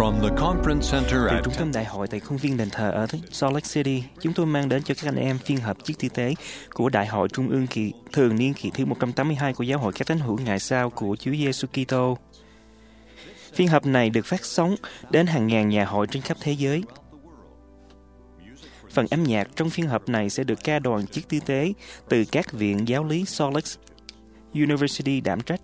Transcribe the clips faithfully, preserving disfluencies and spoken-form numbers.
From the Conference Center Từ at trung tâm đại hội tại khuôn viên đền thờ ở Salt Lake City, chúng tôi mang đến cho các anh em phiên họp chức tư tế của Đại hội Trung ương kỳ thường niên kỳ thứ một trăm tám mươi hai của Giáo hội các Thánh hữu Ngày sau của Chúa Giêsu Kitô. Phiên họp này được phát sóng đến hàng ngàn nhà hội trên khắp thế giới. Phần âm nhạc trong phiên họp này sẽ được ca đoàn chức tư tế từ các viện giáo lý Salt Lake University đảm trách.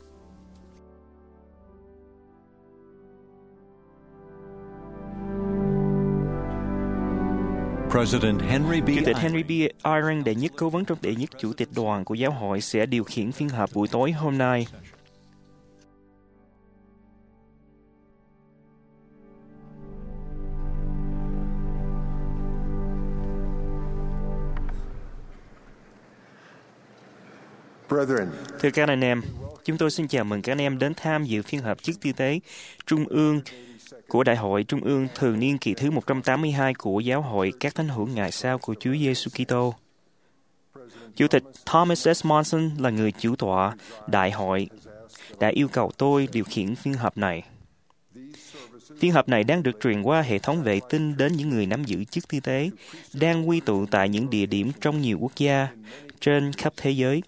President Henry B. Chủ tịch Henry B. Eyring, đệ nhất cố vấn trong đệ nhất chủ tịch đoàn của giáo hội, sẽ điều khiển phiên họp buổi tối hôm nay. Thưa các anh em, chúng tôi xin chào mừng các anh em đến tham dự phiên họp chức tư tế Trung ương của Đại hội Trung ương thường niên kỳ thứ một trăm tám mươi hai của Giáo hội các Thánh hữu Ngày sau của Chúa Giêsu Kitô. Chủ tịch Thomas S. Monson là người chủ tọa đại hội đã yêu cầu tôi điều khiển phiên họp này. Phiên họp này đang được truyền qua hệ thống vệ tinh đến những người nắm giữ chức tư tế đang quy tụ tại những địa điểm trong nhiều quốc gia trên khắp thế giới.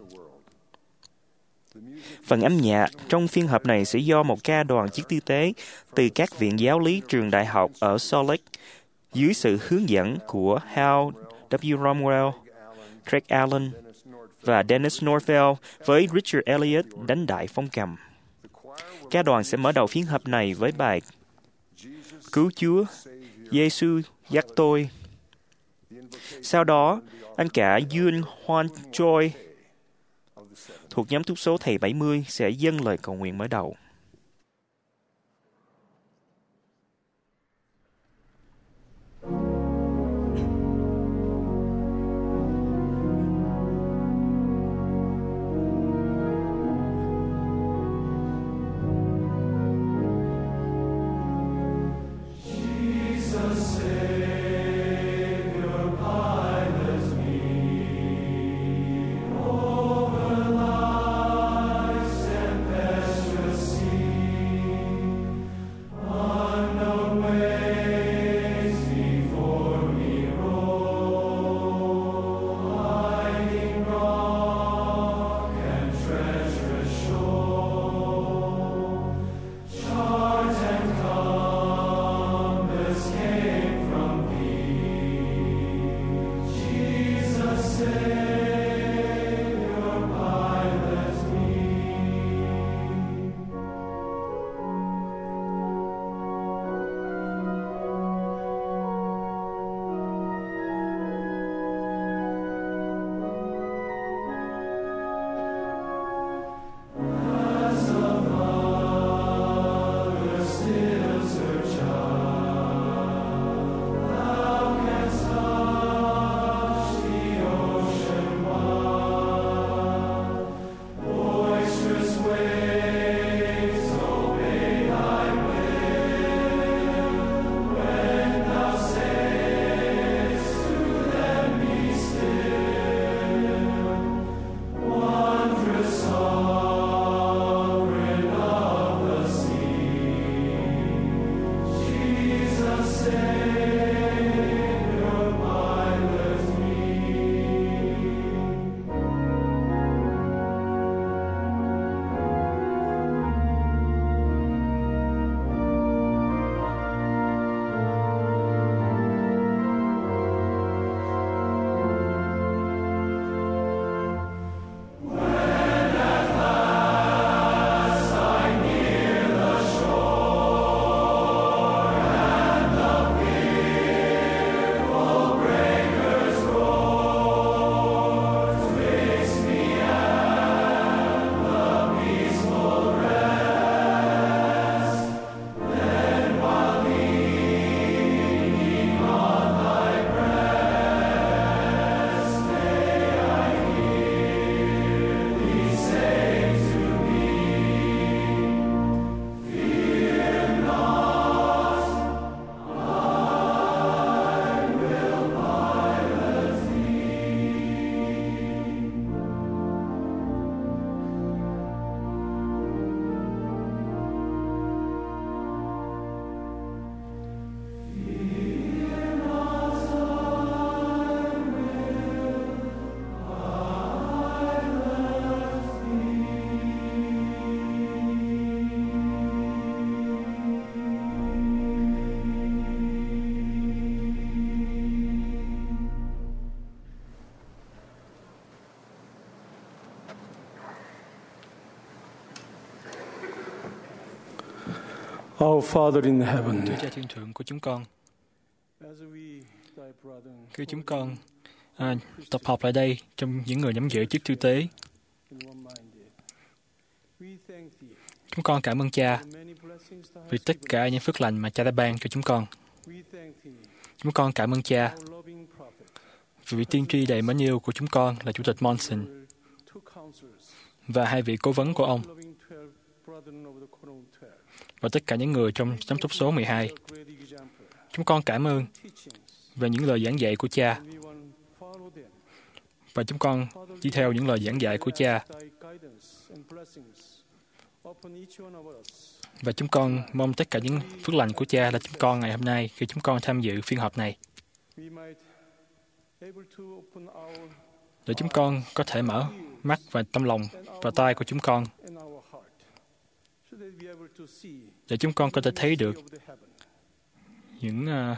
Phần âm nhạc trong phiên họp này sẽ do một ca đoàn chức tư tế từ các viện giáo lý trường đại học ở Salt Lake dưới sự hướng dẫn của Hal W. Romwell, Craig Allen và Dennis Norvell với Richard Elliott đánh đại phong cầm. Ca đoàn sẽ mở đầu phiên họp này với bài Cứu Chúa, Giêsu dắt tôi. Sau đó, anh cả Yun Hoan Choi thuộc nhóm túc số Thầy bảy mươi sẽ dâng lời cầu nguyện mở đầu. Over lies tempestuous. Our Father in heaven, Chúa Cha thiên thượng của chúng con, khi chúng con à, tập hợp lại đây trong những người nắm giữ chức tư tế, chúng con cảm ơn Cha vì tất cả những phước lành mà Cha đã ban cho chúng con. Chúng con cảm ơn Cha vì vị tiên tri đầy mến yêu của chúng con là Chủ tịch Monson và hai vị cố vấn của ông và tất cả những người trong giám túc số mười hai. Chúng con cảm ơn về những lời giảng dạy của Cha và chúng con đi theo những lời giảng dạy của Cha. Và chúng con mong tất cả những phước lành của Cha là chúng con ngày hôm nay khi chúng con tham dự phiên họp này. Để chúng con có thể mở mắt và tâm lòng và tai của chúng con để chúng con có thể thấy được những uh,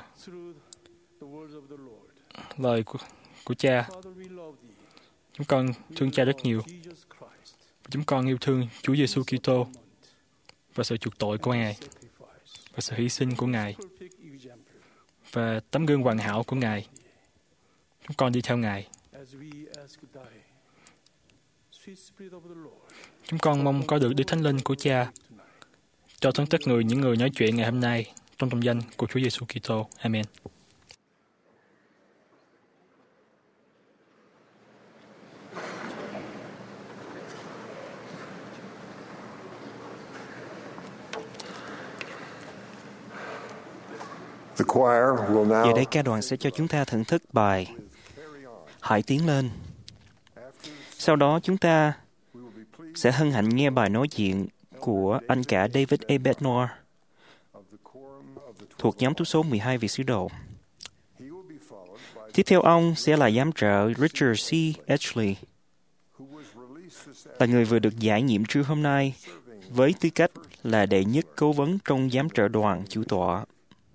lời của, của Cha. Chúng con thương Cha rất nhiều. Chúng con yêu thương Chúa Giêsu Kitô và sự chuộc tội của Ngài và sự hy sinh của Ngài và tấm gương hoàn hảo của Ngài. Chúng con đi theo Ngài. Chúng con mong có được Đức Thánh Linh của Cha cho tất tất người những người nói chuyện ngày hôm nay trong tôn danh của Chúa Giêsu Kitô. Amen. Giờ đây ca đoàn sẽ cho chúng ta thưởng thức bài Hãy tiến lên. Sau đó chúng ta sẽ hân hạnh nghe bài nói chuyện của anh cả David A. Bednar thuộc nhóm túc số mười hai vị sứ đồ. Tiếp theo ông sẽ là giám trợ Richard C. Ashley, là người vừa được giải nhiệm trưa hôm nay với tư cách là đệ nhất cố vấn trong giám trợ đoàn chủ tọa.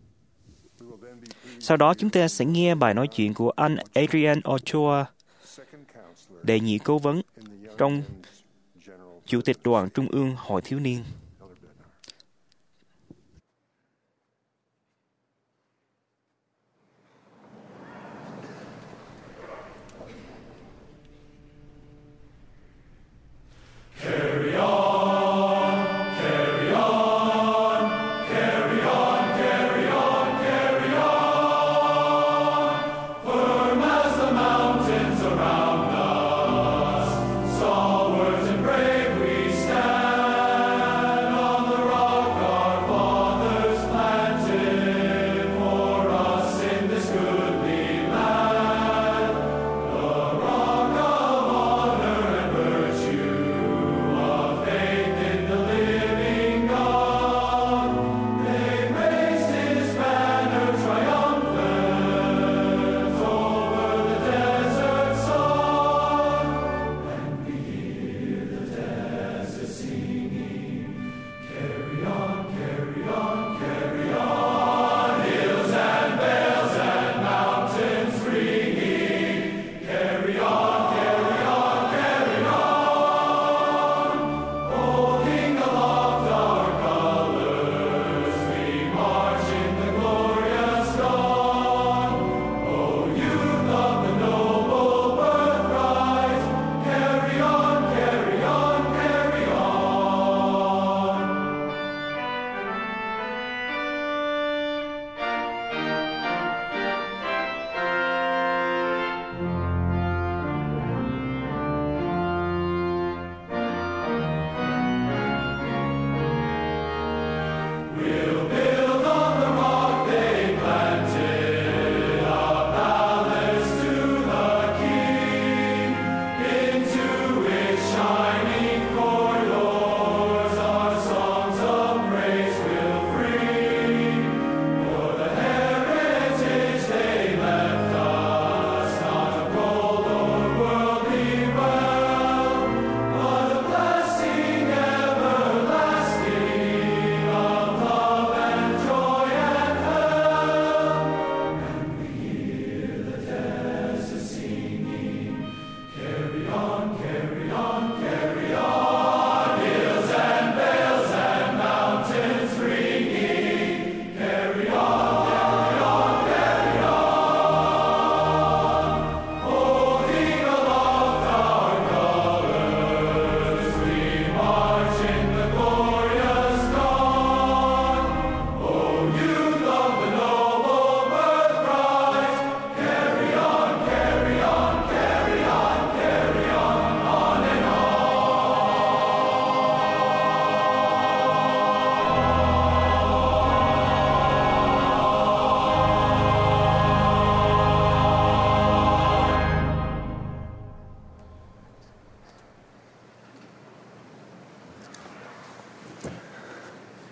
Sau đó chúng ta sẽ nghe bài nói chuyện của anh Adrian Ochoa, đệ nhị cố vấn trong Chủ tịch Đoàn Trung ương Hội Thiếu niên. Carry on, carry on, carry on, carry on, carry on. Firm as the mountains around us, stalwart and brave we stand.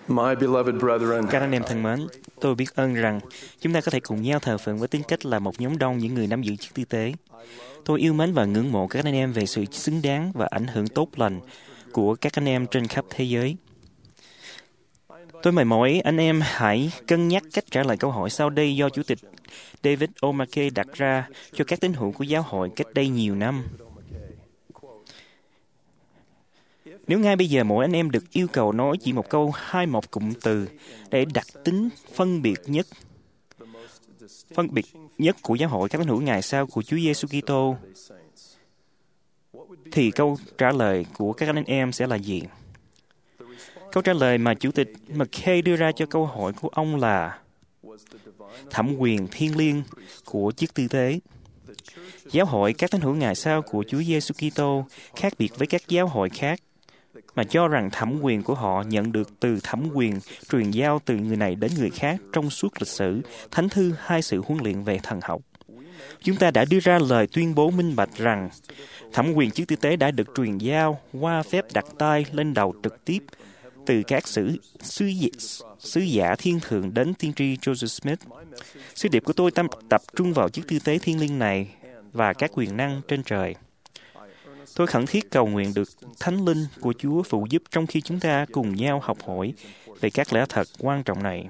My beloved brethren, Các anh em thân mến, tôi biết ơn rằng chúng ta có thể cùng nhau thờ phượng với tính cách là một nhóm đông những người nắm giữ chức tư tế. Tôi yêu mến và ngưỡng mộ các anh em về sự xứng đáng và ảnh hưởng tốt lành của các anh em trên khắp thế giới. Tôi mời mỗi anh em hãy cân nhắc cách trả lời câu hỏi sau đây do Chủ tịch David O'Mackey đặt ra cho các tín hữu của giáo hội cách đây nhiều năm. Nếu ngay bây giờ mỗi anh em được yêu cầu nói chỉ một câu hai một cụm từ để đặc tính phân biệt nhất, phân biệt nhất của giáo hội các tín hữu ngày sau của Chúa Giêsu Kitô, thì câu trả lời của các anh em sẽ là gì? Câu trả lời mà Chủ tịch McKay đưa ra cho câu hỏi của ông là thẩm quyền thiêng liêng của chức tư tế. Giáo hội các tín hữu ngày sau của Chúa Giêsu Kitô khác biệt với các giáo hội khác mà cho rằng thẩm quyền của họ nhận được từ thẩm quyền truyền giao từ người này đến người khác trong suốt lịch sử, thánh thư hay sự huấn luyện về thần học. Chúng ta đã đưa ra lời tuyên bố minh bạch rằng thẩm quyền chức tư tế đã được truyền giao qua phép đặt tay lên đầu trực tiếp từ các sứ, sứ, sứ giả thiên thượng đến tiên tri Joseph Smith. Sứ điệp của tôi tâm, tập trung vào chức tư tế thiên liêng này và các quyền năng trên trời. Tôi khẩn thiết cầu nguyện được Thánh Linh của Chúa phụ giúp trong khi chúng ta cùng nhau học hỏi về các lẽ thật quan trọng này.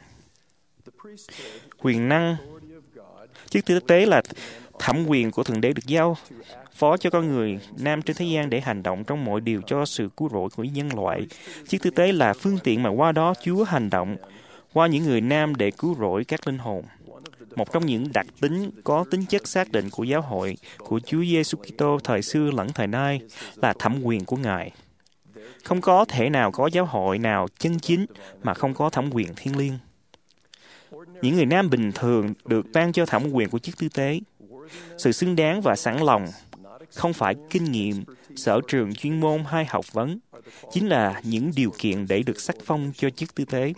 Quyền năng chức tư tế là thẩm quyền của Thượng Đế được giao phó cho con người nam trên thế gian để hành động trong mọi điều cho sự cứu rỗi của nhân loại. Chức tư tế là phương tiện mà qua đó Chúa hành động qua những người nam để cứu rỗi các linh hồn. Một trong những đặc tính có tính chất xác định của giáo hội của Chúa Giêsu Kitô thời xưa lẫn thời nay là thẩm quyền của Ngài. Không có thể nào có giáo hội nào chân chính mà không có thẩm quyền thiêng liêng. Những người nam bình thường được ban cho thẩm quyền của chức tư tế. Sự xứng đáng và sẵn lòng, không phải kinh nghiệm, sở trường chuyên môn hay học vấn, chính là những điều kiện để được sắc phong cho chức tư tế.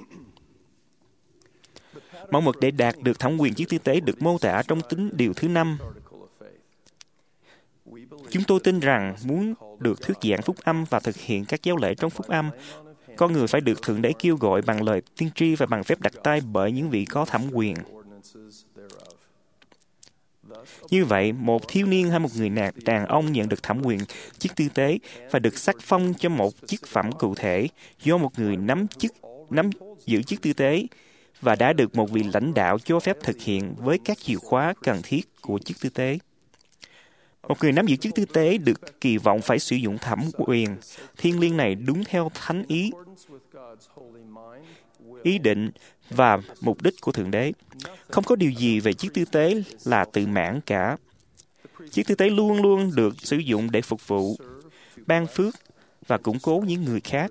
Mẫu mực để đạt được thẩm quyền chức tư tế được mô tả trong tín điều thứ năm. Chúng tôi tin rằng muốn được thuyết giảng phúc âm và thực hiện các giáo lễ trong phúc âm, con người phải được Thượng Đế kêu gọi bằng lời tiên tri và bằng phép đặt tay bởi những vị có thẩm quyền. Như vậy, một thiếu niên hay một người đàn ông nhận được thẩm quyền chức tư tế phải được sắc phong cho một chức phẩm cụ thể do một người nắm chức nắm giữ chức tư tế và đã được một vị lãnh đạo cho phép thực hiện với các chìa khóa cần thiết của chức tư tế. Một người nắm giữ chức tư tế được kỳ vọng phải sử dụng thẩm quyền thiêng liêng này đúng theo thánh ý, ý định và mục đích của Thượng Đế. Không có điều gì về chức tư tế là tự mãn cả. Chức tư tế luôn luôn được sử dụng để phục vụ, ban phước và củng cố những người khác.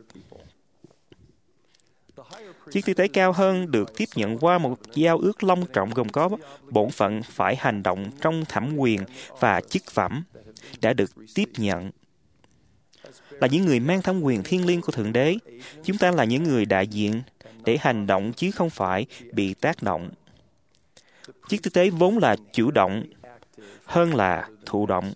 Chức tư tế cao hơn được tiếp nhận qua một giao ước long trọng gồm có bổn phận phải hành động trong thẩm quyền và chức phẩm đã được tiếp nhận. Là những người mang thẩm quyền thiêng liêng của Thượng Đế, chúng ta là những người đại diện để hành động chứ không phải bị tác động. Chức tư tế vốn là chủ động hơn là thụ động.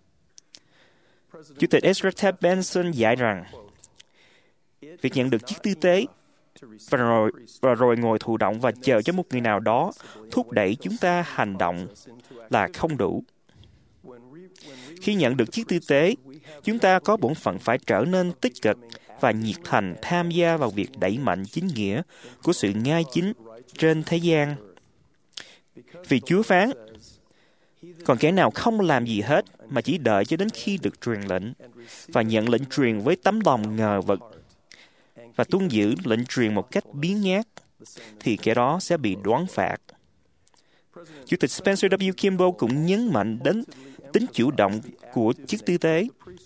Chủ tịch Ezra Taft Benson dạy rằng việc nhận được chức tư tế và rồi, và rồi ngồi thụ động và chờ cho một người nào đó thúc đẩy chúng ta hành động là không đủ. Khi nhận được chức tư tế, chúng ta có bổn phận phải trở nên tích cực và nhiệt thành tham gia vào việc đẩy mạnh chính nghĩa của sự ngay chính trên thế gian. Vì Chúa phán, còn kẻ nào không làm gì hết mà chỉ đợi cho đến khi được truyền lệnh và nhận lệnh truyền với tấm lòng ngờ vực và tuân giữ lệnh truyền một cách biếng nhác, thì kẻ đó sẽ bị đoán phạt. Chủ tịch Spencer W. Kimball cũng nhấn mạnh đến tính chủ động của chức tư tế.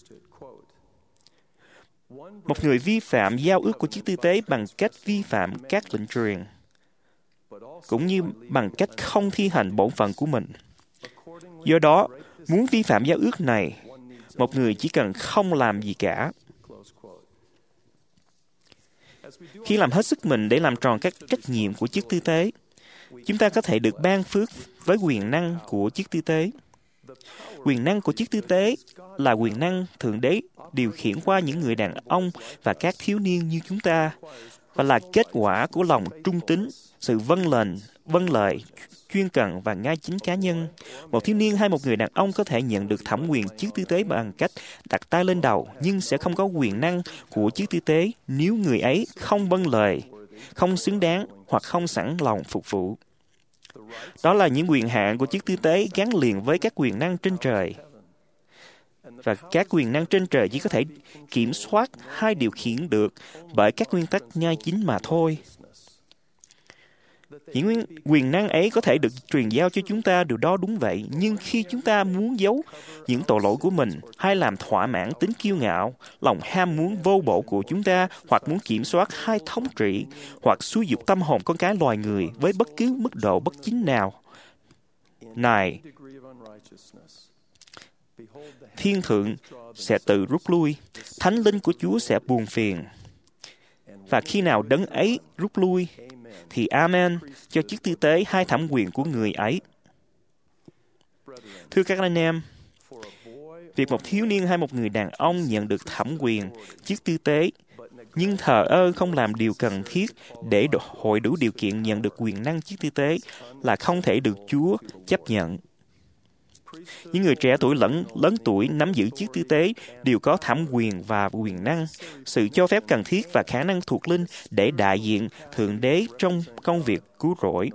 Một người vi phạm giao ước của chức tư tế bằng cách vi phạm các lệnh truyền, cũng như bằng cách không thi hành bổn phận của mình. Do đó, muốn vi phạm giao ước này, một người chỉ cần không làm gì cả. Khi làm hết sức mình để làm tròn các trách nhiệm của chức tư tế, chúng ta có thể được ban phước với quyền năng của chức tư tế. Quyền năng của chức tư tế là quyền năng Thượng Đế điều khiển qua những người đàn ông và các thiếu niên như chúng ta và là kết quả của lòng trung tín, sự vâng lệnh, vâng lời, chuyên cần và ngay chính cá nhân. Một thiếu niên hay một người đàn ông có thể nhận được thẩm quyền chức tư tế bằng cách đặt tay lên đầu, nhưng sẽ không có quyền năng của chức tư tế nếu người ấy không vâng lời, không xứng đáng hoặc không sẵn lòng phục vụ. Đó là những quyền hạn của chức tư tế gắn liền với các quyền năng trên trời. Và các quyền năng trên trời chỉ có thể kiểm soát hay điều khiển được bởi các nguyên tắc ngay chính mà thôi. Những quyền năng ấy có thể được truyền giao cho chúng ta, điều đó đúng vậy. Nhưng khi chúng ta muốn giấu những tội lỗi của mình, hay làm thỏa mãn tính kiêu ngạo, lòng ham muốn vô bổ của chúng ta, hoặc muốn kiểm soát hay thống trị, hoặc xúi dục tâm hồn con cái loài người với bất cứ mức độ bất chính nào, này, Thiên Thượng sẽ tự rút lui, Thánh Linh của Chúa sẽ buồn phiền. Và khi nào đấng ấy rút lui, thì Amen cho chức tư tế hai thẩm quyền của người ấy. Thưa các anh em, việc một thiếu niên hay một người đàn ông nhận được thẩm quyền chức tư tế, nhưng thờ ơ không làm điều cần thiết để hội đủ điều kiện nhận được quyền năng chức tư tế là không thể được Chúa chấp nhận. Những người trẻ tuổi lẫn lớn tuổi nắm giữ chức tư tế đều có thẩm quyền và quyền năng, sự cho phép cần thiết và khả năng thuộc linh để đại diện Thượng Đế trong công việc cứu rỗi.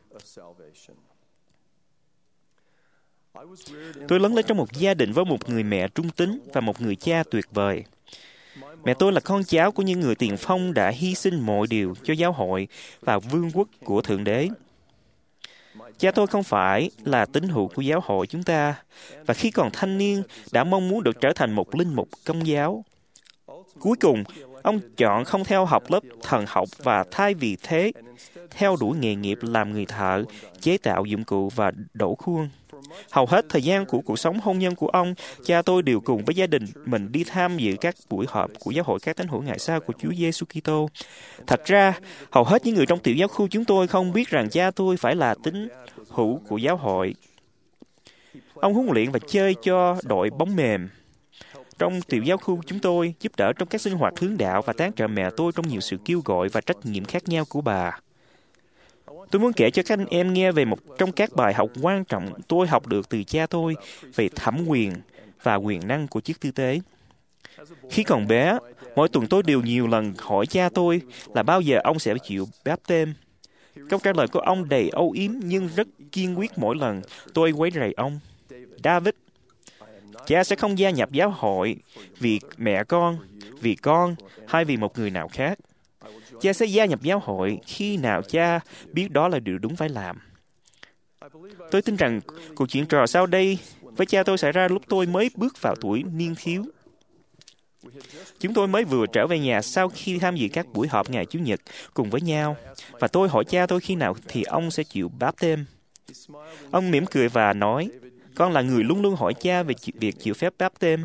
Tôi lớn lên trong một gia đình với một người mẹ trung tín và một người cha tuyệt vời. Mẹ tôi là con cháu của những người tiền phong đã hy sinh mọi điều cho giáo hội và vương quốc của Thượng Đế. Cha tôi không phải là tín hữu của giáo hội chúng ta, và khi còn thanh niên đã mong muốn được trở thành một linh mục công giáo. Cuối cùng, ông chọn không theo học lớp thần học và thay vì thế, theo đuổi nghề nghiệp làm người thợ, chế tạo dụng cụ và đổ khuôn. Hầu hết thời gian của cuộc sống hôn nhân của ông, cha tôi đều cùng với gia đình mình đi tham dự các buổi họp của giáo hội các thánh hữu ngày sau của Chúa Giêsu Kitô. Thật ra, hầu hết những người trong tiểu giáo khu chúng tôi không biết rằng cha tôi phải là tín hữu của giáo hội. Ông huấn luyện và chơi cho đội bóng mềm trong tiểu giáo khu chúng tôi, giúp đỡ trong các sinh hoạt hướng đạo và tán trợ mẹ tôi trong nhiều sự kêu gọi và trách nhiệm khác nhau của bà. Tôi muốn kể cho các anh em nghe về một trong các bài học quan trọng tôi học được từ cha tôi về thẩm quyền và quyền năng của chức tư tế. Khi còn bé, mỗi tuần tôi đều nhiều lần hỏi cha tôi là bao giờ ông sẽ chịu báp têm. Câu trả lời của ông đầy âu yếm nhưng rất kiên quyết mỗi lần tôi quấy rầy ông. David, cha sẽ không gia nhập giáo hội vì mẹ con, vì con hay vì một người nào khác. Cha sẽ gia nhập giáo hội khi nào cha biết đó là điều đúng phải làm. Tôi tin rằng cuộc chuyện trò sau đây với cha tôi xảy ra lúc tôi mới bước vào tuổi niên thiếu. Chúng tôi mới vừa trở về nhà sau khi tham dự các buổi họp ngày Chủ nhật cùng với nhau, và tôi hỏi cha tôi khi nào thì ông sẽ chịu báp têm. Ông mỉm cười và nói, con là người luôn luôn hỏi cha về việc chịu phép báp têm.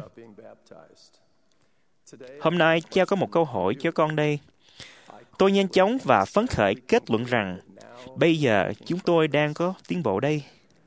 Hôm nay, cha có một câu hỏi cho con đây. Tôi nhanh chóng và phấn khởi kết luận rằng, bây giờ chúng tôi đang có tiến bộ đây.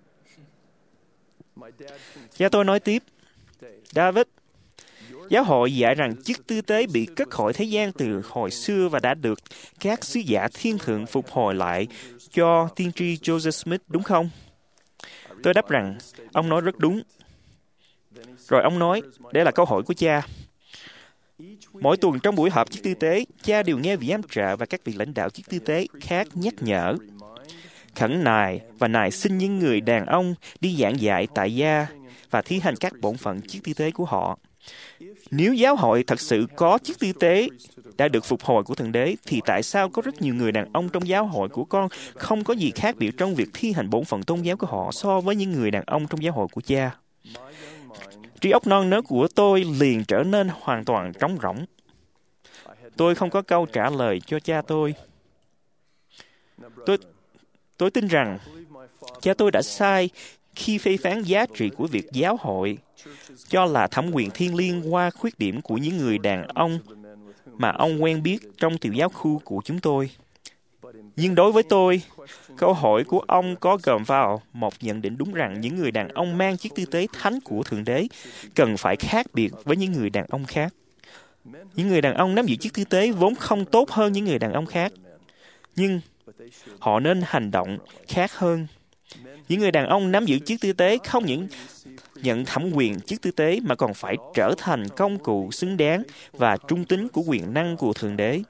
Cha tôi nói tiếp, David, giáo hội dạy rằng chức tư tế bị cất khỏi thế gian từ hồi xưa và đã được các sứ giả thiên thượng phục hồi lại cho tiên tri Joseph Smith, đúng không? Tôi đáp rằng, ông nói rất đúng. Rồi ông nói, đây là câu hỏi của cha. Mỗi tuần trong buổi họp chức tư tế, cha đều nghe vị giám trợ và các vị lãnh đạo chức tư tế khác nhắc nhở, khẩn nài và nài xin những người đàn ông đi giảng dạy tại gia và thi hành các bổn phận chức tư tế của họ. Nếu giáo hội thật sự có chức tư tế đã được phục hồi của Thượng Đế, thì tại sao có rất nhiều người đàn ông trong giáo hội của con không có gì khác biệt trong việc thi hành bổn phận tôn giáo của họ so với những người đàn ông trong giáo hội của cha? Trí óc non nớt của tôi liền trở nên hoàn toàn trống rỗng. Tôi không có câu trả lời cho cha tôi. Tôi, tôi tin rằng cha tôi đã sai khi phê phán giá trị của việc giáo hội cho là thẩm quyền thiêng liêng qua khuyết điểm của những người đàn ông mà ông quen biết trong tiểu giáo khu của chúng tôi. Nhưng đối với tôi, câu hỏi của ông có gồm vào một nhận định đúng rằng những người đàn ông mang chức tư tế thánh của Thượng Đế cần phải khác biệt với những người đàn ông khác. Những người đàn ông nắm giữ chức tư tế vốn không tốt hơn những người đàn ông khác, nhưng họ nên hành động khác hơn. Những người đàn ông nắm giữ chức tư tế không những nhận thẩm quyền chức tư tế mà còn phải trở thành công cụ xứng đáng và trung tín của quyền năng của Thượng Đế.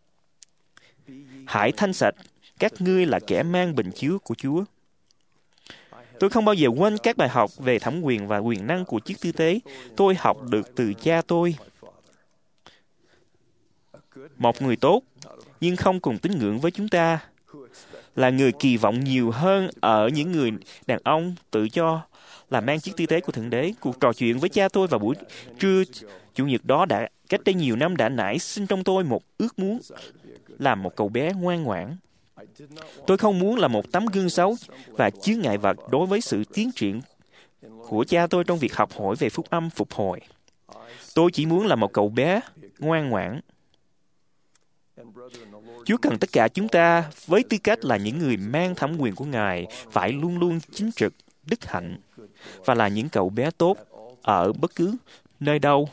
Hãy thanh sạch, các ngươi là kẻ mang bình chứa của Chúa. Tôi không bao giờ quên các bài học về thẩm quyền và quyền năng của chức tư tế tôi học được từ cha tôi. Một người tốt, nhưng không cùng tín ngưỡng với chúng ta, là người kỳ vọng nhiều hơn ở những người đàn ông tự cho là mang chức tư tế của Thượng Đế. Cuộc trò chuyện với cha tôi vào buổi trưa Chủ nhật đó đã cách đây nhiều năm đã nảy sinh trong tôi một ước muốn làm một cậu bé ngoan ngoãn. Tôi không muốn là một tấm gương xấu và chướng ngại vật đối với sự tiến triển của cha tôi trong việc học hỏi về phúc âm phục hồi. Tôi chỉ muốn là một cậu bé ngoan ngoãn. Chúa cần tất cả chúng ta với tư cách là những người mang thẩm quyền của Ngài phải luôn luôn chính trực, đức hạnh và là những cậu bé tốt ở bất cứ nơi đâu.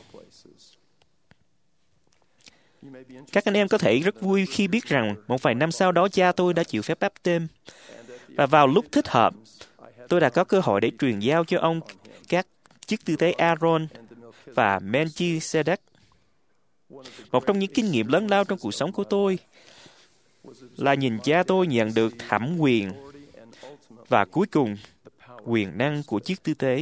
Các anh em có thể rất vui khi biết rằng một vài năm sau đó cha tôi đã chịu phép báp têm. Và vào lúc thích hợp, tôi đã có cơ hội để truyền giao cho ông các chức tư tế Aaron và Melchizedek. Một trong những kinh nghiệm lớn lao trong cuộc sống của tôi là nhìn cha tôi nhận được thẩm quyền và cuối cùng quyền năng của chức tư tế.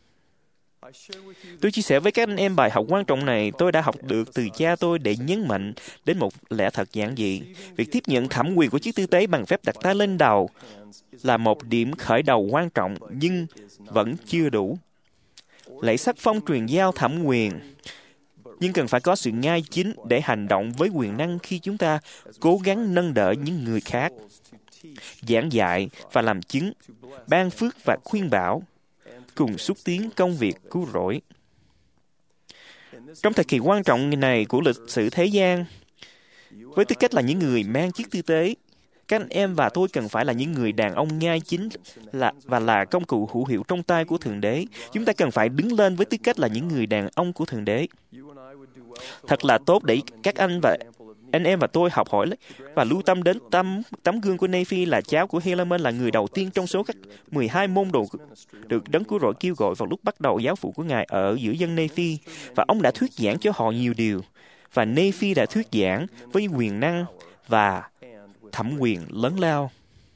Tôi chia sẻ với các anh em bài học quan trọng này tôi đã học được từ cha tôi để nhấn mạnh đến một lẽ thật giản dị. Việc tiếp nhận thẩm quyền của chức tư tế bằng phép đặt tay lên đầu là một điểm khởi đầu quan trọng nhưng vẫn chưa đủ. Lễ sắc phong truyền giao thẩm quyền, nhưng cần phải có sự ngay chính để hành động với quyền năng khi chúng ta cố gắng nâng đỡ những người khác, giảng dạy và làm chứng, ban phước và khuyên bảo, cùng xúc tiến công việc cứu rỗi. Trong thời kỳ quan trọng này của lịch sử thế gian, với tư cách là những người mang chức tư tế, các anh em và tôi cần phải là những người đàn ông ngay chính là, và là công cụ hữu hiệu trong tay của Thượng Đế. Chúng ta cần phải đứng lên với tư cách là những người đàn ông của Thượng Đế. Thật là tốt để các anh và anh em và tôi học hỏi và lưu tâm đến tấm, tấm gương của Nephi là cháu của Helaman, là người đầu tiên trong số các mười hai môn đồ được Đấng Cứu Rỗi kêu gọi vào lúc bắt đầu giáo phụ của Ngài ở giữa dân Nephi. Và ông đã thuyết giảng cho họ nhiều điều. Và Nephi đã thuyết giảng với quyền năng và thẩm quyền lớn lao.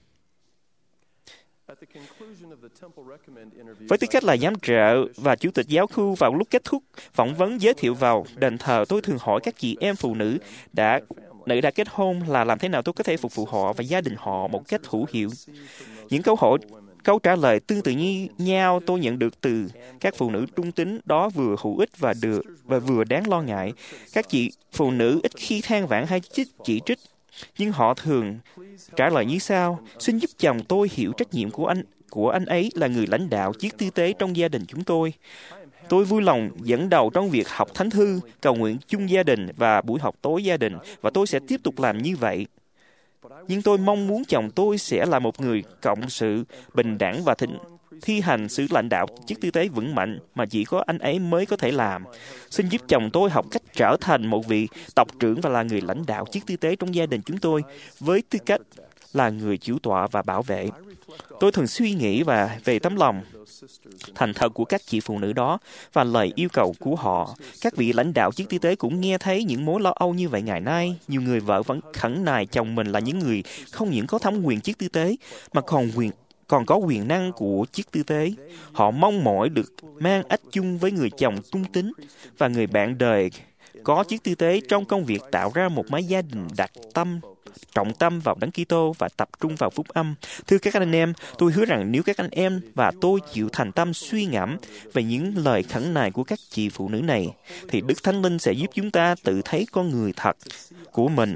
Với tư cách là giám trợ và chủ tịch giáo khu, vào lúc kết thúc phỏng vấn giới thiệu vào đền thờ, tôi thường hỏi các chị em phụ nữ đã nữ đã kết hôn là làm thế nào tôi có thể phục vụ họ và gia đình họ một cách hữu hiệu. Những câu hỏi câu trả lời tương tự như nhau tôi nhận được từ các phụ nữ trung tín đó vừa hữu ích và được và vừa đáng lo ngại. Các chị phụ nữ ít khi than vãn hay chỉ, chỉ trích, nhưng họ thường trả lời như sau: xin giúp chồng tôi hiểu trách nhiệm của anh của anh ấy là người lãnh đạo chức tư tế trong gia đình chúng tôi. Tôi vui lòng dẫn đầu trong việc học thánh thư, cầu nguyện chung gia đình và buổi học tối gia đình, và tôi sẽ tiếp tục làm như vậy. Nhưng tôi mong muốn chồng tôi sẽ là một người cộng sự, bình đẳng và thịnh, thi hành sự lãnh đạo chức tư tế vững mạnh mà chỉ có anh ấy mới có thể làm. Xin giúp chồng tôi học cách trở thành một vị tộc trưởng và là người lãnh đạo chức tư tế trong gia đình chúng tôi với tư cách là người chủ tọa và bảo vệ. Tôi thường suy nghĩ và về tấm lòng thành thật của các chị phụ nữ đó và lời yêu cầu của họ. Các vị lãnh đạo chức tư tế cũng nghe thấy những mối lo âu như vậy ngày nay. Nhiều người vợ vẫn khẩn nài chồng mình là những người không những có thẩm quyền chức tư tế mà còn quyền còn có quyền năng của chức tư tế. Họ mong mỏi được mang ách chung với người chồng tung tín và người bạn đời có chức tư tế trong công việc tạo ra một mái gia đình đặt tâm trọng tâm vào Đấng Kitô và tập trung vào phúc âm. Thưa các anh em, tôi hứa rằng nếu các anh em và tôi chịu thành tâm suy ngẫm về những lời khẩn nài của các chị phụ nữ này, thì Đức Thánh Linh sẽ giúp chúng ta tự thấy con người thật của mình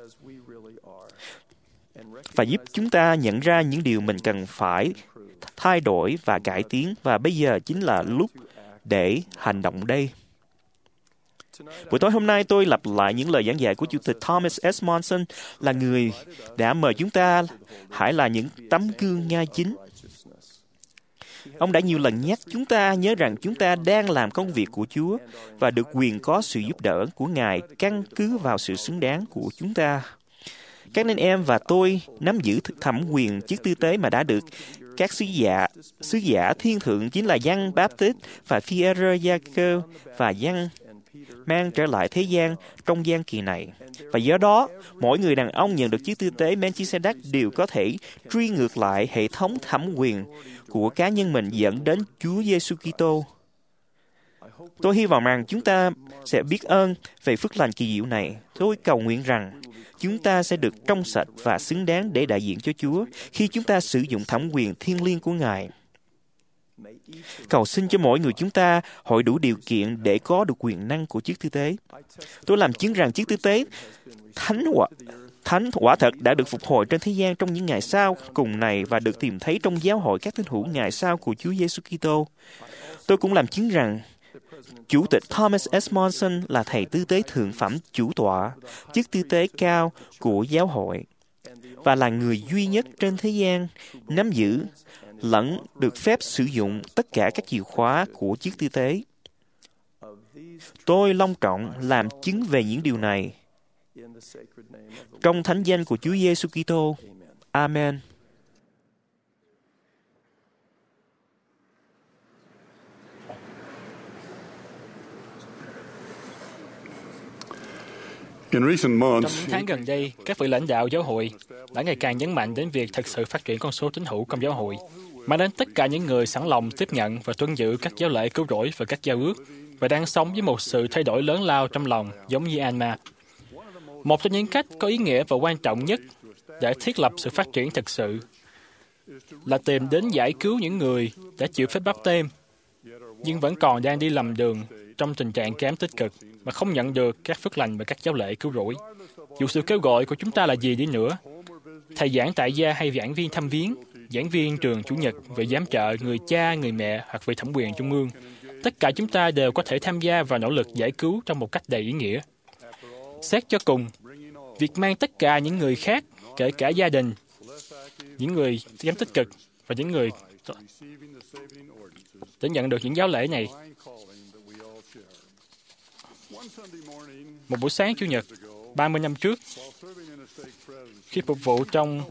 và giúp chúng ta nhận ra những điều mình cần phải thay đổi và cải tiến, và bây giờ chính là lúc để hành động đây. Buổi tối hôm nay tôi lặp lại những lời giảng dạy của Chủ tịch Thomas S. Monson, là người đã mời chúng ta hãy là những tấm gương ngay chính. Ông đã nhiều lần nhắc chúng ta nhớ rằng chúng ta đang làm công việc của Chúa và được quyền có sự giúp đỡ của Ngài căn cứ vào sự xứng đáng của chúng ta. Các anh em và tôi nắm giữ thẩm quyền chức tư tế mà đã được các sứ giả, sứ giả thiên thượng chính là Giăng Baptist và Phi-e-rơ Gia-cơ và Giăng mang trở lại thế gian trong gian kỳ này. Và do đó, mỗi người đàn ông nhận được chức tư tế Melchizedek đều có thể truy ngược lại hệ thống thẩm quyền của cá nhân mình dẫn đến Chúa Giêsu Kitô. Tôi hy vọng rằng chúng ta sẽ biết ơn về phước lành kỳ diệu này. Tôi cầu nguyện rằng chúng ta sẽ được trong sạch và xứng đáng để đại diện cho Chúa khi chúng ta sử dụng thẩm quyền thiêng liêng của Ngài. Cầu xin cho mỗi người chúng ta hội đủ điều kiện để có được quyền năng của chức tư tế. Tôi làm chứng rằng chức tư tế thánh quả, thánh quả thật đã được phục hồi trên thế gian trong những ngày sau cùng này và được tìm thấy trong giáo hội các tín hữu ngày sau của Chúa Giêsu Kitô. Tôi cũng làm chứng rằng Chủ tịch Thomas S. Monson là thầy tư tế thượng phẩm chủ tọa, chức tư tế cao của giáo hội, và là người duy nhất trên thế gian nắm giữ lẫn được phép sử dụng tất cả các chìa khóa của chức tư tế. Tôi long trọng làm chứng về những điều này. Trong thánh danh của Chúa Giêsu Kitô. Amen. In recent Trong months, những tháng gần đây, các vị lãnh đạo giáo hội đã ngày càng nhấn mạnh đến việc thực sự phát triển con số tín hữu trong giáo hội, mà đến tất cả những người sẵn lòng tiếp nhận và tuân giữ các giáo lễ cứu rỗi và các giao ước, và đang sống với một sự thay đổi lớn lao trong lòng, giống như Alma. Một trong những cách có ý nghĩa và quan trọng nhất để thiết lập sự phát triển thực sự là tìm đến giải cứu những người đã chịu phép báp têm, nhưng vẫn còn đang đi lầm đường trong tình trạng kém tích cực mà không nhận được các phước lành và các giáo lễ cứu rỗi. Dù sự kêu gọi của chúng ta là gì đi nữa, thầy giảng tại gia hay giảng viên thăm viếng, giảng viên trường chủ nhật, vị giám trợ, người cha, người mẹ hoặc vị thẩm quyền trung ương, tất cả chúng ta đều có thể tham gia vào nỗ lực giải cứu trong một cách đầy ý nghĩa. Xét cho cùng, việc mang tất cả những người khác, kể cả gia đình, những người kém tích cực và những người để nhận được những giáo lễ này. Một buổi sáng Chủ nhật, ba mươi năm trước, khi phục vụ trong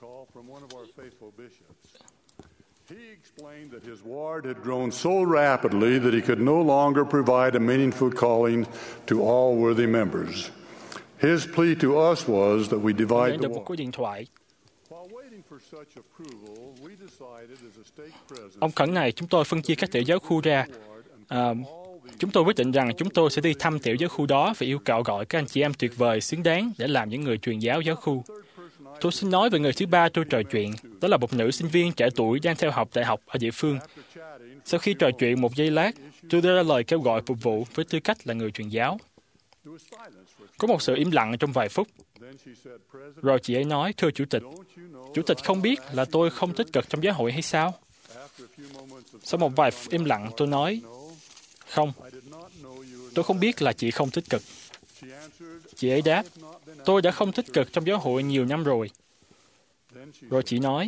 he explained that his ward had grown so rapidly that he could no longer provide a meaningful calling to all worthy members. His plea to us was that we divide nhận the được một ward. cuộc điện thoại. While waiting for such approval, we decided as a stake president Ông khẩn này, chúng tôi phân chia các tiểu giáo khu ra. À, chúng tôi quyết định rằng chúng tôi sẽ đi thăm tiểu giáo khu đó và yêu cầu gọi các anh chị em tuyệt vời xứng đáng để làm những người truyền giáo giáo khu. Tôi xin nói về người thứ ba tôi trò chuyện. Đó là một nữ sinh viên trẻ tuổi đang theo học đại học ở địa phương. Sau khi trò chuyện một giây lát, tôi đưa ra lời kêu gọi phục vụ với tư cách là người truyền giáo. Có một sự im lặng trong vài phút. Rồi chị ấy nói, thưa Chủ tịch, Chủ tịch không biết là tôi không tích cực trong giáo hội hay sao? Sau một vài phút im lặng, tôi nói, không, tôi không biết là chị không tích cực. Chị ấy đáp, tôi đã không tích cực trong giáo hội nhiều năm rồi. Rồi chị nói,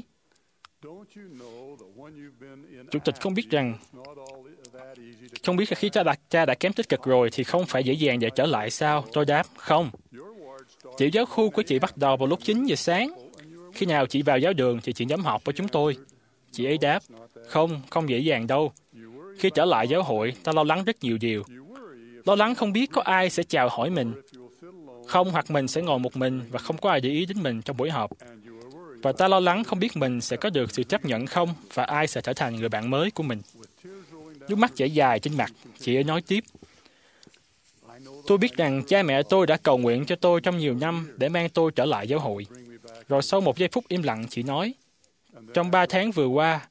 Chủ tịch không biết rằng, không biết là khi cha đã, cha đã kém tích cực rồi thì không phải dễ dàng để trở lại sao? Tôi đáp, không. Tiểu giáo khu của chị bắt đầu vào lúc chín giờ sáng. Khi nào chị vào giáo đường thì chị nhóm họp với chúng tôi. Chị ấy đáp, không, không dễ dàng đâu. Khi trở lại giáo hội, ta lo lắng rất nhiều điều. Lo lắng không biết có ai sẽ chào hỏi mình. Không, hoặc mình sẽ ngồi một mình và không có ai để ý đến mình trong buổi họp. Và ta lo lắng không biết mình sẽ có được sự chấp nhận không và ai sẽ trở thành người bạn mới của mình. Nước mắt chảy dài trên mặt, chị ấy nói tiếp. Tôi biết rằng cha mẹ tôi đã cầu nguyện cho tôi trong nhiều năm để mang tôi trở lại giáo hội. Rồi sau một giây phút im lặng, chị nói, trong ba tháng vừa qua,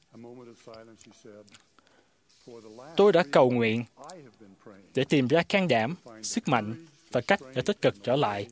tôi đã cầu nguyện để tìm ra can đảm, sức mạnh và cách để tích cực trở lại.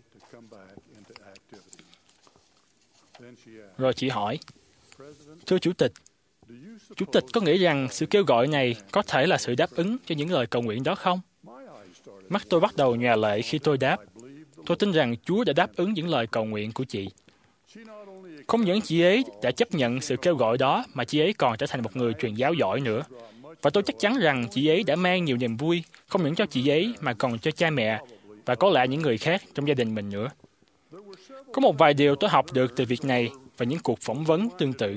Rồi chị hỏi, thưa Chủ tịch, Chủ tịch có nghĩ rằng sự kêu gọi này có thể là sự đáp ứng cho những lời cầu nguyện đó không? Mắt tôi bắt đầu nhòa lệ khi tôi đáp, tôi tin rằng Chúa đã đáp ứng những lời cầu nguyện của chị. Không những chị ấy đã chấp nhận sự kêu gọi đó, mà chị ấy còn trở thành một người truyền giáo giỏi nữa. Và tôi chắc chắn rằng chị ấy đã mang nhiều niềm vui, không những cho chị ấy, mà còn cho cha mẹ, và có lẽ những người khác trong gia đình mình nữa. Có một vài điều tôi học được từ việc này và những cuộc phỏng vấn tương tự.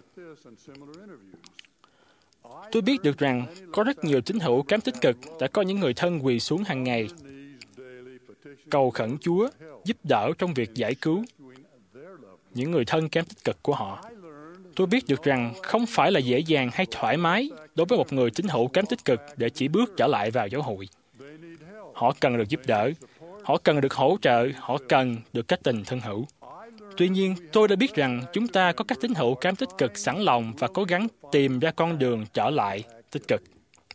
Tôi biết được rằng có rất nhiều tín hữu kém tích cực đã có những người thân quỳ xuống hàng ngày, cầu khẩn Chúa giúp đỡ trong việc giải cứu những người thân kém tích cực của họ. Tôi biết được rằng không phải là dễ dàng hay thoải mái đối với một người tín hữu kém tích cực để chỉ bước trở lại vào giáo hội. Họ cần được giúp đỡ, họ cần được hỗ trợ, họ cần được cách tình thân hữu. Tuy nhiên, tôi đã biết rằng chúng ta có các tín hữu kém tích cực sẵn lòng và cố gắng tìm ra con đường trở lại tích cực.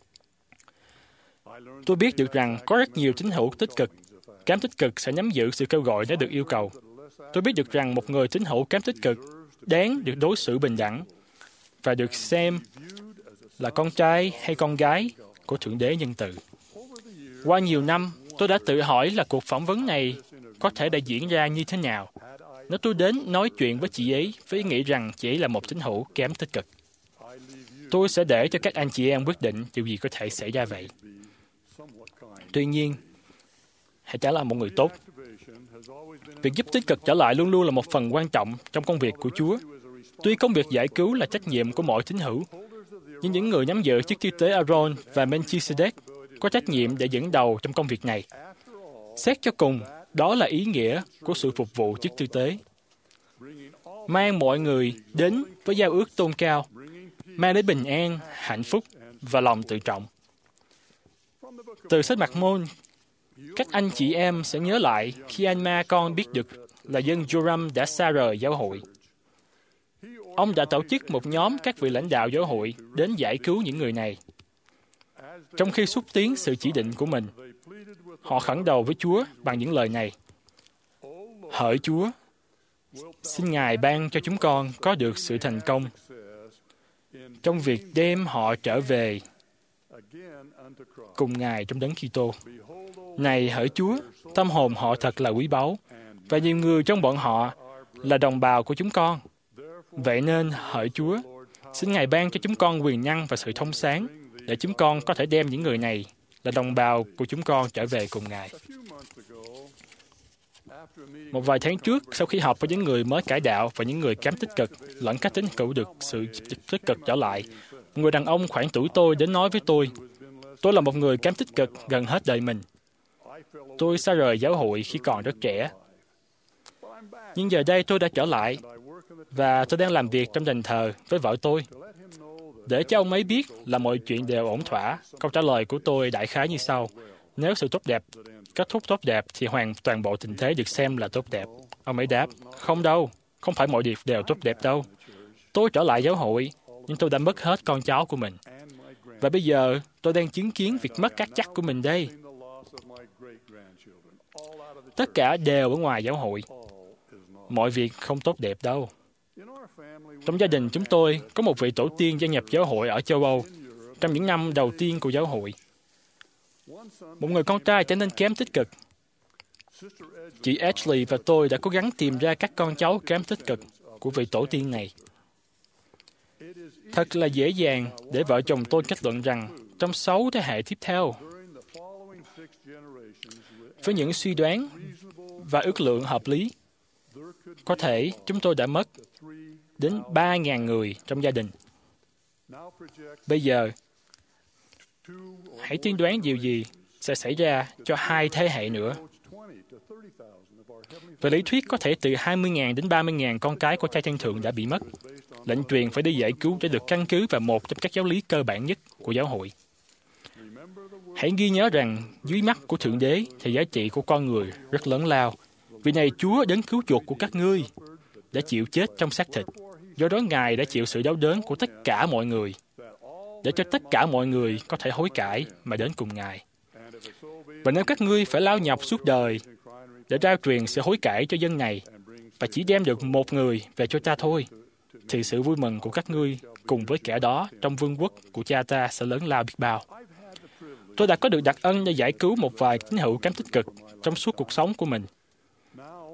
Tôi biết được rằng có rất nhiều tín hữu tích cực, kém tích cực sẽ nắm giữ sự kêu gọi nếu được yêu cầu. Tôi biết được rằng một người tín hữu kém tích cực đáng được đối xử bình đẳng và được xem là con trai hay con gái của Thượng Đế nhân từ. Qua nhiều năm, tôi đã tự hỏi là cuộc phỏng vấn này có thể đã diễn ra như thế nào nếu tôi đến nói chuyện với chị ấy với ý nghĩ rằng chị ấy là một tín hữu kém tích cực. Tôi sẽ để cho các anh chị em quyết định điều gì có thể xảy ra vậy. Tuy nhiên, hãy trả lại một người tốt. Việc giúp tích cực trở lại luôn luôn là một phần quan trọng trong công việc của Chúa. Tuy công việc giải cứu là trách nhiệm của mọi tín hữu, nhưng những người nắm giữ chức tư tế Aaron và Melchizedek có trách nhiệm để dẫn đầu trong công việc này. Xét cho cùng, đó là ý nghĩa của sự phục vụ chức tư tế. Mang mọi người đến với giao ước tôn cao, mang đến bình an, hạnh phúc và lòng tự trọng. Từ sách Mạc Môn, các anh chị em sẽ nhớ lại khi anh Ma con biết được là dân Joram đã xa rời giáo hội. Ông đã tổ chức một nhóm các vị lãnh đạo giáo hội đến giải cứu những người này. Trong khi xúc tiến sự chỉ định của mình, họ khẩn đầu với Chúa bằng những lời này: Hỡi Chúa, xin Ngài ban cho chúng con có được sự thành công trong việc đem họ trở về cùng Ngài trong đấng Kitô. Này hỡi Chúa, tâm hồn họ thật là quý báu, và nhiều người trong bọn họ là đồng bào của chúng con. Vậy nên, hỡi Chúa, xin Ngài ban cho chúng con quyền năng và sự thông sáng, để chúng con có thể đem những người này là đồng bào của chúng con trở về cùng Ngài. Một vài tháng trước, sau khi họp với những người mới cải đạo và những người kém tích cực, lẫn các tín hữu được sự tích cực trở lại, một người đàn ông khoảng tuổi tôi đến nói với tôi: Tôi là một người kém tích cực gần hết đời mình. Tôi xa rời giáo hội khi còn rất trẻ. Nhưng giờ đây tôi đã trở lại, và tôi đang làm việc trong đền thờ với vợ tôi. Để cho ông ấy biết là mọi chuyện đều ổn thỏa, câu trả lời của tôi đại khái như sau: Nếu sự tốt đẹp kết thúc tốt đẹp, thì hoàn toàn bộ tình thế được xem là tốt đẹp. Ông ấy đáp: Không đâu, không phải mọi việc đều tốt đẹp đâu. Tôi trở lại giáo hội, nhưng tôi đã mất hết con cháu của mình. Và bây giờ, tôi đang chứng kiến việc mất các chắc của mình đây. Tất cả đều ở ngoài giáo hội. Mọi việc không tốt đẹp đâu. Trong gia đình chúng tôi, có một vị tổ tiên gia nhập giáo hội ở châu Âu trong những năm đầu tiên của giáo hội. Một người con trai trở nên kém tích cực. Chị Ashley và tôi đã cố gắng tìm ra các con cháu kém tích cực của vị tổ tiên này. Thật là dễ dàng để vợ chồng tôi kết luận rằng trong sáu thế hệ tiếp theo, với những suy đoán và ước lượng hợp lý, có thể chúng tôi đã mất đến ba nghìn người trong gia đình. Bây giờ, hãy tiên đoán điều gì sẽ xảy ra cho hai thế hệ nữa. Về lý thuyết, có thể từ hai mươi nghìn đến ba mươi nghìn con cái của Cha Chân Thượng đã bị mất. Lệnh truyền phải đi giải cứu để được căn cứ vào một trong các giáo lý cơ bản nhất của giáo hội. Hãy ghi nhớ rằng, dưới mắt của Thượng Đế thì giá trị của con người rất lớn lao. Vì này Chúa đến cứu chuộc của các ngươi đã chịu chết trong xác thịt. Do đó Ngài đã chịu sự đau đớn của tất cả mọi người, để cho tất cả mọi người có thể hối cải mà đến cùng Ngài. Và nếu các ngươi phải lao nhọc suốt đời để rao truyền sự hối cải cho dân này, và chỉ đem được một người về cho ta thôi, thì sự vui mừng của các ngươi cùng với kẻ đó trong vương quốc của cha ta sẽ lớn lao biết bao. Tôi đã có được đặc ân để giải cứu một vài tín hữu kém tích cực trong suốt cuộc sống của mình.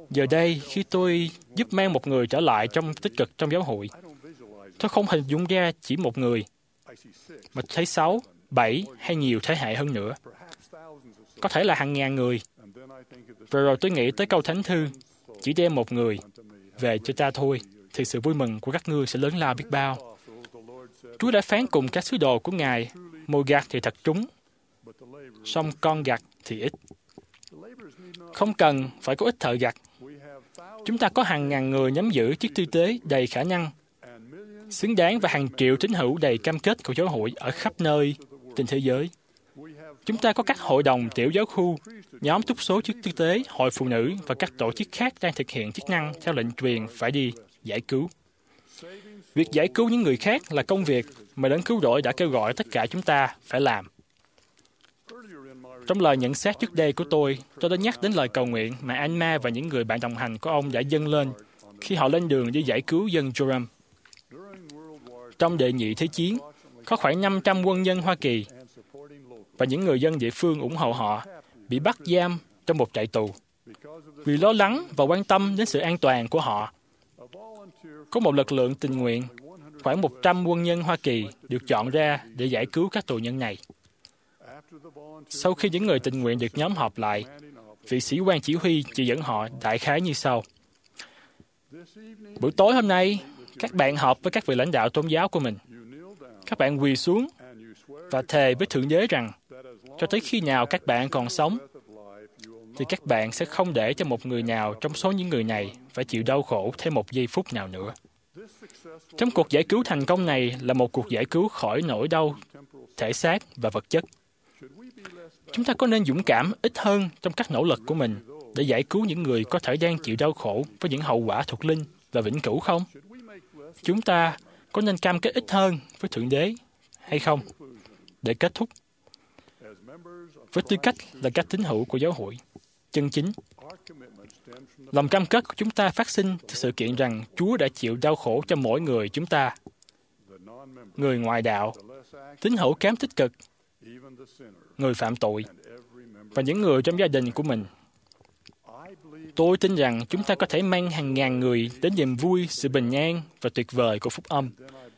Giờ đây, khi tôi giúp mang một người trở lại trong tích cực trong giáo hội, tôi không hình dung ra chỉ một người, mà thấy sáu, bảy hay nhiều thế hệ hơn nữa. Có thể là hàng ngàn người. Rồi rồi tôi nghĩ tới câu thánh thư, chỉ đem một người về cho ta thôi, thì sự vui mừng của các ngươi sẽ lớn lao biết bao. Chúa đã phán cùng các sứ đồ của Ngài, mùi gặt thì thật trúng, song con gặt thì ít. Không cần phải có ít thợ gặt. Chúng ta có hàng ngàn người nắm giữ chức tư tế đầy khả năng, xứng đáng và hàng triệu tín hữu đầy cam kết của giáo hội ở khắp nơi trên thế giới. Chúng ta có các hội đồng tiểu giáo khu, nhóm túc số chức tư tế, hội phụ nữ và các tổ chức khác đang thực hiện chức năng theo lệnh truyền phải đi giải cứu. Việc giải cứu những người khác là công việc mà Đấng Cứu Rỗi đã kêu gọi tất cả chúng ta phải làm. Trong lời nhận xét trước đây của tôi, tôi đã nhắc đến lời cầu nguyện mà Anma và những người bạn đồng hành của ông đã dâng lên khi họ lên đường đi giải cứu dân Joram. Trong đệ nhị thế chiến, có khoảng năm trăm quân nhân Hoa Kỳ và những người dân địa phương ủng hộ họ bị bắt giam trong một trại tù. Vì lo lắng và quan tâm đến sự an toàn của họ, có một lực lượng tình nguyện, khoảng một trăm quân nhân Hoa Kỳ được chọn ra để giải cứu các tù nhân này. Sau khi những người tình nguyện được nhóm họp lại, vị sĩ quan chỉ huy chỉ dẫn họ đại khái như sau. Buổi tối hôm nay, các bạn họp với các vị lãnh đạo tôn giáo của mình. Các bạn quỳ xuống và thề với Thượng Đế rằng cho tới khi nào các bạn còn sống, thì các bạn sẽ không để cho một người nào trong số những người này phải chịu đau khổ thêm một giây phút nào nữa. Trong cuộc giải cứu thành công này là một cuộc giải cứu khỏi nỗi đau thể xác và vật chất. Chúng ta có nên dũng cảm ít hơn trong các nỗ lực của mình để giải cứu những người có thể đang chịu đau khổ với những hậu quả thuộc linh và vĩnh cửu không? Chúng ta có nên cam kết ít hơn với Thượng Đế hay không? Để kết thúc, với tư cách là các tín hữu của giáo hội chân chính, lòng cam kết của chúng ta phát sinh từ sự kiện rằng Chúa đã chịu đau khổ cho mỗi người chúng ta, người ngoại đạo, tín hữu kém tích cực, người phạm tội, và những người trong gia đình của mình. Tôi tin rằng chúng ta có thể mang hàng ngàn người đến niềm vui, sự bình an và tuyệt vời của phúc âm,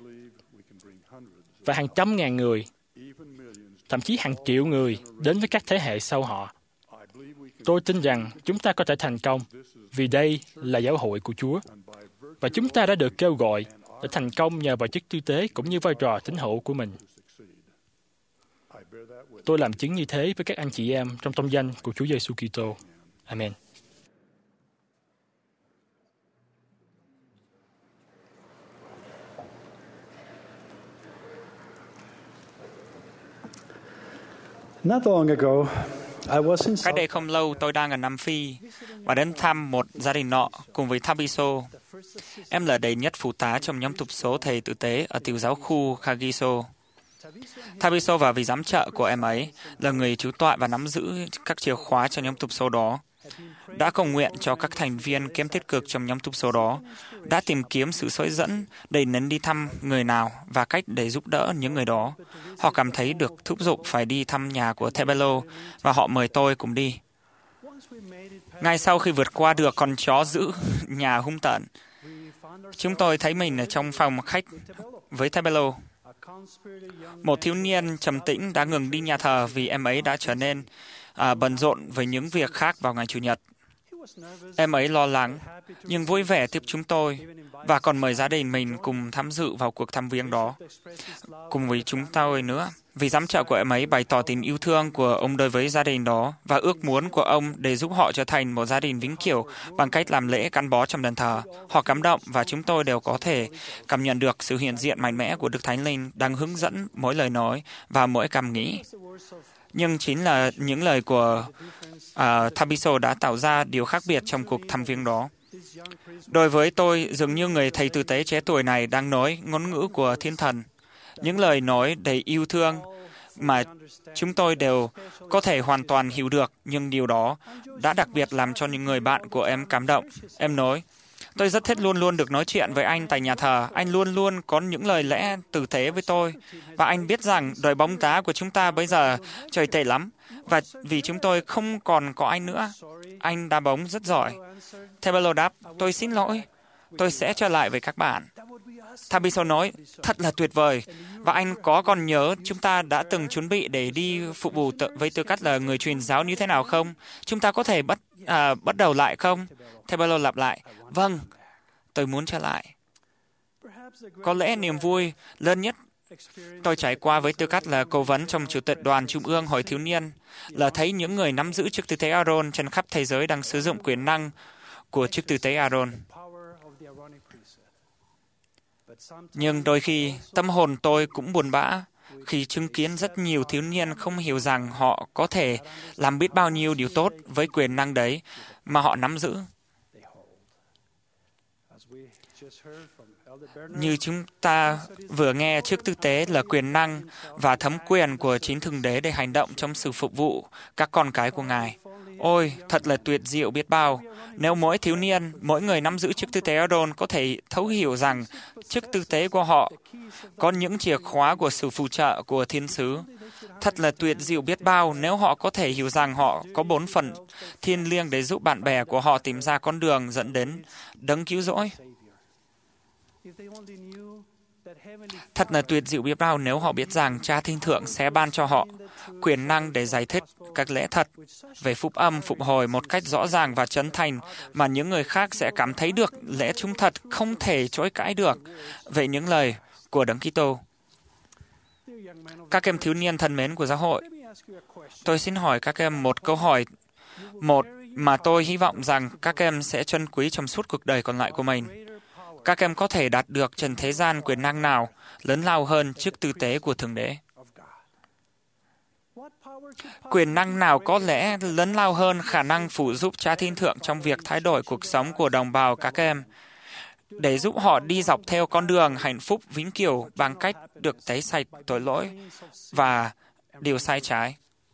và hàng trăm ngàn người, thậm chí hàng triệu người đến với các thế hệ sau họ. Tôi tin rằng chúng ta có thể thành công vì đây là giáo hội của Chúa, và chúng ta đã được kêu gọi để thành công nhờ vào chức tư tế cũng như vai trò tín hữu của mình. Tôi làm chứng như thế với các anh chị em trong tông danh của Chúa Giêsu Kitô. Amen. Not long ago, I was in Cách đây không lâu, tôi đang ở Nam Phi và đến thăm một gia đình nọ cùng với Thabiso. Em là đệ nhất phụ tá trong nhóm túc số thầy tử tế ở tiểu giáo khu Kagiso. Thabiso và vị giám trợ của em ấy là người chủ tọa và nắm giữ các chìa khóa cho nhóm túc số đó, đã cầu nguyện cho các thành viên kém tích cực trong nhóm túc số đó, đã tìm kiếm sự soi dẫn để nên đi thăm người nào và cách để giúp đỡ những người đó. Họ cảm thấy được thúc giục phải đi thăm nhà của Tebelo và họ mời tôi cùng đi. Ngay sau khi vượt qua được con chó giữ nhà hung tợn, chúng tôi thấy mình ở trong phòng khách với Tebelo. Một thiếu niên trầm tĩnh đã ngừng đi nhà thờ vì em ấy đã trở nên à, bận rộn với những việc khác vào ngày Chủ nhật. Em ấy lo lắng, nhưng vui vẻ tiếp chúng tôi và còn mời gia đình mình cùng tham dự vào cuộc thăm viếng đó. Cùng với chúng tôi nữa, vì giám trợ của em ấy bày tỏ tình yêu thương của ông đối với gia đình đó và ước muốn của ông để giúp họ trở thành một gia đình vĩnh cửu bằng cách làm lễ gắn bó trong đền thờ. Họ cảm động và chúng tôi đều có thể cảm nhận được sự hiện diện mạnh mẽ của Đức Thánh Linh đang hướng dẫn mỗi lời nói và mỗi cảm nghĩ. Nhưng chính là những lời của uh, Thabiso đã tạo ra điều khác biệt trong cuộc thăm viếng đó. Đối với tôi, dường như người thầy tử tế trẻ tuổi này đang nói ngôn ngữ của thiên thần, những lời nói đầy yêu thương mà chúng tôi đều có thể hoàn toàn hiểu được, nhưng điều đó đã đặc biệt làm cho những người bạn của em cảm động. Em nói, tôi rất thích luôn luôn được nói chuyện với anh tại nhà thờ. Anh luôn luôn có những lời lẽ tử tế với tôi. Và anh biết rằng đội bóng đá của chúng ta bây giờ trời tệ lắm. Và vì chúng tôi không còn có anh nữa, anh đá bóng rất giỏi. Tabelo đáp, tôi xin lỗi, tôi sẽ trở lại với các bạn. Tabiso nói, thật là tuyệt vời. Và anh có còn nhớ chúng ta đã từng chuẩn bị để đi phục vụ tự, với tư cách là người truyền giáo như thế nào không? Chúng ta có thể bắt, à, bắt đầu lại không? Tabelo lặp lại, vâng, tôi muốn trở lại. Có lẽ niềm vui lớn nhất tôi trải qua với tư cách là cố vấn trong Chủ tịch Đoàn Trung ương Hội Thiếu niên là thấy những người nắm giữ chức tư tế Aaron trên khắp thế giới đang sử dụng quyền năng của chức tư tế Aaron. Nhưng đôi khi, tâm hồn tôi cũng buồn bã khi chứng kiến rất nhiều thiếu niên không hiểu rằng họ có thể làm biết bao nhiêu điều tốt với quyền năng đấy mà họ nắm giữ. Như chúng ta vừa nghe, chức tư tế là quyền năng và thẩm quyền của chính Thượng Đế để hành động trong sự phục vụ các con cái của Ngài. Ôi, thật là tuyệt diệu biết bao. Nếu mỗi thiếu niên, mỗi người nắm giữ chức tư tế Aaron có thể thấu hiểu rằng chức tư tế của họ có những chìa khóa của sự phù trợ của thiên sứ. Thật là tuyệt diệu biết bao nếu họ có thể hiểu rằng họ có bổn phận thiêng liêng để giúp bạn bè của họ tìm ra con đường dẫn đến đấng cứu rỗi. Thật là tuyệt diệu biết bao nếu họ biết rằng Cha Thiên Thượng sẽ ban cho họ quyền năng để giải thích các lẽ thật về phúc âm phục hồi một cách rõ ràng và chân thành mà những người khác sẽ cảm thấy được lẽ chúng thật không thể chối cãi được về những lời của Đấng Kitô. Các em thiếu niên thân mến của giáo hội, tôi xin hỏi các em một câu hỏi, một mà tôi hy vọng rằng các em sẽ trân quý trong suốt cuộc đời còn lại của mình. Các em có thể đạt được trên thế gian quyền năng nào lớn lao hơn chức tư tế của Thượng Đế? Quyền năng nào có lẽ lớn lao hơn khả năng phụ giúp Cha Thiên Thượng trong việc thay đổi cuộc sống của đồng bào các em, để giúp họ đi dọc theo con đường hạnh phúc vĩnh cửu bằng cách được tẩy sạch tội lỗi và điều sai trái?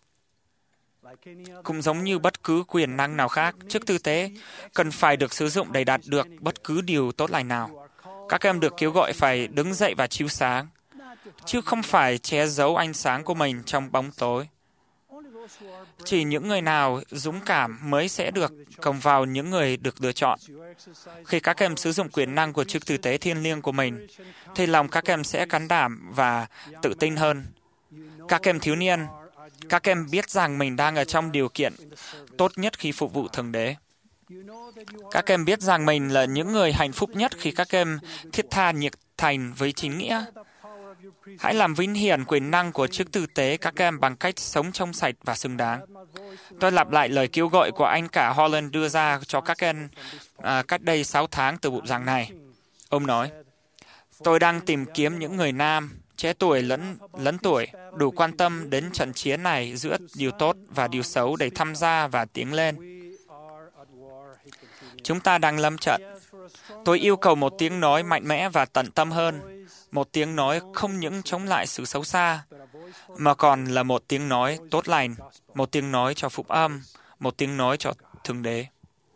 Cũng giống như bất cứ quyền năng nào khác, chức tư tế cần phải được sử dụng để đạt được bất cứ điều tốt lành nào. Các em được kêu gọi phải đứng dậy và chiếu sáng, chứ không phải che giấu ánh sáng của mình trong bóng tối. Chỉ những người nào dũng cảm mới sẽ được cộng vào những người được lựa chọn. Khi các em sử dụng quyền năng của chức tư tế thiêng liêng của mình, thì lòng các em sẽ can đảm và tự tin hơn. Các em thiếu niên, các em biết rằng mình đang ở trong điều kiện tốt nhất khi phục vụ Thượng Đế. Các em biết rằng mình là những người hạnh phúc nhất khi các em thiết tha nhiệt thành với chính nghĩa. Hãy làm vinh hiển quyền năng của chức tư tế các em bằng cách sống trong sạch và xứng đáng. Tôi lặp lại lời kêu gọi của anh cả Holland đưa ra cho các em à, cách đây sáu tháng từ buổi giảng này. Ông nói, tôi đang tìm kiếm những người nam, trẻ tuổi lẫn, lẫn tuổi, đủ quan tâm đến trận chiến này giữa điều tốt và điều xấu để tham gia và tiến lên. Chúng ta đang lâm trận. Tôi yêu cầu một tiếng nói mạnh mẽ và tận tâm hơn, một tiếng nói không những chống lại sự xấu xa, mà còn là một tiếng nói tốt lành, một tiếng nói cho phúc âm, một tiếng nói cho Thượng Đế.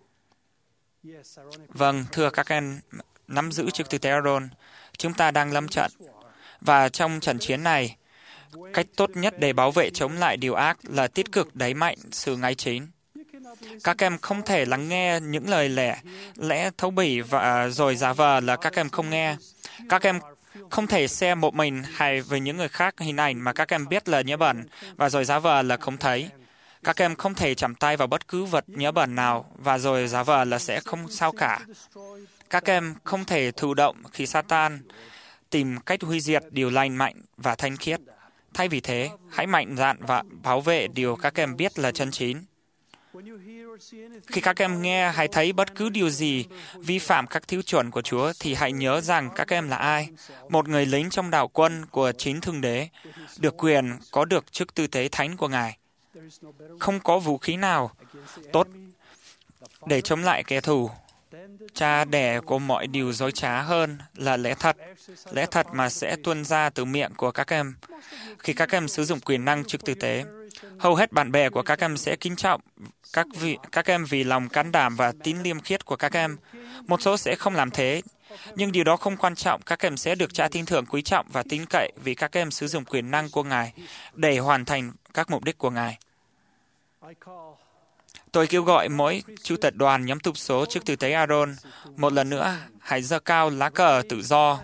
Vâng, thưa các em nắm giữ chức tư tế Aaron, chúng ta đang lâm trận. Và trong trận chiến này, cách tốt nhất để bảo vệ chống lại điều ác là tích cực đẩy mạnh sự ngay chính. Các em không thể lắng nghe những lời lẽ, lẽ thấu bỉ và rồi giả vờ là các em không nghe. Các em không thể xem một mình hay với những người khác hình ảnh mà các em biết là nhớ bẩn và rồi giả vờ là không thấy. Các em không thể chạm tay vào bất cứ vật nhớ bẩn nào và rồi giả vờ là sẽ không sao cả. Các em không thể thụ động khi Satan tìm cách hủy diệt điều lành mạnh và thanh khiết. Thay vì thế, hãy mạnh dạn và bảo vệ điều các em biết là chân chính. Khi các em nghe hay thấy bất cứ điều gì vi phạm các tiêu chuẩn của Chúa, thì hãy nhớ rằng các em là ai? Một người lính trong đạo quân của chính Thượng Đế, được quyền có được chức tư tế thánh của Ngài. Không có vũ khí nào tốt để chống lại kẻ thù. Cha đẻ của mọi điều dối trá hơn là lẽ thật, lẽ thật mà sẽ tuôn ra từ miệng của các em. Khi các em sử dụng quyền năng chức tư tế, hầu hết bạn bè của các em sẽ kính trọng các, vị, các em vì lòng can đảm và tín liêm khiết của các em. Một số sẽ không làm thế, nhưng điều đó không quan trọng. Các em sẽ được Cha Thiên Thượng quý trọng và tin cậy vì các em sử dụng quyền năng của Ngài để hoàn thành các mục đích của Ngài. Tôi kêu gọi mỗi chủ tịch đoàn nhóm túc số trước tư tế Aaron, một lần nữa, hãy giơ cao lá cờ tự do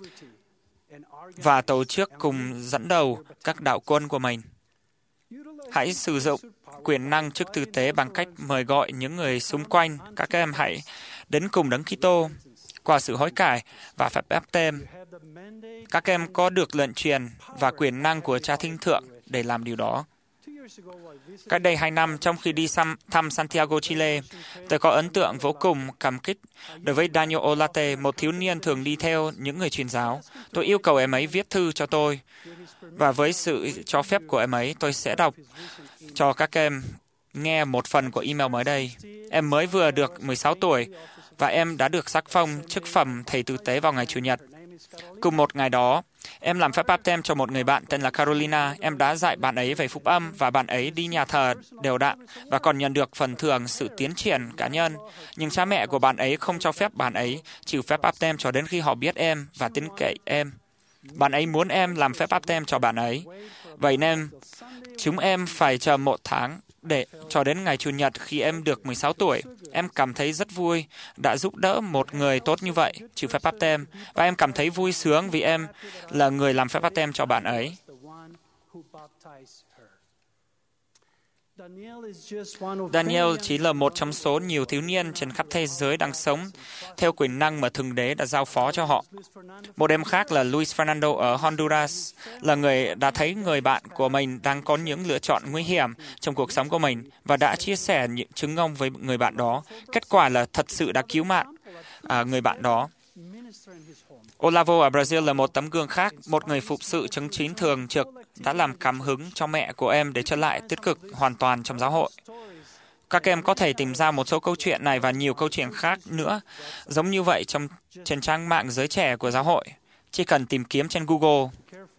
và tổ chức cùng dẫn đầu các đạo quân của mình. Hãy sử dụng quyền năng trước tư tế bằng cách mời gọi những người xung quanh. Các em hãy đến cùng Đấng Kitô qua sự hối cải và phép báp têm. Các em có được lệnh truyền và quyền năng của Cha Thiên Thượng để làm điều đó. Cách đây hai năm, trong khi đi xăm, thăm Santiago, Chile, tôi có ấn tượng vô cùng cảm kích đối với Daniel Olate, một thiếu niên thường đi theo những người truyền giáo. Tôi yêu cầu em ấy viết thư cho tôi, và với sự cho phép của em ấy, tôi sẽ đọc cho các em nghe một phần của email mới đây. Em mới vừa được mười sáu tuổi, và em đã được sắc phong chức phẩm thầy tử tế vào ngày Chủ nhật. Cùng một ngày đó, em làm phép báp têm cho một người bạn tên là Carolina. Em đã dạy bạn ấy về phúc âm và bạn ấy đi nhà thờ đều đặn và còn nhận được phần thưởng sự tiến triển cá nhân. Nhưng cha mẹ của bạn ấy không cho phép bạn ấy chịu phép báp têm cho đến khi họ biết em và tin cậy em. Bạn ấy muốn em làm phép báp têm cho bạn ấy. Vậy nên, chúng em phải chờ một tháng để cho đến ngày Chủ nhật khi em được mười sáu tuổi. Em cảm thấy rất vui đã giúp đỡ một người tốt như vậy chịu phép báp têm, và em cảm thấy vui sướng vì em là người làm phép báp têm cho bạn ấy. Daniel chỉ là một trong số nhiều thiếu niên trên khắp thế giới đang sống theo quyền năng mà Thượng Đế đã giao phó cho họ. Một em khác là Luis Fernando ở Honduras, là người đã thấy người bạn của mình đang có những lựa chọn nguy hiểm trong cuộc sống của mình và đã chia sẻ những chứng ngôn với người bạn đó. Kết quả là thật sự đã cứu mạng à, người bạn đó. Olavo ở Brazil là một tấm gương khác, một người phục sự chứng chính thường trực đã làm cảm hứng cho mẹ của em để trở lại tích cực hoàn toàn trong giáo hội. Các em có thể tìm ra một số câu chuyện này và nhiều câu chuyện khác nữa, giống như vậy trong trên trang mạng giới trẻ của giáo hội. Chỉ cần tìm kiếm trên Google.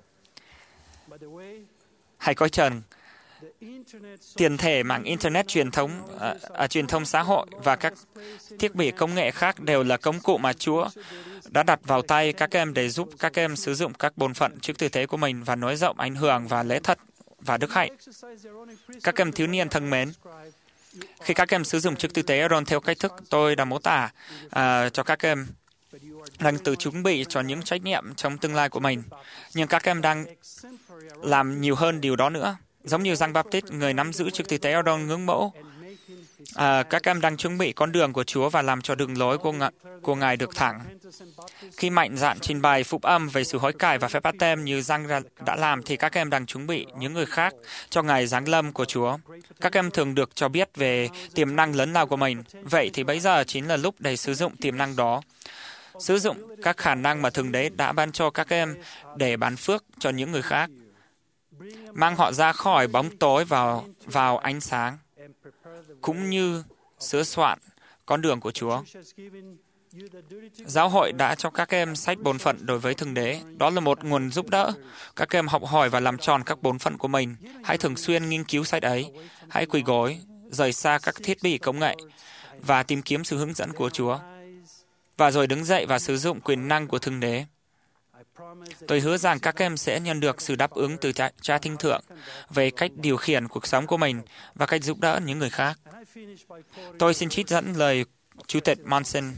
Hãy coi chừng, tiền thể mạng Internet truyền thống, à, à, truyền thông xã hội và các thiết bị công nghệ khác đều là công cụ mà Chúa đã đặt vào tay các em để giúp các em sử dụng các bổn phận trước tư thế của mình và nối rộng ảnh hưởng và lễ thật và đức hạnh. Các em thiếu niên thân mến, khi các em sử dụng chức tư tế Aaron theo cách thức tôi đã mô tả à, cho các em, đang tự chuẩn bị cho những trách nhiệm trong tương lai của mình. Nhưng các em đang làm nhiều hơn điều đó nữa. Giống như Giăng Baptist, người nắm giữ chức tư tế Aaron ngưỡng mẫu, à, các em đang chuẩn bị con đường của Chúa và làm cho đường lối của, ng- của Ngài được thẳng. Khi mạnh dạn trình bày phúc âm về sự hối cải và phép báp têm như Giăng đã làm, thì các em đang chuẩn bị những người khác cho ngày giáng lâm của Chúa. Các em thường được cho biết về tiềm năng lớn lao của mình. Vậy thì bây giờ chính là lúc để sử dụng tiềm năng đó. Sử dụng các khả năng mà Thượng Đế đã ban cho các em để ban phước cho những người khác. Mang họ ra khỏi bóng tối vào, vào ánh sáng, cũng như sửa soạn con đường của Chúa. Giáo hội đã cho các em sách bổn phận đối với Thượng Đế. Đó là một nguồn giúp đỡ. Các em học hỏi và làm tròn các bổn phận của mình. Hãy thường xuyên nghiên cứu sách ấy. Hãy quỳ gối, rời xa các thiết bị công nghệ và tìm kiếm sự hướng dẫn của Chúa. Và rồi đứng dậy và sử dụng quyền năng của Thượng Đế. Tôi hứa rằng các em sẽ nhận được sự đáp ứng từ Cha, Cha Thiên Thượng về cách điều khiển cuộc sống của mình và cách giúp đỡ những người khác. Tôi xin trích dẫn lời Chủ tịch Monson.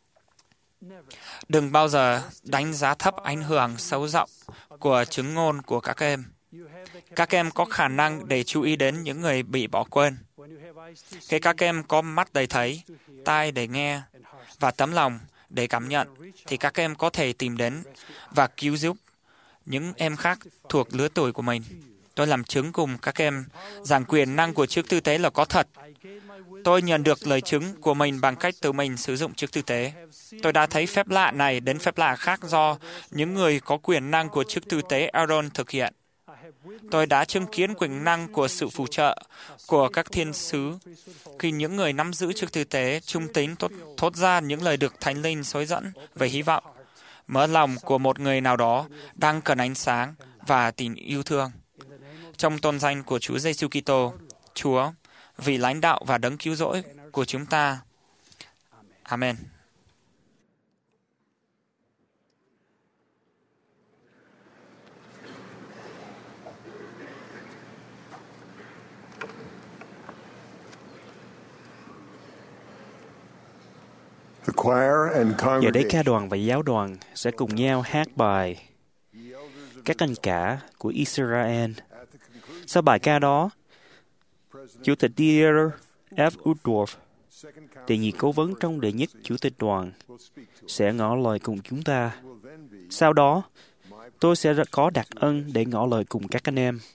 Đừng bao giờ đánh giá thấp ảnh hưởng sâu rộng của chứng ngôn của các em. Các em có khả năng để chú ý đến những người bị bỏ quên. Khi các em có mắt để thấy, tai để nghe và tấm lòng để cảm nhận, thì các em có thể tìm đến và cứu giúp những em khác thuộc lứa tuổi của mình. Tôi làm chứng cùng các em rằng quyền năng của chức tư tế là có thật. Tôi nhận được lời chứng của mình bằng cách tự mình sử dụng chức tư tế. Tôi đã thấy phép lạ này đến phép lạ khác do những người có quyền năng của chức tư tế Aaron thực hiện. Tôi đã chứng kiến quyền năng của sự phù trợ của các thiên sứ khi những người nắm giữ chức tư tế trung tín thốt, thốt ra những lời được Thánh Linh xối dẫn về hy vọng, mở lòng của một người nào đó đang cần ánh sáng và tình yêu thương. Trong tôn danh của Chúa Giêsu Kitô, Chúa, vì lãnh đạo và đấng cứu rỗi của chúng ta. Amen. choir and Giờ đây ca congregation. đoàn và giáo đoàn sẽ cùng nhau hát bài Các anh cả của Israel. Sau bài ca đó, Chủ tịch Dieter F. Uchtdorf, đệ nhị cố vấn trong đệ nhất Chủ tịch đoàn, sẽ ngỏ lời cùng chúng ta. Sau đó, tôi sẽ có đặc ân để ngỏ lời cùng các anh em.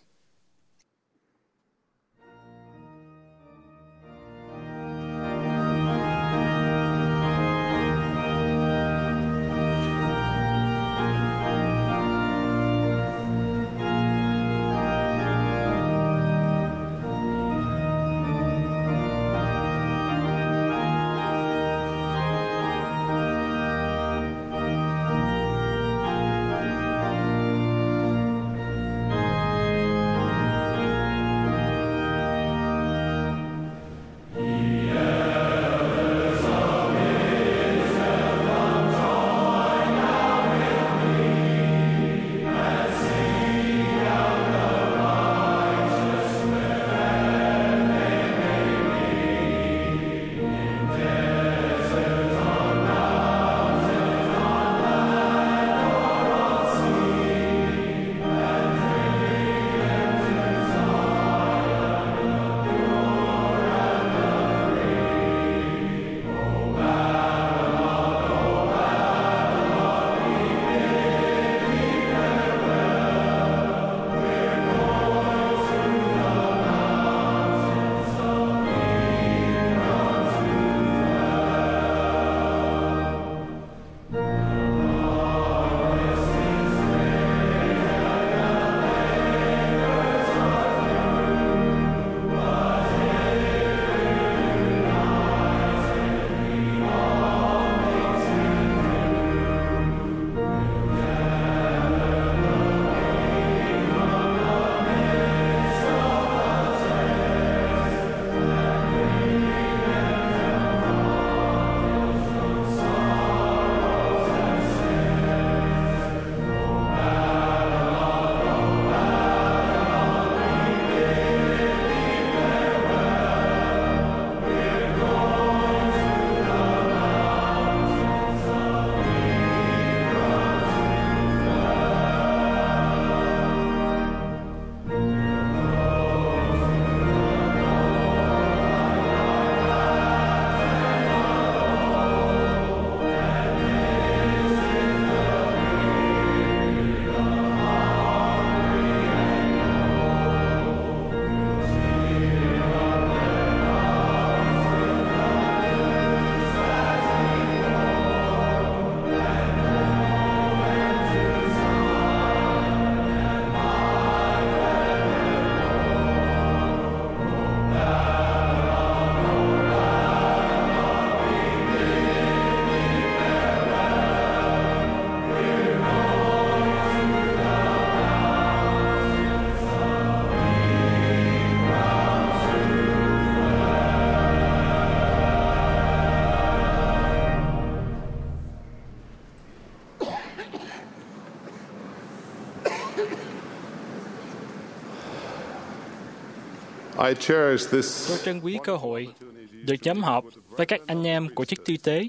I cherish this Tôi trân quý cơ hội được nhóm họp với các anh em của chức tư tế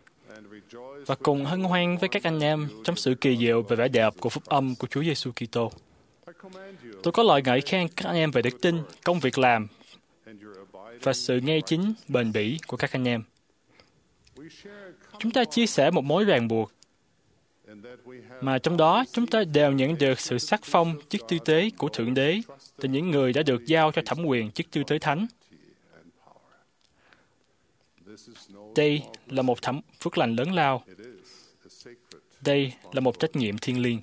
và cùng hân hoan với các anh em trong sự kỳ diệu về vẻ đẹp của phúc âm của Chúa Giêsu Kitô. Tôi có lời ngợi khen các anh em về đức tin, công việc làm và sự nghe chính, bền bỉ của các anh em. Chúng ta chia sẻ một mối ràng buộc, mà trong đó chúng ta đều nhận được sự sắc phong chức tư tế của Thượng Đế từ những người đã được giao cho thẩm quyền chức tư tế thánh. Đây là một thẩm phước lành lớn lao. Đây là một trách nhiệm thiêng liêng.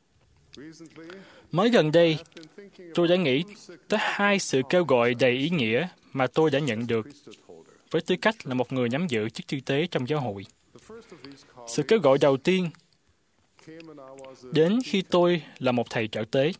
Mới gần đây, tôi đã nghĩ tới hai sự kêu gọi đầy ý nghĩa mà tôi đã nhận được với tư cách là một người nắm giữ chức tư tế trong giáo hội. Sự kêu gọi đầu tiên đến khi tôi là một thầy trợ tế.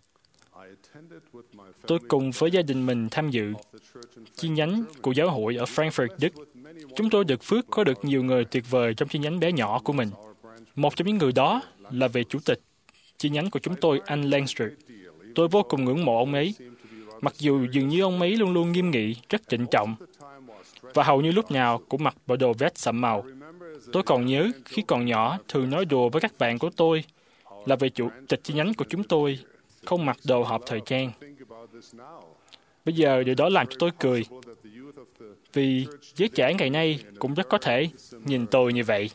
Tôi cùng với gia đình mình tham dự chi nhánh của giáo hội ở Frankfurt, Đức. Chúng tôi được phước có được nhiều người tuyệt vời trong chi nhánh bé nhỏ của mình. Một trong những người đó là vị chủ tịch chi nhánh của chúng tôi, anh Langster. Tôi vô cùng ngưỡng mộ ông ấy. Mặc dù dường như ông ấy luôn luôn nghiêm nghị, rất trịnh trọng, và hầu như lúc nào cũng mặc bộ đồ vest sậm màu. Tôi còn nhớ khi còn nhỏ thường nói đùa với các bạn của tôi là vị chủ tịch chi nhánh của chúng tôi không mặc đồ hợp thời trang. Bây giờ điều đó làm cho tôi cười, vì giới trẻ ngày nay cũng rất có thể nhìn tôi như vậy.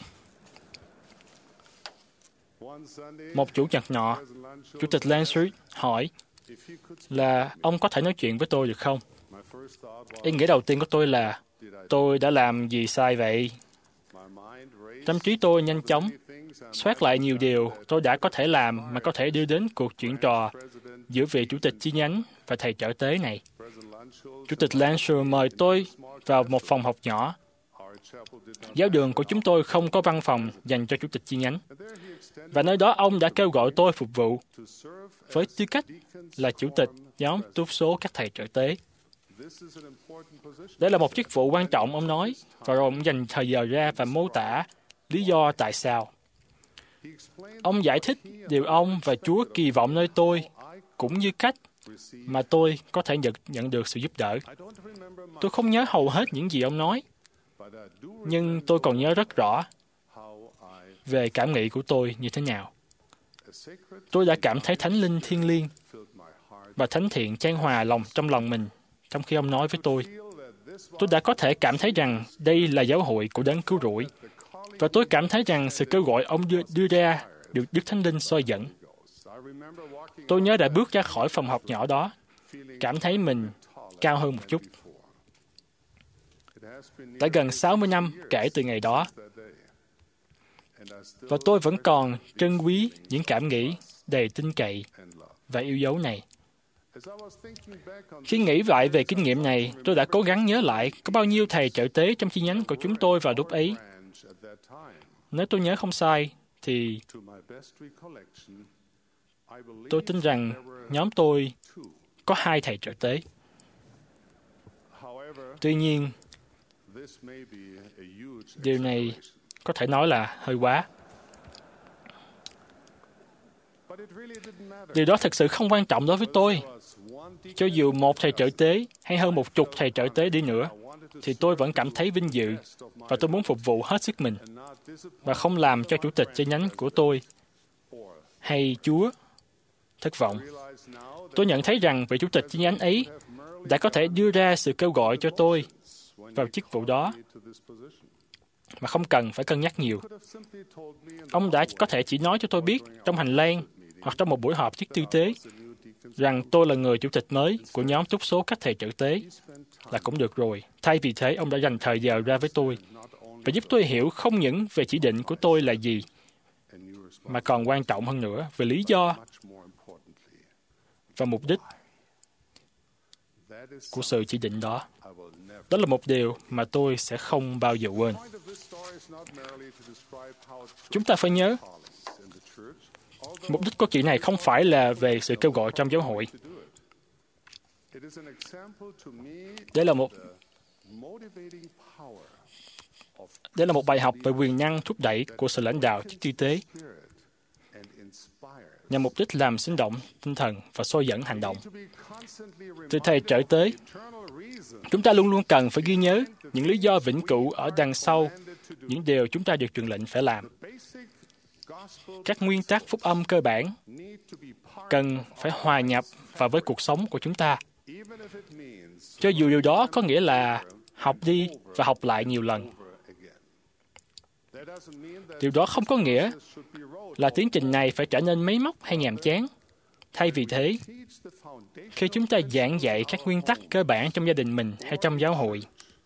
Một chủ nhật nọ, Chủ tịch Lansford hỏi là ông có thể nói chuyện với tôi được không? Ý nghĩa đầu tiên của tôi là tôi đã làm gì sai vậy? Tâm trí tôi nhanh chóng xoát lại nhiều điều tôi đã có thể làm mà có thể đưa đến cuộc chuyện trò giữa vị chủ tịch chi nhánh và thầy trợ tế này. Chủ tịch Lansford mời tôi vào một phòng học nhỏ. Giáo đường của chúng tôi không có văn phòng dành cho chủ tịch chi nhánh. Và nơi đó ông đã kêu gọi tôi phục vụ với tư cách là chủ tịch nhóm túc số các thầy trợ tế. Đây là một chức vụ quan trọng, ông nói, và rồi ông dành thời giờ ra và mô tả lý do tại sao. Ông giải thích điều ông và Chúa kỳ vọng nơi tôi, cũng như cách mà tôi có thể nhận, nhận được sự giúp đỡ. Tôi không nhớ hầu hết những gì ông nói, nhưng tôi còn nhớ rất rõ về cảm nghĩ của tôi như thế nào. Tôi đã cảm thấy thánh linh thiêng liêng và thánh thiện chan hòa lòng trong lòng mình trong khi ông nói với tôi. Tôi đã có thể cảm thấy rằng đây là giáo hội của đấng cứu rỗi, và tôi cảm thấy rằng sự kêu gọi ông đưa, đưa ra được Đức Thánh Linh soi dẫn. Tôi nhớ đã bước ra khỏi phòng học nhỏ đó, cảm thấy mình cao hơn một chút. Đã gần sáu mươi năm kể từ ngày đó, và tôi vẫn còn trân quý những cảm nghĩ đầy tin cậy và yêu dấu này. Khi nghĩ lại về kinh nghiệm này, tôi đã cố gắng nhớ lại có bao nhiêu thầy trợ tế trong chi nhánh của chúng tôi vào lúc ấy. Nếu tôi nhớ không sai, thì tôi tin rằng nhóm tôi có hai thầy trợ tế. Tuy nhiên, điều này có thể nói là hơi quá. Điều đó thực sự không quan trọng đối với tôi. Cho dù một thầy trợ tế hay hơn một chục thầy trợ tế đi nữa, thì tôi vẫn cảm thấy vinh dự và tôi muốn phục vụ hết sức mình và không làm cho chủ tịch chi nhánh của tôi hay Chúa thất vọng. Tôi nhận thấy rằng vị chủ tịch chi nhánh ấy đã có thể đưa ra sự kêu gọi cho tôi vào chức vụ đó mà không cần phải cân nhắc nhiều. Ông đã có thể chỉ nói cho tôi biết trong hành lang hoặc trong một buổi họp chức tư tế rằng tôi là người chủ tịch mới của nhóm túc số các thầy trợ tế là cũng được rồi. Thay vì thế, ông đã dành thời giờ ra với tôi và giúp tôi hiểu không những về chỉ định của tôi là gì, mà còn quan trọng hơn nữa về lý do và mục đích của sự chỉ định đó. Đó là một điều mà tôi sẽ không bao giờ quên. Chúng ta phải nhớ, mục đích của chuyện này không phải là về sự kêu gọi trong giáo hội. Đây là một Đây là một bài học về quyền năng thúc đẩy của sự lãnh đạo chức tư tế, nhằm mục đích làm sinh động tinh thần và soi dẫn hành động. Từ thầy trợ tế, chúng ta luôn luôn cần phải ghi nhớ những lý do vĩnh cửu ở đằng sau những điều chúng ta được truyền lệnh phải làm. Các nguyên tắc phúc âm cơ bản cần phải hòa nhập vào với cuộc sống của chúng ta. Cho dù điều đó có nghĩa là học đi và học lại nhiều lần. Điều đó không có nghĩa là tiến trình này phải trở nên máy móc hay nhàm chán. Thay vì thế, khi chúng ta giảng dạy các nguyên tắc cơ bản trong gia đình mình hay trong giáo hội,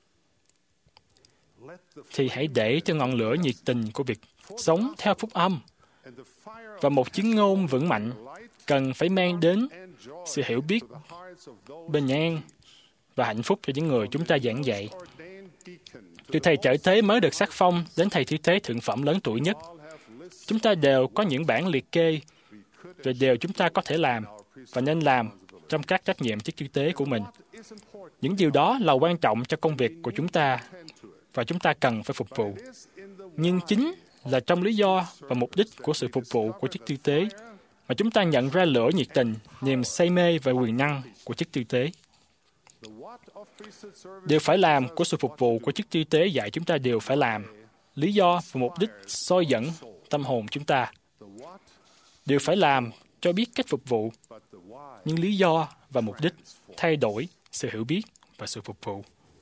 thì hãy để cho ngọn lửa nhiệt tình của việc sống theo phúc âm và một chứng ngôn vững mạnh cần phải mang đến sự hiểu biết, bình an và hạnh phúc cho những người chúng ta giảng dạy. Từ thầy trợ tế mới được sắc phong đến thầy thi tế thượng phẩm lớn tuổi nhất, chúng ta đều có những bản liệt kê về điều chúng ta có thể làm và nên làm trong các trách nhiệm chức tư tế của mình. Những điều đó là quan trọng cho công việc của chúng ta và chúng ta cần phải phục vụ. Nhưng chính là trong lý do và mục đích của sự phục vụ của chức tư tế mà chúng ta nhận ra lửa nhiệt tình, niềm say mê và quyền năng của chức tư tế. Điều phải làm của sự phục vụ của chức tư tế dạy chúng ta đều phải làm. Lý do và mục đích soi dẫn tâm hồn chúng ta. Điều phải làm cho biết cách phục vụ, nhưng lý do và mục đích thay đổi sự hiểu biết và sự phục vụ.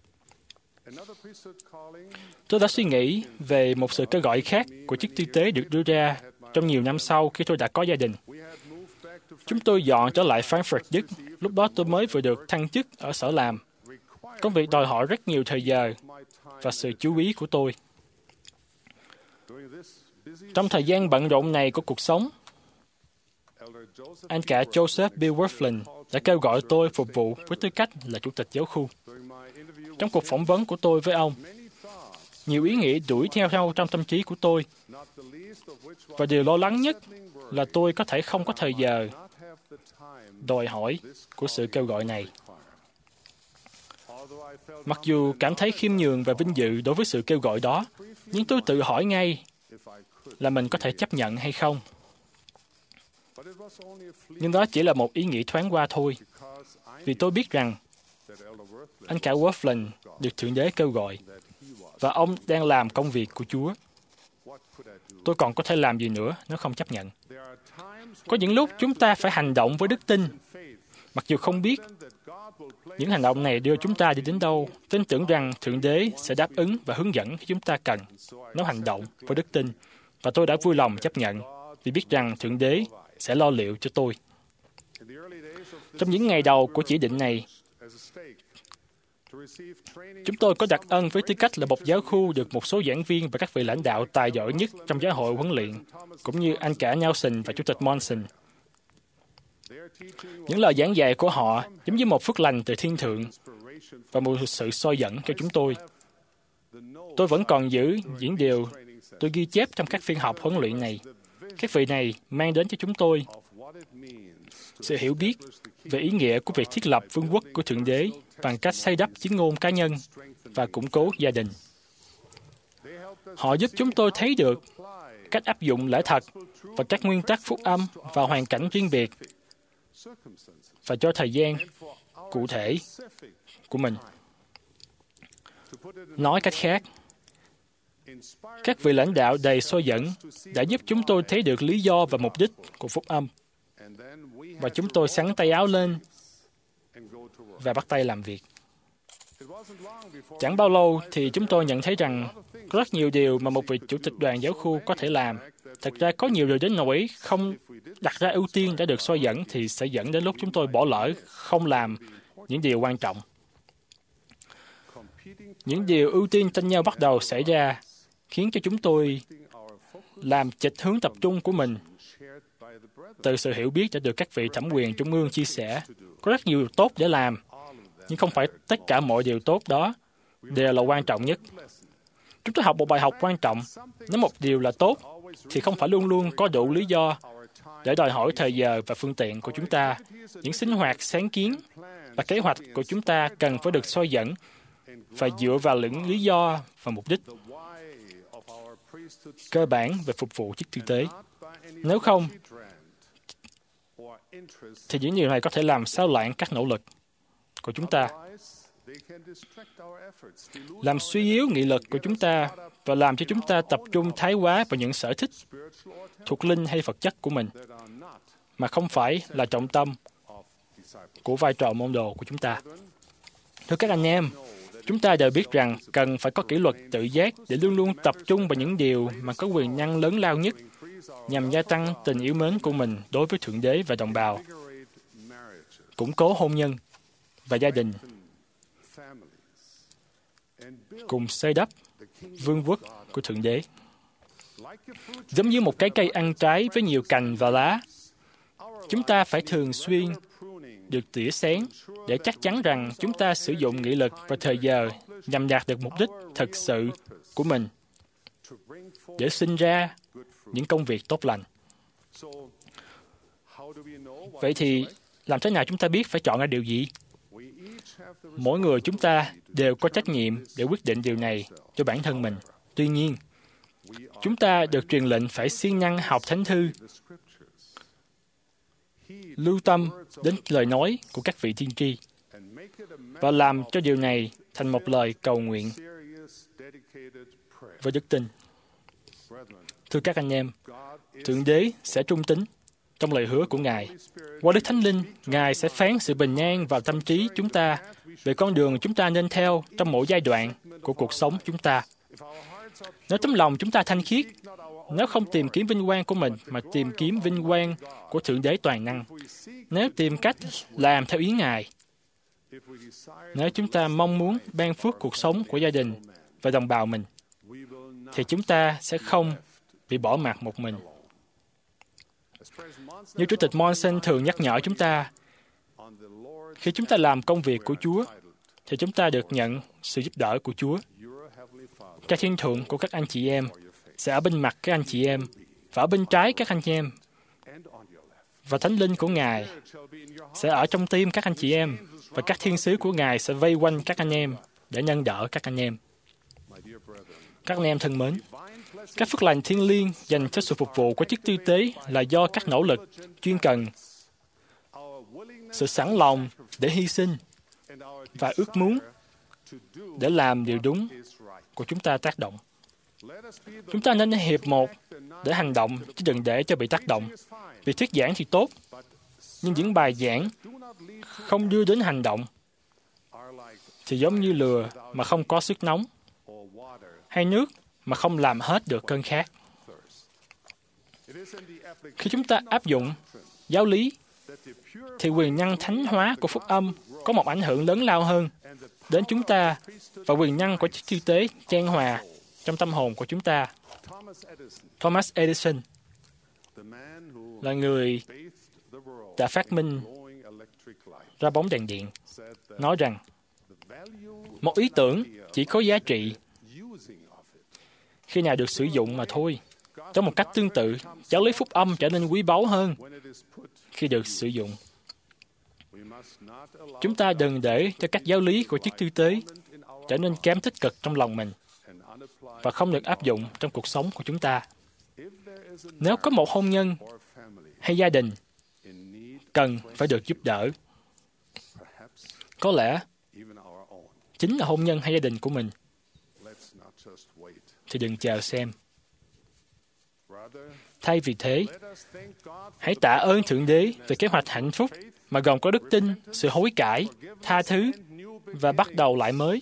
Tôi đã suy nghĩ về một sự kêu gọi khác của chức tư tế được đưa ra trong nhiều năm sau khi tôi đã có gia đình. Chúng tôi dọn trở lại Frankfurt, Đức. Lúc đó tôi mới vừa được thăng chức ở sở làm. Công việc đòi hỏi rất nhiều thời giờ và sự chú ý của tôi. Trong thời gian bận rộn này của cuộc sống, anh cả Joseph B. Worthland đã kêu gọi tôi phục vụ với tư cách là chủ tịch giáo khu. Trong cuộc phỏng vấn của tôi với ông, nhiều ý nghĩ đuổi theo nhau trong tâm trí của tôi, và điều lo lắng nhất là tôi có thể không có thời giờ đòi hỏi của sự kêu gọi này. Mặc dù cảm thấy khiêm nhường và vinh dự đối với sự kêu gọi đó, nhưng tôi tự hỏi ngay là mình có thể chấp nhận hay không. Nhưng đó chỉ là một ý nghĩ thoáng qua thôi, vì tôi biết rằng anh cả Worthland được Thượng Đế kêu gọi, và ông đang làm công việc của Chúa. Tôi còn có thể làm gì nữa nếu không chấp nhận? Có những lúc chúng ta phải hành động với đức tin, mặc dù không biết những hành động này đưa chúng ta đi đến đâu, tin tưởng rằng Thượng Đế sẽ đáp ứng và hướng dẫn khi chúng ta cần nếu hành động với đức tin. Và tôi đã vui lòng chấp nhận, vì biết rằng Thượng Đế sẽ lo liệu cho tôi. Trong những ngày đầu của chỉ định này, chúng tôi có đặc ân với tư cách là một giáo khu được một số giảng viên và các vị lãnh đạo tài giỏi nhất trong giáo hội huấn luyện, cũng như anh cả Nelson và Chủ tịch Monson. Những lời giảng dạy của họ giống như một phước lành từ thiên thượng và một sự soi dẫn cho chúng tôi. Tôi vẫn còn giữ những điều tôi ghi chép trong các phiên học huấn luyện này. Các vị này mang đến cho chúng tôi sự hiểu biết về ý nghĩa của việc thiết lập vương quốc của Thượng Đế bằng cách xây đắp chứng ngôn cá nhân và củng cố gia đình. Họ giúp chúng tôi thấy được cách áp dụng lẽ thật và các nguyên tắc phúc âm vào hoàn cảnh riêng biệt và cho thời gian cụ thể của mình. Nói cách khác, các vị lãnh đạo đầy soi dẫn đã giúp chúng tôi thấy được lý do và mục đích của phúc âm, và chúng tôi xắn tay áo lên và bắt tay làm việc. Chẳng bao lâu thì chúng tôi nhận thấy rằng có rất nhiều điều mà một vị chủ tịch đoàn giáo khu có thể làm. Thật ra có nhiều điều đến nỗi không đặt ra ưu tiên đã được soi dẫn thì sẽ dẫn đến lúc chúng tôi bỏ lỡ không làm những điều quan trọng. Những điều ưu tiên tranh nhau bắt đầu xảy ra, khiến cho chúng tôi làm chệch hướng tập trung của mình. Từ sự hiểu biết đã được các vị thẩm quyền trung ương chia sẻ, có rất nhiều tốt để làm, nhưng không phải tất cả mọi điều tốt đó đều là quan trọng nhất. Chúng tôi học một bài học quan trọng. Nếu một điều là tốt, thì không phải luôn luôn có đủ lý do để đòi hỏi thời giờ và phương tiện của chúng ta. Những sinh hoạt, sáng kiến và kế hoạch của chúng ta cần phải được soi dẫn và dựa vào những lý do và mục đích cơ bản về phục vụ chức tư tế. Nếu không, thì những điều này có thể làm xáo lãng các nỗ lực của chúng ta, làm suy yếu nghị lực của chúng ta và làm cho chúng ta tập trung thái quá vào những sở thích thuộc linh hay vật chất của mình, mà không phải là trọng tâm của vai trò môn đồ của chúng ta. Thưa các anh em, chúng ta đều biết rằng cần phải có kỷ luật tự giác để luôn luôn tập trung vào những điều mà có quyền năng lớn lao nhất nhằm gia tăng tình yêu mến của mình đối với Thượng Đế và đồng bào, củng cố hôn nhân và gia đình, cùng xây đắp vương quốc của Thượng Đế. Giống như một cái cây ăn trái với nhiều cành và lá, chúng ta phải thường xuyên được tỉa xén để chắc chắn rằng chúng ta sử dụng nghị lực và thời giờ nhằm đạt được mục đích thực sự của mình, để sinh ra những công việc tốt lành. Vậy thì, làm thế nào chúng ta biết phải chọn ra điều gì? Mỗi người chúng ta đều có trách nhiệm để quyết định điều này cho bản thân mình. Tuy nhiên, chúng ta được truyền lệnh phải siêng năng học Thánh Thư, lưu tâm đến lời nói của các vị tiên tri, và làm cho điều này thành một lời cầu nguyện với đức tin. Thưa các anh em, Thượng Đế sẽ trung tín trong lời hứa của Ngài. Qua Đức Thánh Linh, Ngài sẽ phán sự bình an vào tâm trí chúng ta về con đường chúng ta nên theo trong mỗi giai đoạn của cuộc sống chúng ta. Nếu tấm lòng chúng ta thanh khiết, nếu không tìm kiếm vinh quang của mình mà tìm kiếm vinh quang của Thượng Đế toàn năng, nếu tìm cách làm theo ý Ngài, nếu chúng ta mong muốn ban phước cuộc sống của gia đình và đồng bào mình, thì chúng ta sẽ không bị bỏ mặc một mình. Như Chủ tịch Monson thường nhắc nhở chúng ta, khi chúng ta làm công việc của Chúa, thì chúng ta được nhận sự giúp đỡ của Chúa. Cha Thiên Thượng của các anh chị em sẽ ở bên mặt các anh chị em và ở bên trái các anh chị em. Và Thánh Linh của Ngài sẽ ở trong tim các anh chị em và các thiên sứ của Ngài sẽ vây quanh các anh em để nâng đỡ các anh em. Các anh em thân mến, các phước lành thiêng liêng dành cho sự phục vụ của chức tư tế là do các nỗ lực chuyên cần, sự sẵn lòng để hy sinh và ước muốn để làm điều đúng của chúng ta tác động. Chúng ta nên hiệp một để hành động, chứ đừng để cho bị tác động. Việc thuyết giảng thì tốt, nhưng những bài giảng không đưa đến hành động thì giống như lửa mà không có sức nóng, hay nước mà không làm hết được cơn khát. Khi chúng ta áp dụng giáo lý, thì quyền năng thánh hóa của phúc âm có một ảnh hưởng lớn lao hơn đến chúng ta, và quyền năng của chức tư tế chan hòa trong tâm hồn của chúng ta. Thomas Edison là người đã phát minh ra bóng đèn điện, nói rằng một ý tưởng chỉ có giá trị khi nào được sử dụng mà thôi. Trong một cách tương tự, giáo lý phúc âm trở nên quý báu hơn khi được sử dụng. Chúng ta đừng để cho các giáo lý của chức tư tế trở nên kém tích cực trong lòng mình và không được áp dụng trong cuộc sống của chúng ta. Nếu có một hôn nhân hay gia đình cần phải được giúp đỡ, có lẽ chính là hôn nhân hay gia đình của mình, thì đừng chờ xem. Thay vì thế, hãy tạ ơn Thượng Đế về kế hoạch hạnh phúc mà gồm có đức tin, sự hối cải, tha thứ và bắt đầu lại mới.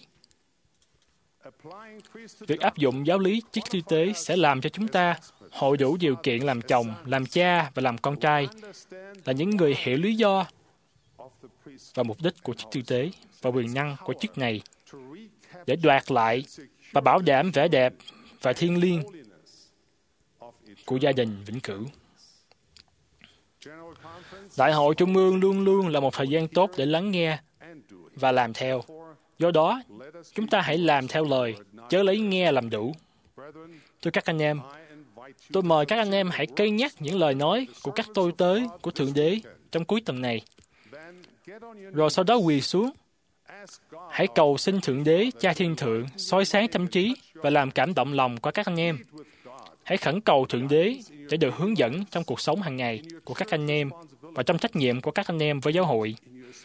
Việc áp dụng giáo lý chức tư tế sẽ làm cho chúng ta hội đủ điều kiện làm chồng, làm cha và làm con trai, là những người hiểu lý do và mục đích của chức tư tế và quyền năng của chức này để đoạt lại và bảo đảm vẻ đẹp và thiêng liêng của gia đình vĩnh cửu. Đại hội Trung ương luôn luôn là một thời gian tốt để lắng nghe và làm theo. Do đó, chúng ta hãy làm theo lời, chớ lấy nghe làm đủ. Thưa các anh em, tôi mời các anh em hãy cân nhắc những lời nói của các tôi tớ của Thượng Đế trong cuối tuần này. Rồi sau đó quỳ xuống. Hãy cầu xin Thượng Đế, Cha Thiên Thượng, soi sáng tâm trí và làm cảm động lòng của các anh em. Hãy khẩn cầu Thượng Đế để được hướng dẫn trong cuộc sống hàng ngày của các anh em và trong trách nhiệm của các anh em với giáo hội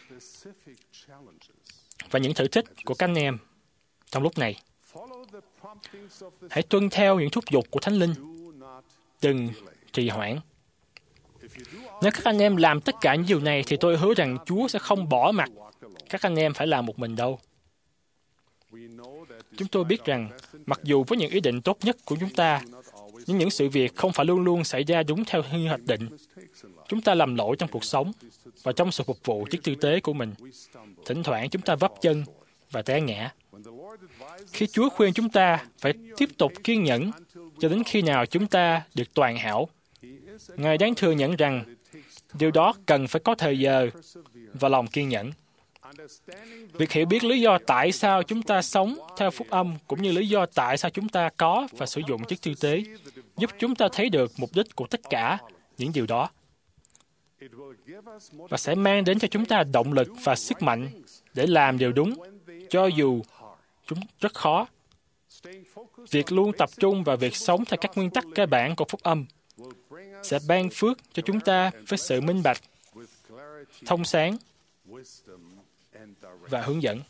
và những thử thách của các anh em trong lúc này. Hãy tuân theo những thúc giục của Thánh Linh. Đừng trì hoãn. Nếu các anh em làm tất cả những điều này thì tôi hứa rằng Chúa sẽ không bỏ mặc các anh em phải làm một mình đâu. Chúng tôi biết rằng, mặc dù với những ý định tốt nhất của chúng ta, nhưng những sự việc không phải luôn luôn xảy ra đúng theo như hoạch định. Chúng ta làm lỗi trong cuộc sống và trong sự phục vụ chức tư tế của mình. Thỉnh thoảng chúng ta vấp chân và té ngã. Khi Chúa khuyên chúng ta phải tiếp tục kiên nhẫn cho đến khi nào chúng ta được toàn hảo, Ngài đáng thừa nhận rằng điều đó cần phải có thời giờ và lòng kiên nhẫn. Việc hiểu biết lý do tại sao chúng ta sống theo phúc âm cũng như lý do tại sao chúng ta có và sử dụng chức tư tế giúp chúng ta thấy được mục đích của tất cả những điều đó và sẽ mang đến cho chúng ta động lực và sức mạnh để làm điều đúng cho dù chúng rất khó. Việc luôn tập trung vào việc sống theo các nguyên tắc cơ bản của phúc âm sẽ ban phước cho chúng ta với sự minh bạch, thông sáng và hướng dẫn.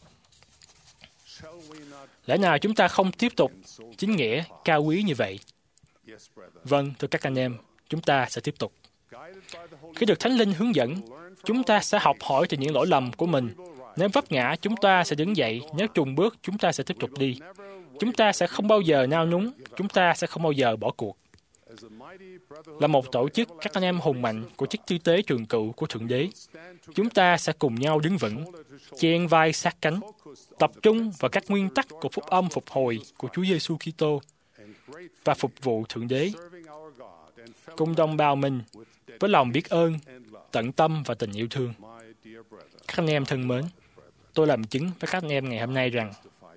Lẽ nào chúng ta không tiếp tục chính nghĩa cao quý như vậy? Vâng, thưa các anh em, chúng ta sẽ tiếp tục. Khi được Thánh Linh hướng dẫn, chúng ta sẽ học hỏi từ những lỗi lầm của mình. Nếu vấp ngã, chúng ta sẽ đứng dậy. Nếu chùn bước, chúng ta sẽ tiếp tục đi. Chúng ta sẽ không bao giờ nao núng. Chúng ta sẽ không bao giờ bỏ cuộc. Là một tổ chức, các anh em hùng mạnh của chức tư tế trường cựu của Thượng Đế, chúng ta sẽ cùng nhau đứng vững, chen vai sát cánh, tập trung vào các nguyên tắc của phúc âm phục hồi của Chúa Giêsu Kitô và phục vụ Thượng Đế, cùng đồng bào mình với lòng biết ơn, tận tâm và tình yêu thương. Các anh em thân mến, tôi làm chứng với các anh em ngày hôm nay rằng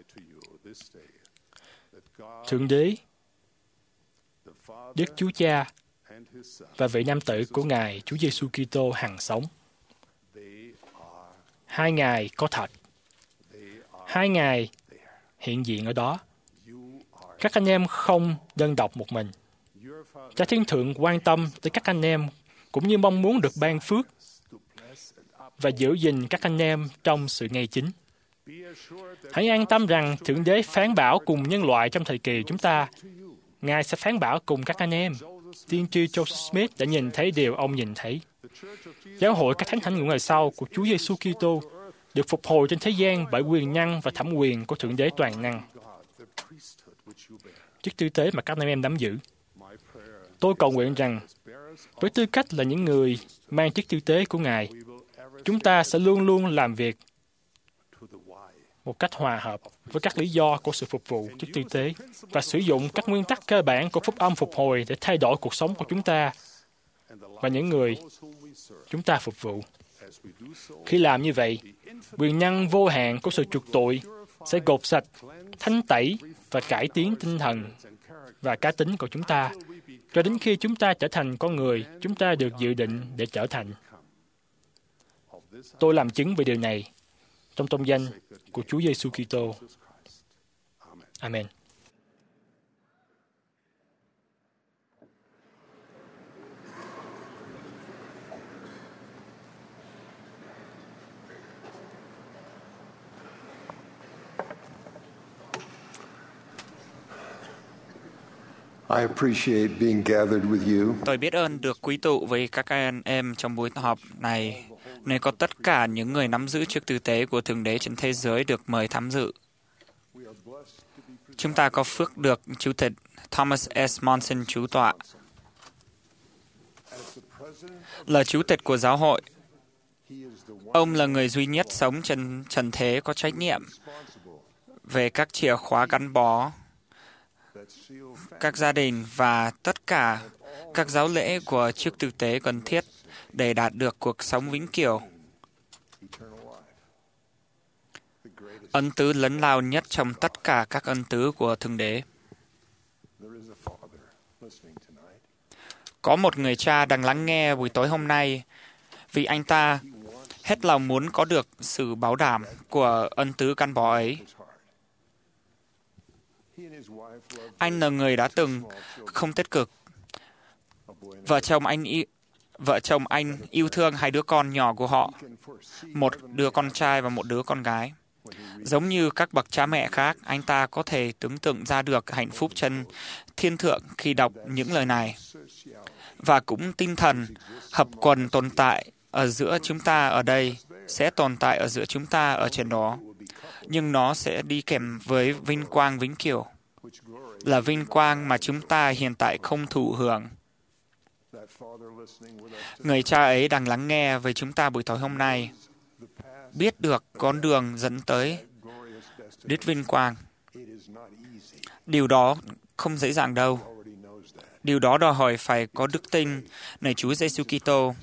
Thượng Đế, Đức Chúa Cha và vị nam tử của Ngài Chúa Giêsu Kitô hằng sống. Hai Ngài có thật. Hai Ngài hiện diện ở đó. Các anh em không đơn độc một mình. Cha Thiên Thượng quan tâm tới các anh em cũng như mong muốn được ban phước và giữ gìn các anh em trong sự ngay chính. Hãy an tâm rằng Thượng Đế phán bảo cùng nhân loại trong thời kỳ chúng ta. Ngài sẽ phán bảo cùng các anh em. Tiên tri Joseph Smith đã nhìn thấy điều ông nhìn thấy. Giáo hội các thánh thánh những ngày sau của Chúa Giêsu Kitô được phục hồi trên thế gian bởi quyền năng và thẩm quyền của Thượng Đế toàn năng. Chức tư tế mà các anh em nắm giữ. Tôi cầu nguyện rằng, với tư cách là những người mang chức tư tế của Ngài, chúng ta sẽ luôn luôn làm việc một cách hòa hợp với các lý do của sự phục vụ chức tư tế và sử dụng các nguyên tắc cơ bản của phúc âm phục hồi để thay đổi cuộc sống của chúng ta và những người chúng ta phục vụ. Khi làm như vậy, quyền năng vô hạn của sự chuộc tội sẽ gột sạch, thanh tẩy và cải tiến tinh thần và cá tính của chúng ta, cho đến khi chúng ta trở thành con người chúng ta được dự định để trở thành. Tôi làm chứng về điều này trong tông danh của Chúa Giêsu Kitô. Amen. I appreciate being gathered with you. Tôi biết ơn được quý tụ với các anh em trong buổi họp này, nơi có tất cả những người nắm giữ chức tư tế của Thượng Đế trên thế giới được mời tham dự. Chúng ta có phước được Chủ tịch Thomas S. Monson chủ tọa. Là Chủ tịch của giáo hội, ông là người duy nhất sống trên trần thế có trách nhiệm về các chìa khóa gắn bó các gia đình và tất cả các giáo lễ của chức tư tế cần thiết để đạt được cuộc sống vĩnh cửu. Ân tứ lớn lao nhất trong tất cả các ân tứ của Thượng Đế. Có một người cha đang lắng nghe buổi tối hôm nay vì anh ta hết lòng muốn có được sự bảo đảm của ân tứ gắn bó ấy. Anh là người đã từng không tích cực. Vợ chồng anh yêu, vợ chồng anh yêu thương hai đứa con nhỏ của họ, một đứa con trai và một đứa con gái. Giống như các bậc cha mẹ khác, anh ta có thể tưởng tượng ra được hạnh phúc chân thiên thượng khi đọc những lời này. Và cũng tinh thần hợp quần tồn tại ở giữa chúng ta ở đây sẽ tồn tại ở giữa chúng ta ở trên đó. Nhưng nó sẽ đi kèm với vinh quang vĩnh cửu, là vinh quang mà chúng ta hiện tại không thụ hưởng. Người cha ấy đang lắng nghe với chúng ta buổi tối hôm nay, biết được con đường dẫn tới đích vinh quang. Điều đó không dễ dàng đâu. Điều đó đòi hỏi phải có đức tin nơi Chúa Giêsu Kitô,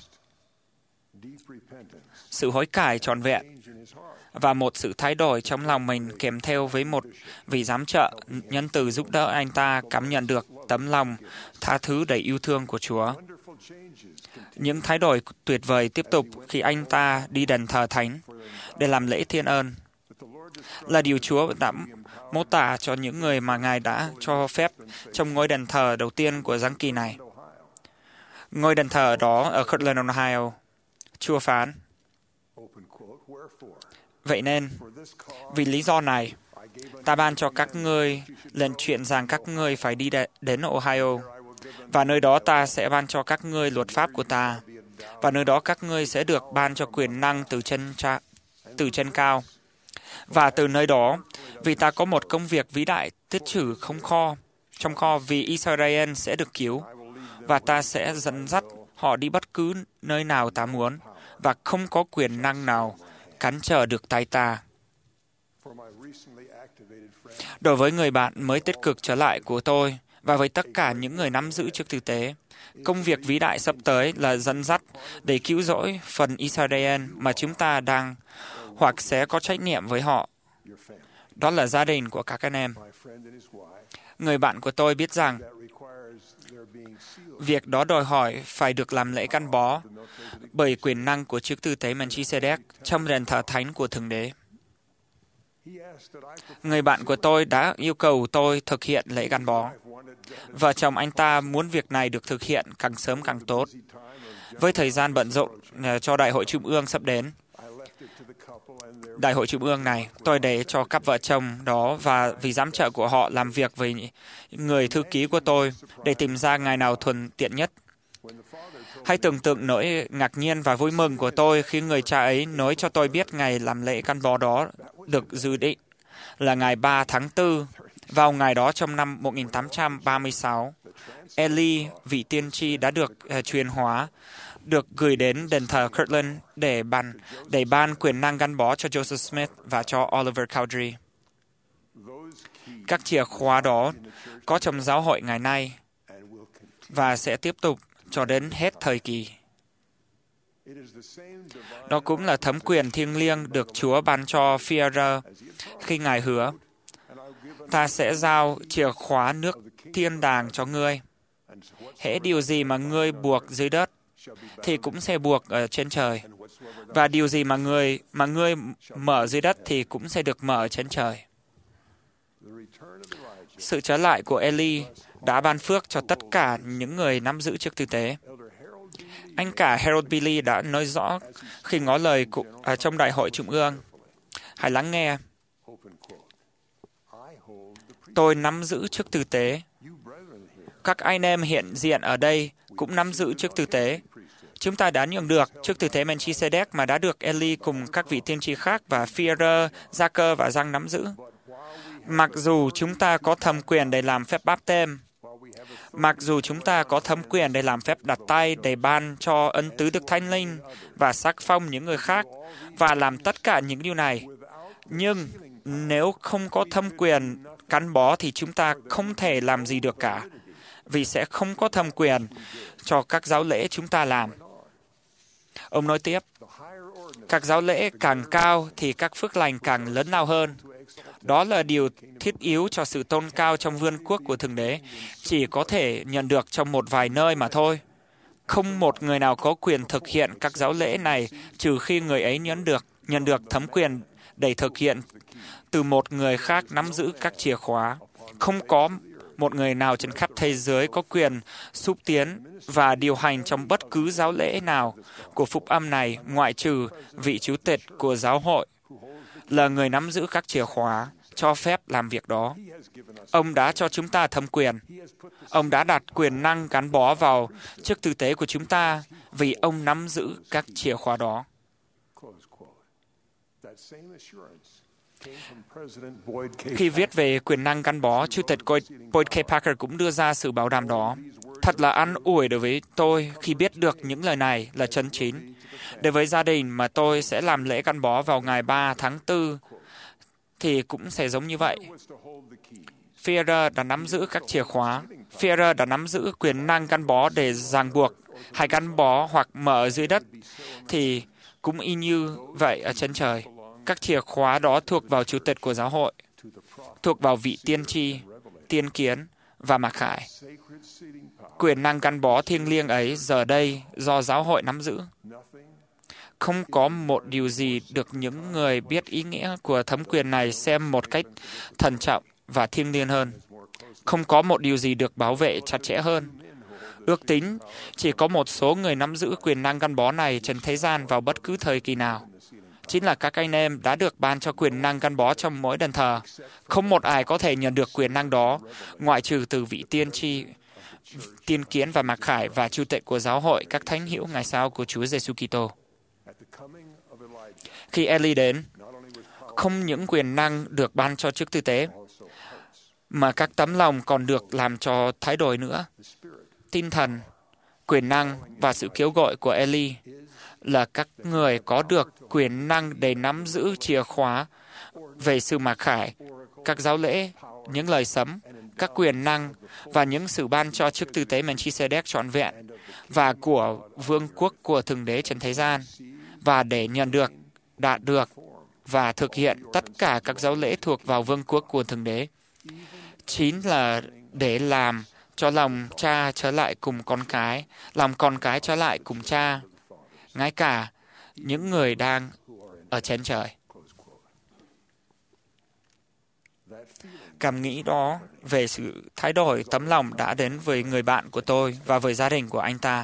sự hối cải trọn vẹn và một sự thay đổi trong lòng mình kèm theo với một vị giám trợ nhân từ giúp đỡ anh ta cảm nhận được tấm lòng tha thứ đầy yêu thương của Chúa. Những thay đổi tuyệt vời tiếp tục khi anh ta đi đền thờ thánh để làm lễ thiên ơn, là điều Chúa đã mô tả cho những người mà Ngài đã cho phép trong ngôi đền thờ đầu tiên của giáng kỳ này. Ngôi đền thờ đó ở Cortland, Ohio. Chúa phán, Vậy nên, vì lý do này, ta ban cho các ngươi lệnh chuyện rằng các ngươi phải đi đến Ohio, và nơi đó ta sẽ ban cho các ngươi luật pháp của ta, và nơi đó các ngươi sẽ được ban cho quyền năng từ trên, cha, từ trên cao. Và từ nơi đó, vì ta có một công việc vĩ đại tích trữ không kho, trong kho vì Israel sẽ được cứu, và ta sẽ dẫn dắt họ đi bất cứ nơi nào ta muốn, và không có quyền năng nào cản trở được tay ta. Đối với người bạn mới tích cực trở lại của tôi, và với tất cả những người nắm giữ chức tử tế, công việc vĩ đại sắp tới là dẫn dắt để cứu rỗi phần Israel mà chúng ta đang hoặc sẽ có trách nhiệm với họ. Đó là gia đình của các anh em. Người bạn của tôi biết rằng việc đó đòi hỏi phải được làm lễ gắn bó bởi quyền năng của chức tử tế Melchizedek trong đền thờ thánh của Thượng Đế. Người bạn của tôi đã yêu cầu tôi thực hiện lễ gắn bó. Vợ chồng anh ta muốn việc này được thực hiện càng sớm càng tốt. Với thời gian bận rộn cho Đại hội Trung ương sắp đến, Đại hội Trung ương này, tôi để cho cặp vợ chồng đó và vì giám trợ của họ làm việc với người thư ký của tôi để tìm ra ngày nào thuận tiện nhất. Hãy tưởng tượng nỗi ngạc nhiên và vui mừng của tôi khi người cha ấy nói cho tôi biết ngày làm lễ gắn bó đó được dự định là ngày ba tháng tư. Vào ngày đó trong năm một nghìn tám trăm ba mươi sáu, Eli, vị tiên tri đã được uh, truyền hóa, được gửi đến đền thờ Kirtland để ban, để ban quyền năng gắn bó cho Joseph Smith và cho Oliver Cowdery. Các chìa khóa đó có trong giáo hội ngày nay và sẽ tiếp tục cho đến hết thời kỳ. Đó cũng là thẩm quyền thiêng liêng được Chúa ban cho Führer khi Ngài hứa, ta sẽ giao chìa khóa nước thiên đàng cho ngươi. Hễ điều gì mà ngươi buộc dưới đất, thì cũng sẽ buộc ở trên trời. Và điều gì mà ngươi, mà ngươi mở dưới đất thì cũng sẽ được mở trên trời. Sự trở lại của Eli đã ban phước cho tất cả những người nắm giữ chức tử tế. Anh cả Harold Billy đã nói rõ khi ngỏ lời cụ, à, trong Đại hội Trung ương. Hãy lắng nghe. Tôi nắm giữ chức tử tế. Các anh em hiện diện ở đây cũng nắm giữ chức tử tế. Chúng ta đã nhận được chức tử tế Melchizedek mà đã được Eli cùng các vị tiên tri khác và Führer, Gia-cơ và Giăng nắm giữ. Mặc dù chúng ta có thẩm quyền để làm phép báp têm, mặc dù chúng ta có thẩm quyền để làm phép đặt tay để ban cho ân tứ Đức Thánh Linh và sắc phong những người khác và làm tất cả những điều này, nhưng nếu không có thẩm quyền gắn bó thì chúng ta không thể làm gì được cả, vì sẽ không có thẩm quyền cho các giáo lễ chúng ta làm. Ông nói tiếp, các giáo lễ càng cao thì các phước lành càng lớn lao hơn. Đó là điều thiết yếu cho sự tôn cao trong vương quốc của Thượng Đế, chỉ có thể nhận được trong một vài nơi mà thôi. Không một người nào có quyền thực hiện các giáo lễ này trừ khi người ấy nhận được, nhận được thẩm quyền để thực hiện từ một người khác nắm giữ các chìa khóa. Không có một người nào trên khắp thế giới có quyền xúc tiến và điều hành trong bất cứ giáo lễ nào của phúc âm này ngoại trừ vị chủ tịch của giáo hội, là người nắm giữ các chìa khóa, cho phép làm việc đó. Ông đã cho chúng ta thẩm quyền. Ông đã đặt quyền năng gắn bó vào chức tử tế của chúng ta vì ông nắm giữ các chìa khóa đó. Khi viết về quyền năng gắn bó, Chủ tịch Boyd K. Packer cũng đưa ra sự bảo đảm đó. Thật là an ủi đối với tôi khi biết được những lời này là chân chính. Đối với gia đình mà tôi sẽ làm lễ gắn bó vào ngày ba tháng tư, thì cũng sẽ giống như vậy. Führer đã nắm giữ các chìa khóa. Führer đã nắm giữ quyền năng gắn bó để ràng buộc, hay gắn bó hoặc mở dưới đất, thì cũng y như vậy ở trên trời. Các chìa khóa đó thuộc vào Chủ tịch của giáo hội, thuộc vào vị tiên tri, tiên kiến và mặc khải. Quyền năng gắn bó thiêng liêng ấy giờ đây do giáo hội nắm giữ. Không có một điều gì được những người biết ý nghĩa của thẩm quyền này xem một cách thận trọng và thiêng liêng hơn. Không có một điều gì được bảo vệ chặt chẽ hơn. Ước tính chỉ có một số người nắm giữ quyền năng gắn bó này trên thế gian vào bất cứ thời kỳ nào. chính là các anh em đã được ban cho quyền năng gắn bó trong mỗi đền thờ. Không một ai có thể nhận được quyền năng đó, ngoại trừ từ vị tiên tri, tiên kiến và mặc khải và chủ tịch của giáo hội các thánh hữu ngày sau của Chúa Giêsu Kitô. Khi Eli đến, không những quyền năng được ban cho chức tư tế, mà các tấm lòng còn được làm cho thay đổi nữa. Tinh thần, quyền năng và sự kêu gọi của Eli là các người có được quyền năng để nắm giữ chìa khóa về sự mặc khải, các giáo lễ, những lời sấm, các quyền năng và những sự ban cho chức tư tế Melchizedek trọn vẹn và của vương quốc của Thượng Đế trên thế gian, và để nhận được, đạt được và thực hiện tất cả các giáo lễ thuộc vào vương quốc của Thượng Đế. Chính là để làm cho lòng cha trở lại cùng con cái, lòng con cái trở lại cùng cha, ngay cả những người đang ở trên trời. Cảm nghĩ đó về sự thay đổi tấm lòng đã đến với người bạn của tôi và với gia đình của anh ta.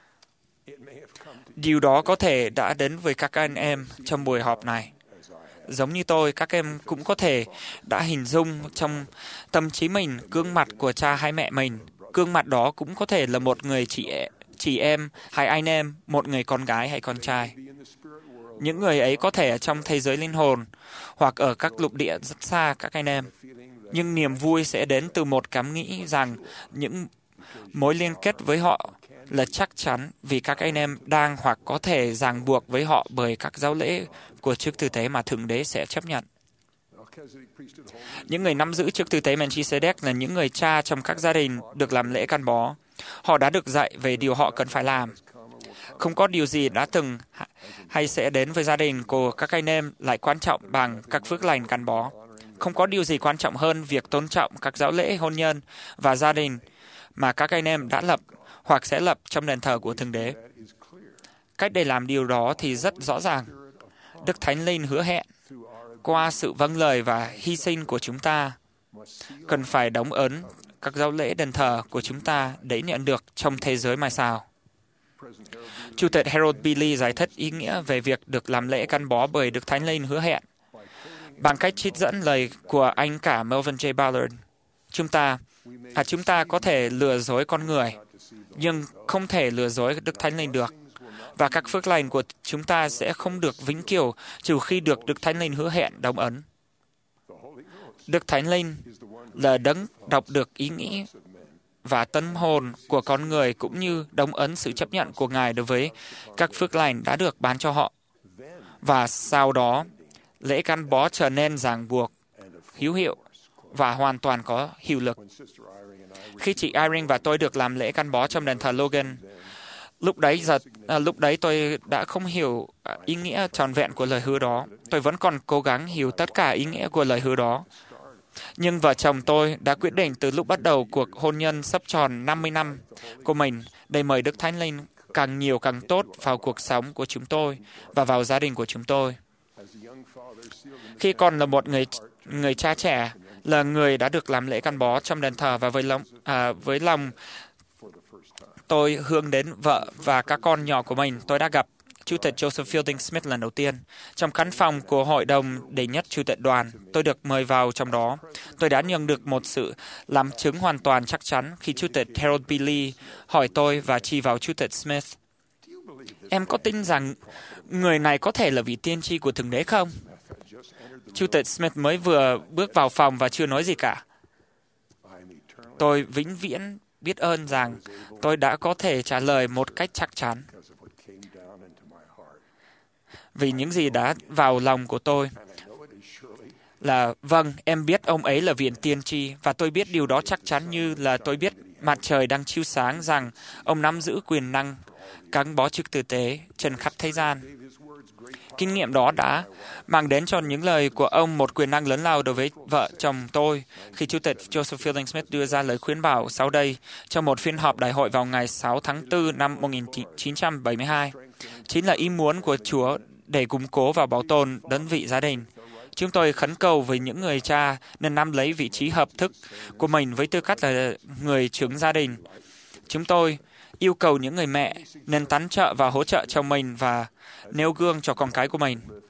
Điều đó có thể đã đến với các anh em trong buổi họp này. Giống như tôi, các em cũng có thể đã hình dung trong tâm trí mình gương mặt của cha hay mẹ mình. Gương mặt đó cũng có thể là một người chị, chị em hay anh em, một người con gái hay con trai. Những người ấy có thể ở trong thế giới linh hồn hoặc ở các lục địa rất xa các anh em. Nhưng niềm vui sẽ đến từ một cảm nghĩ rằng những mối liên kết với họ là chắc chắn vì các anh em đang hoặc có thể ràng buộc với họ bởi các giáo lễ của chức tư tế mà Thượng Đế sẽ chấp nhận. Những người nắm giữ chức tư tế Melchizedek là những người cha trong các gia đình được làm lễ căn bó. Họ đã được dạy về điều họ cần phải làm. Không có điều gì đã từng hay sẽ đến với gia đình của các anh em lại quan trọng bằng các phước lành căn bó. Không có điều gì quan trọng hơn việc tôn trọng các giáo lễ hôn nhân và gia đình mà các anh em đã lập hoặc sẽ lập trong đền thờ của Thượng Đế. Cách để làm điều đó thì rất rõ ràng. Đức Thánh Linh hứa hẹn, qua sự vâng lời và hy sinh của chúng ta, cần phải đóng ấn các giáo lễ đền thờ của chúng ta để nhận được trong thế giới mai sau. Chủ tịch Harold B. Lee giải thích ý nghĩa về việc được làm lễ căn bó bởi Đức Thánh Linh hứa hẹn bằng cách trích dẫn lời của anh cả Melvin J. Ballard. Chúng ta, à, chúng ta có thể lừa dối con người, nhưng không thể lừa dối Đức Thánh Linh được. Và các phước lành của chúng ta sẽ không được vĩnh cửu trừ khi được Đức Thánh Linh hứa hẹn đóng ấn. Đức Thánh Linh là đấng đọc được ý nghĩ và tâm hồn của con người cũng như đóng ấn sự chấp nhận của Ngài đối với các phước lành đã được ban cho họ. Và sau đó, lễ căn bó trở nên ràng buộc, hữu hiệu và hoàn toàn có hiệu lực. Khi chị Irene và tôi được làm lễ căn bó trong đền thờ Logan, lúc đấy giờ à, lúc đấy tôi đã không hiểu à, ý nghĩa trọn vẹn của lời hứa đó. Tôi vẫn còn cố gắng hiểu tất cả ý nghĩa của lời hứa đó. Nhưng vợ chồng tôi đã quyết định từ lúc bắt đầu cuộc hôn nhân sắp tròn năm mươi năm của mình để mời Đức Thánh Linh càng nhiều càng tốt vào cuộc sống của chúng tôi và vào gia đình của chúng tôi. Khi còn là một người người cha trẻ, là người đã được làm lễ căn bó trong đền thờ và với lòng, à, với lòng tôi hướng đến vợ và các con nhỏ của mình, tôi đã gặp Chủ tịch Joseph Fielding Smith lần đầu tiên. Trong căn phòng của hội đồng đệ nhất Chủ tịch đoàn, tôi được mời vào trong đó. Tôi đã nhận được một sự làm chứng hoàn toàn chắc chắn khi Chủ tịch Harold B. Lee hỏi tôi và chỉ vào Chủ tịch Smith. Em có tin rằng người này có thể là vị tiên tri của Thượng Đế không? Chủ tịch Smith mới vừa bước vào phòng và chưa nói gì cả. Tôi vĩnh viễn biết ơn rằng tôi đã có thể trả lời một cách chắc chắn. Vì những gì đã vào lòng của tôi là, vâng, em biết ông ấy là vị tiên tri, và tôi biết điều đó chắc chắn như là tôi biết mặt trời đang chiếu sáng rằng ông nắm giữ quyền năng gắn bó chức tử tế trên khắp thế gian. Kinh nghiệm đó đã mang đến cho những lời của ông một quyền năng lớn lao đối với vợ chồng tôi khi Chủ tịch Joseph Fielding Smith đưa ra lời khuyên bảo sau đây trong một phiên họp đại hội vào ngày sáu tháng tư năm một nghìn chín trăm bảy mươi hai. Chính là ý muốn của Chúa để củng cố và bảo tồn đơn vị gia đình. Chúng tôi khấn cầu với những người cha nên nắm lấy vị trí hợp thức của mình với tư cách là người trưởng gia đình. Chúng tôi yêu cầu những người mẹ nên tán trợ và hỗ trợ chồng mình và nêu gương cho con cái của mình.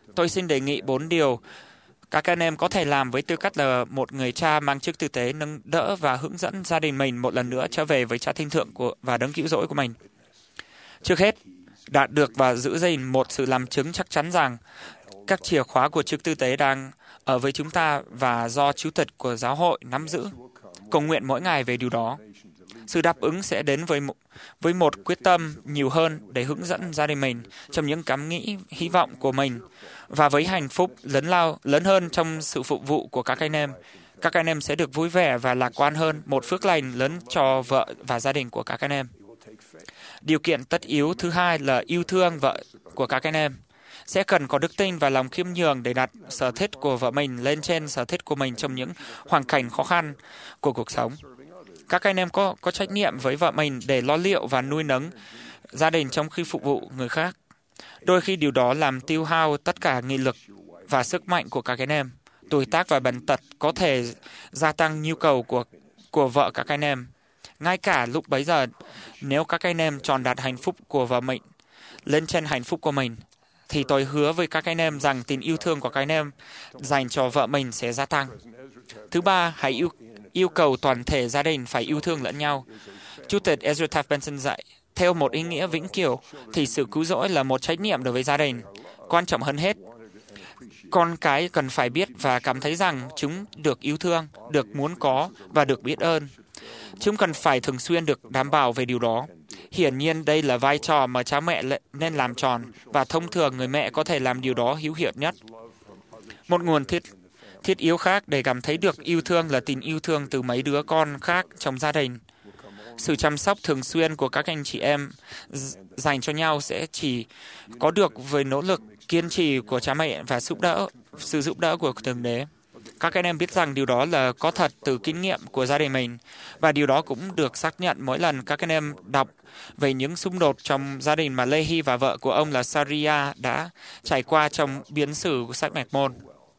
Tôi xin đề nghị bốn điều các anh em có thể làm với tư cách là một người cha mang chức tử tế, nâng đỡ và hướng dẫn gia đình mình một lần nữa trở về với Cha Thiên Thượng của, và Đấng Cứu Rỗi của mình. Trước hết, đạt được và giữ gìn một sự làm chứng chắc chắn rằng các chìa khóa của chức tử tế đang ở với chúng ta và do Chủ tịch của giáo hội nắm giữ. Cầu nguyện mỗi ngày về điều đó. Sự đáp ứng sẽ đến với một, với một quyết tâm nhiều hơn để hướng dẫn gia đình mình trong những cảm nghĩ, hy vọng của mình và với hạnh phúc lớn lao lớn hơn trong sự phục vụ của các anh em. Các anh em sẽ được vui vẻ và lạc quan hơn, một phước lành lớn cho vợ và gia đình của các anh em. Điều kiện tất yếu thứ hai là yêu thương vợ của các anh em. Sẽ cần có đức tin và lòng khiêm nhường để đặt sở thích của vợ mình lên trên sở thích của mình trong những hoàn cảnh khó khăn của cuộc sống. Các anh em có, có trách nhiệm với vợ mình để lo liệu và nuôi nấng gia đình trong khi phục vụ người khác. Đôi khi điều đó làm tiêu hao tất cả nghị lực và sức mạnh của các anh em. Tuổi tác và bệnh tật có thể gia tăng nhu cầu của, của vợ các anh em. Ngay cả lúc bấy giờ, nếu các anh em chọn đặt hạnh phúc của vợ mình lên trên hạnh phúc của mình, thì tôi hứa với các anh em rằng tình yêu thương của các anh em dành cho vợ mình sẽ gia tăng. Thứ ba, hãy yêu, yêu cầu toàn thể gia đình phải yêu thương lẫn nhau. Chủ tịch Ezra Taft Benson dạy, theo một ý nghĩa vĩnh cửu, thì sự cứu rỗi là một trách nhiệm đối với gia đình. Quan trọng hơn hết, con cái cần phải biết và cảm thấy rằng chúng được yêu thương, được muốn có và được biết ơn. Chúng cần phải thường xuyên được đảm bảo về điều đó. Hiển nhiên đây là vai trò mà cha mẹ nên làm tròn, và thông thường người mẹ có thể làm điều đó hữu hiệu nhất. Một nguồn thiết, thiết yếu khác để cảm thấy được yêu thương là tình yêu thương từ mấy đứa con khác trong gia đình. Sự chăm sóc thường xuyên của các anh chị em dành cho nhau sẽ chỉ có được với nỗ lực kiên trì của cha mẹ và giúp đỡ, sự giúp đỡ của Thượng Đế. Các anh em biết rằng điều đó là có thật từ kinh nghiệm của gia đình mình, và điều đó cũng được xác nhận mỗi lần các anh em đọc về những xung đột trong gia đình mà Lehi và vợ của ông là Saria đã trải qua trong biến sử của sách Mạc Môn.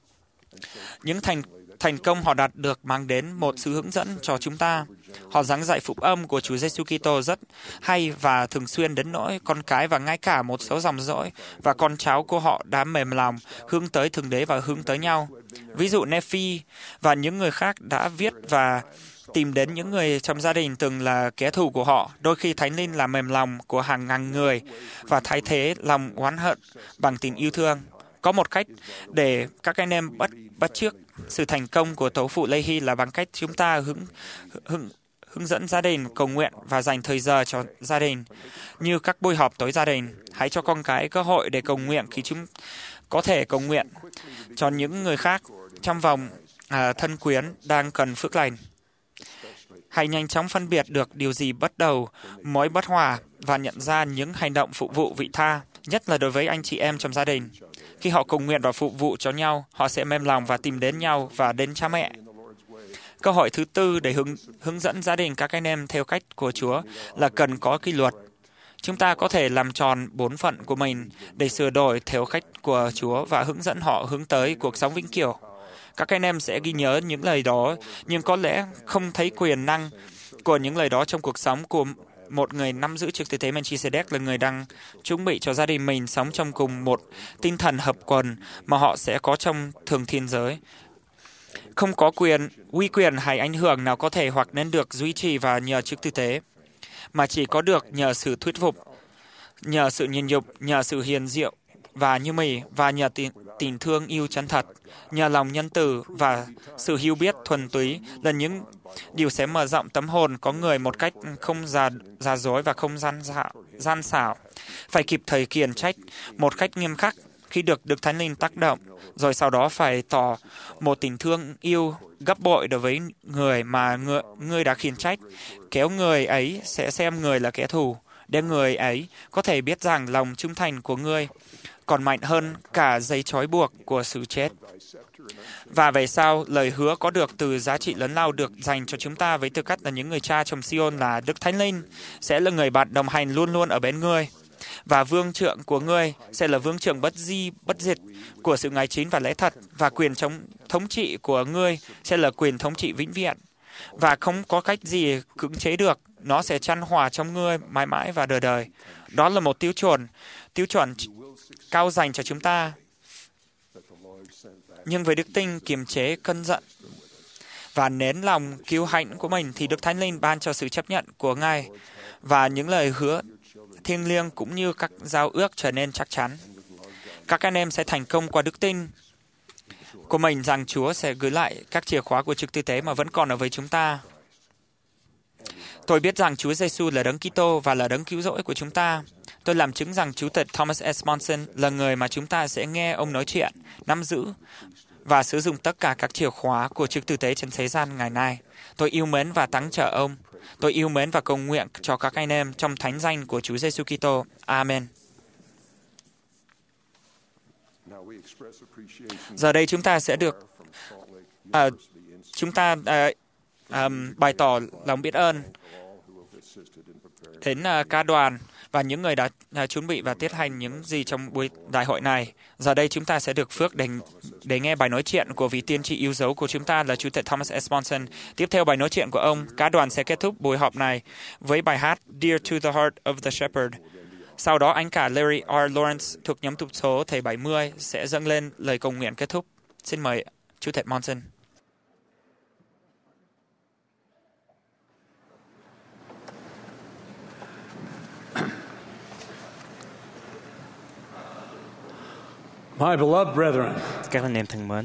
Những thành thành công họ đạt được mang đến một sự hướng dẫn cho chúng ta. Họ giảng dạy phúc âm của Chúa Giêsu Kitô rất hay và thường xuyên đến nỗi con cái và ngay cả một số dòng dõi và con cháu của họ đã mềm lòng hướng tới Thượng Đế và hướng tới nhau. Ví dụ Nephi và những người khác đã viết và tìm đến những người trong gia đình từng là kẻ thù của họ. Đôi khi Thánh Linh làm mềm lòng của hàng ngàn người và thay thế lòng oán hận bằng tình yêu thương. Có một cách để các anh em bắt bắt chước sự thành công của tổ phụ Lehi là bằng cách chúng ta hướng, hướng, hướng dẫn gia đình cầu nguyện và dành thời giờ cho gia đình, như các buổi họp tối gia đình. Hãy cho con cái cơ hội để cầu nguyện khi chúng có thể cầu nguyện cho những người khác trong vòng à, thân quyến đang cần phước lành. Hãy nhanh chóng phân biệt được điều gì bắt đầu mối bất hòa và nhận ra những hành động phục vụ vị tha, nhất là đối với anh chị em trong gia đình. Khi họ cầu nguyện và phục vụ cho nhau, họ sẽ mềm lòng và tìm đến nhau và đến cha mẹ. Câu hỏi thứ tư để hướng, hướng dẫn gia đình các anh em theo cách của Chúa là cần có kỷ luật. Chúng ta có thể làm tròn bổn phận của mình để sửa đổi theo cách của Chúa và hướng dẫn họ hướng tới cuộc sống vĩnh cửu. Các anh em sẽ ghi nhớ những lời đó, nhưng có lẽ không thấy quyền năng của những lời đó trong cuộc sống của một người nắm giữ chức tử tế Melchizedek, là người đang chuẩn bị cho gia đình mình sống trong cùng một tinh thần hợp quần mà họ sẽ có trong thường thiên giới. Không có quyền, uy quyền hay ảnh hưởng nào có thể hoặc nên được duy trì và nhờ chức tử tế, mà chỉ có được nhờ sự thuyết phục, nhờ sự nhịn nhục, nhờ sự hiền diệu và như mì, và nhờ tình, tình thương yêu chân thật, nhờ lòng nhân từ và sự hiểu biết thuần túy là những điều sẽ mở rộng tấm hồn có người một cách không giả, giả dối và không gian, gian xảo. Phải kịp thời khiển trách một cách nghiêm khắc khi được Đức Thánh Linh tác động, rồi sau đó phải tỏ một tình thương yêu gấp bội đối với người mà người, người đã khiển trách, kéo người ấy sẽ xem người là kẻ thù, để người ấy có thể biết rằng lòng trung thành của người còn mạnh hơn cả dây trói buộc của sự chết. Và về sau, lời hứa có được từ giá trị lớn lao được dành cho chúng ta với tư cách là những người cha trong Sion là Đức Thánh Linh sẽ là người bạn đồng hành luôn luôn ở bên ngươi. Và vương trượng của ngươi sẽ là vương trượng bất di, bất diệt của sự ngài chính và lẽ thật, và quyền chống, thống trị của ngươi sẽ là quyền thống trị vĩnh viễn. Và không có cách gì cưỡng chế được, nó sẽ chăn hòa trong ngươi mãi mãi và đời đời. Đó là một tiêu chuẩn, tiêu chuẩn cao dành cho chúng ta. nhưng với đức tin kiềm chế cơn giận và nén lòng kiêu hãnh của mình thì Đức Thánh Linh ban cho sự chấp nhận của Ngài và những lời hứa thiêng liêng cũng như các giao ước trở nên chắc chắn. Các anh em sẽ thành công qua đức tin của mình rằng Chúa sẽ gửi lại các chìa khóa của chức tư tế mà vẫn còn ở với chúng ta. Tôi biết rằng Chúa Giêsu là Đấng Kitô và là Đấng cứu rỗi của chúng ta. Tôi làm chứng rằng Chủ tịch Thomas S. Monson là người mà chúng ta sẽ nghe ông nói chuyện, nắm giữ và sử dụng tất cả các chìa khóa của chức tư tế trên thế gian ngày nay. Tôi yêu mến và tắng trở ông. Tôi yêu mến và cầu nguyện cho các anh em trong thánh danh của Chúa Giêsu Kitô. Amen. Giờ đây chúng ta sẽ được à, chúng ta à, à, bày tỏ lòng biết ơn đến à, ca đoàn và những người đã à, chuẩn bị và tiết hành những gì trong buổi đại hội này. Giờ đây chúng ta sẽ được phước để, để nghe bài nói chuyện của vị tiên tri yêu dấu của chúng ta là Chủ tịch Thomas S. Monson. Tiếp theo bài nói chuyện của ông, ca đoàn sẽ kết thúc buổi họp này với bài hát Dear to the Heart of the Shepherd. Sau đó, anh cả Larry R. Lawrence thuộc nhóm túc số thầy bảy mươi sẽ dâng lên lời cầu nguyện kết thúc. Xin mời Chủ tịch Monson. My beloved brethren, Các anh em thân mến,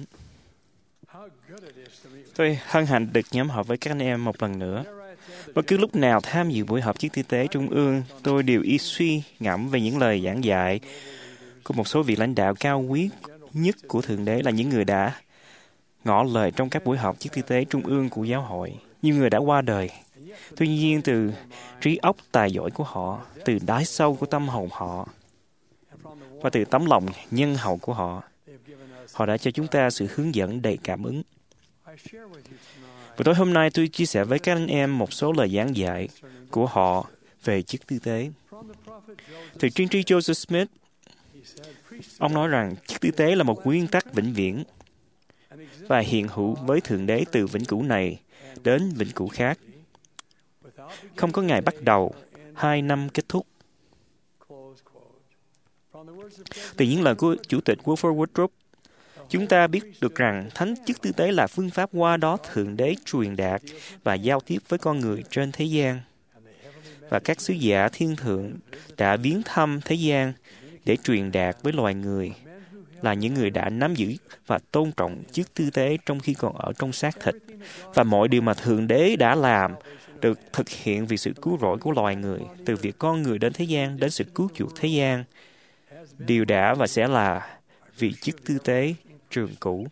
tôi hân hạnh được nhóm họp với các anh em một lần nữa. Bất cứ lúc nào tham dự buổi họp chức tư tế trung ương, tôi đều y suy ngẫm về những lời giảng dạy của một số vị lãnh đạo cao quý nhất của Thượng Đế là những người đã ngỏ lời trong các buổi họp chức tư tế trung ương của giáo hội. Nhiều người đã qua đời. Tuy nhiên, từ trí óc tài giỏi của họ, từ đáy sâu của tâm hồn họ, và từ tấm lòng nhân hậu của họ, họ đã cho chúng ta sự hướng dẫn đầy cảm ứng. Buổi tối hôm nay tôi chia sẻ với các anh em một số lời giảng dạy của họ về chức tư tế. Từ tiên tri Joseph Smith, ông nói rằng chức tư tế là một nguyên tắc vĩnh viễn và hiện hữu với Thượng Đế từ vĩnh cửu này đến vĩnh cửu khác. Không có ngày bắt đầu, hai năm kết thúc. Từ những lời của Chủ tịch Wilford Woodruff, chúng ta biết được rằng thánh chức tư tế là phương pháp qua đó Thượng Đế truyền đạt và giao tiếp với con người trên thế gian. Và các sứ giả thiên thượng đã viếng thăm thế gian để truyền đạt với loài người, là những người đã nắm giữ và tôn trọng chức tư tế trong khi còn ở trong xác thịt. Và mọi điều mà Thượng Đế đã làm được thực hiện vì sự cứu rỗi của loài người, từ việc con người đến thế gian đến sự cứu chuộc thế gian, điều đã và sẽ là vì chức tư tế trường cửu.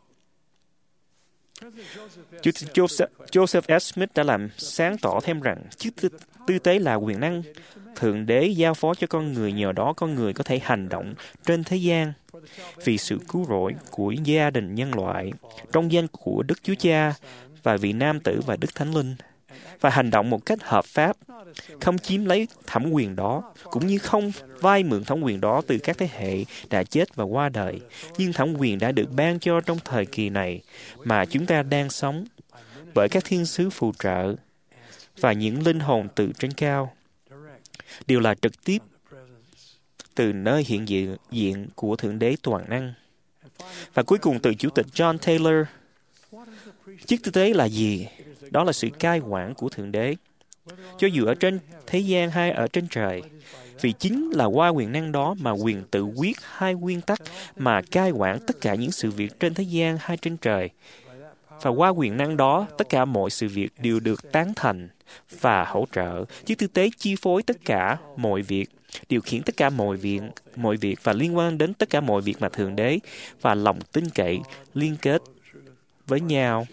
Chủ tịch Joseph, Joseph S. Smith đã làm sáng tỏ thêm rằng chức tư, tư tế là quyền năng Thượng Đế giao phó cho con người, nhờ đó con người có thể hành động trên thế gian vì sự cứu rỗi của gia đình nhân loại trong danh của Đức Chúa Cha và vị Nam Tử và Đức Thánh Linh, và hành động một cách hợp pháp, không chiếm lấy thẩm quyền đó, cũng như không vay mượn thẩm quyền đó từ các thế hệ đã chết và qua đời, nhưng thẩm quyền đã được ban cho trong thời kỳ này mà chúng ta đang sống bởi các thiên sứ phù trợ và những linh hồn từ trên cao, đều là trực tiếp từ nơi hiện diện, diện của Thượng Đế toàn năng. Và cuối cùng từ Chủ tịch John Taylor, chức tư tế là gì? Đó là sự cai quản của Thượng Đế, cho dù ở trên thế gian hay ở trên trời. Vì chính là qua quyền năng đó mà quyền tự quyết hai nguyên tắc mà cai quản tất cả những sự việc trên thế gian hay trên trời. Và qua quyền năng đó, tất cả mọi sự việc đều được tán thành và hỗ trợ. Chức tư tế chi phối tất cả mọi việc, điều khiển tất cả mọi việc, mọi việc và liên quan đến tất cả mọi việc mà Thượng Đế và lòng tin cậy liên kết với nhau.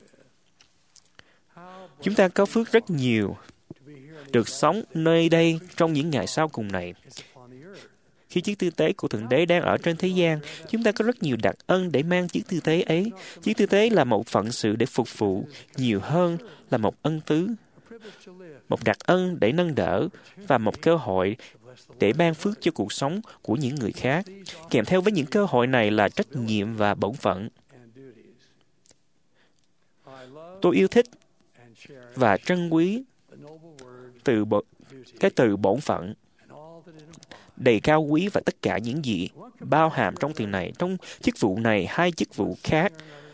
Chúng ta có phước rất nhiều được sống nơi đây trong những ngày sau cùng này. Khi chức tư tế của Thượng Đế đang ở trên thế gian, chúng ta có rất nhiều đặc ân để mang chức tư tế ấy. Chức tư tế là một phận sự để phục vụ nhiều hơn là một ân tứ, một đặc ân để nâng đỡ và một cơ hội để ban phước cho cuộc sống của những người khác. Kèm theo với những cơ hội này là trách nhiệm và bổn phận. Tôi yêu thích và trân quý từ bộ, cái từ bổn phận đầy cao quý và tất cả những gì bao hàm trong từ này, trong chức vụ này hay chức vụ khác.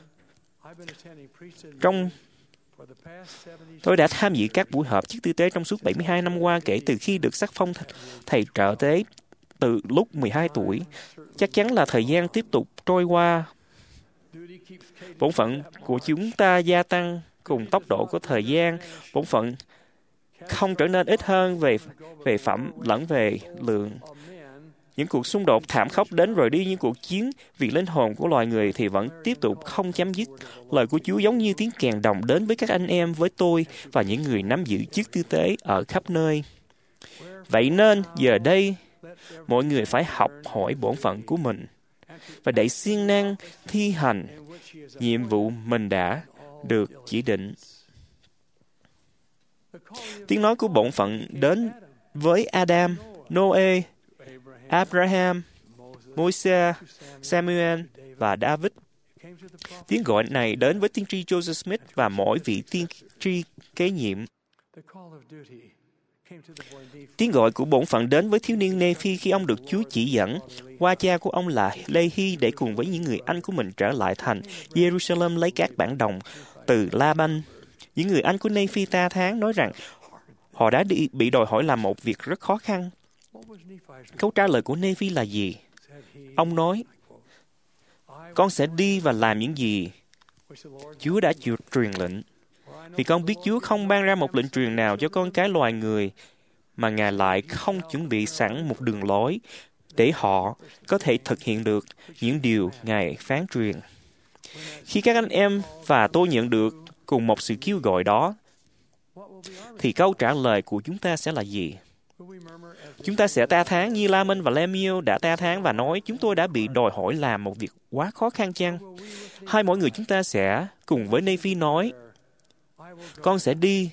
Trong Tôi đã tham dự các buổi họp chức tư tế trong suốt bảy mươi hai năm qua kể từ khi được sắc phong thầy trợ tế từ lúc mười hai tuổi. Chắc chắn là thời gian tiếp tục trôi qua. Bổn phận của chúng ta gia tăng cùng tốc độ của thời gian. Bổn phận không trở nên ít hơn về về phẩm lẫn về lượng. Những cuộc xung đột thảm khốc đến rồi đi, những cuộc chiến vì linh hồn của loài người thì vẫn tiếp tục không chấm dứt. Lời của Chúa giống như tiếng kèn đồng đến với các anh em, với tôi và những người nắm giữ chức tư tế ở khắp nơi. Vậy nên, giờ đây, mọi người phải học hỏi bổn phận của mình và đẩy siêng năng thi hành nhiệm vụ mình đã được chỉ định. Tiếng nói của bổn phận đến với Adam, Noe, Abraham, Môi-se, Samuel và David. Tiếng gọi này đến với tiên tri Joseph Smith và mỗi vị tiên tri kế nhiệm. Tiếng gọi của bổn phận đến với thiếu niên Nephi khi ông được Chúa chỉ dẫn qua cha của ông là Lê-hi để cùng với những người anh của mình trở lại thành Jerusalem lấy các bản đồng từ La-ban. Những người anh của Nephi ta tháng nói rằng họ đã đi, bị đòi hỏi làm một việc rất khó khăn. Câu trả lời của Nephi là gì? Ông nói, con sẽ đi và làm những gì Chúa đã truyền lệnh. Vì con biết Chúa không ban ra một lệnh truyền nào cho con cái loài người, mà Ngài lại không chuẩn bị sẵn một đường lối để họ có thể thực hiện được những điều Ngài phán truyền. Khi các anh em và tôi nhận được cùng một sự kêu gọi đó, thì câu trả lời của chúng ta sẽ là gì? Chúng ta sẽ ta thán như La-mân và Lê-miêu đã ta thán và nói chúng tôi đã bị đòi hỏi làm một việc quá khó khăn chăng? Hay mỗi người chúng ta sẽ cùng với Nephi nói, con sẽ đi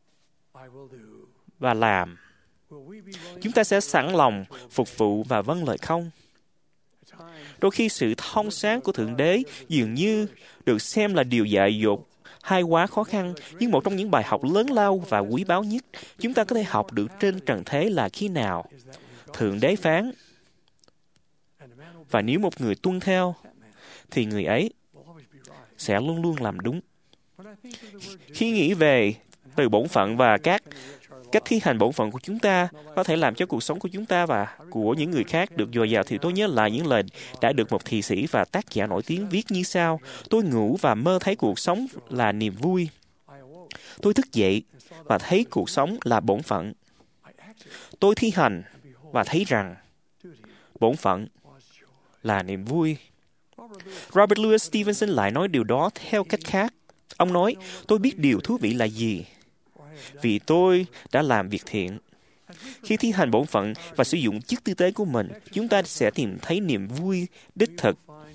và làm. Chúng ta sẽ sẵn lòng phục vụ và vâng lời không? Đôi khi sự thông sáng của Thượng Đế dường như được xem là điều dại dột hay quá khó khăn, nhưng một trong những bài học lớn lao và quý báu nhất chúng ta có thể học được trên trần thế là khi nào Thượng Đế phán. Và nếu một người tuân theo, thì người ấy sẽ luôn luôn làm đúng. Khi nghĩ về từ bổn phận và các cách thi hành bổn phận của chúng ta có thể làm cho cuộc sống của chúng ta và của những người khác được dồi dào, thì tôi nhớ lại những lời đã được một thị sĩ và tác giả nổi tiếng viết như sau: tôi ngủ và mơ thấy cuộc sống là niềm vui. Tôi thức dậy và thấy cuộc sống là bổn phận. Tôi thi hành và thấy rằng bổn phận là niềm vui. Robert Louis Stevenson lại nói điều đó theo cách khác. Ông nói, tôi biết điều thú vị là gì, vì tôi đã làm việc thiện. Khi thi hành bổn phận và sử dụng chức tư tế của mình, chúng ta sẽ tìm thấy niềm vui đích thực.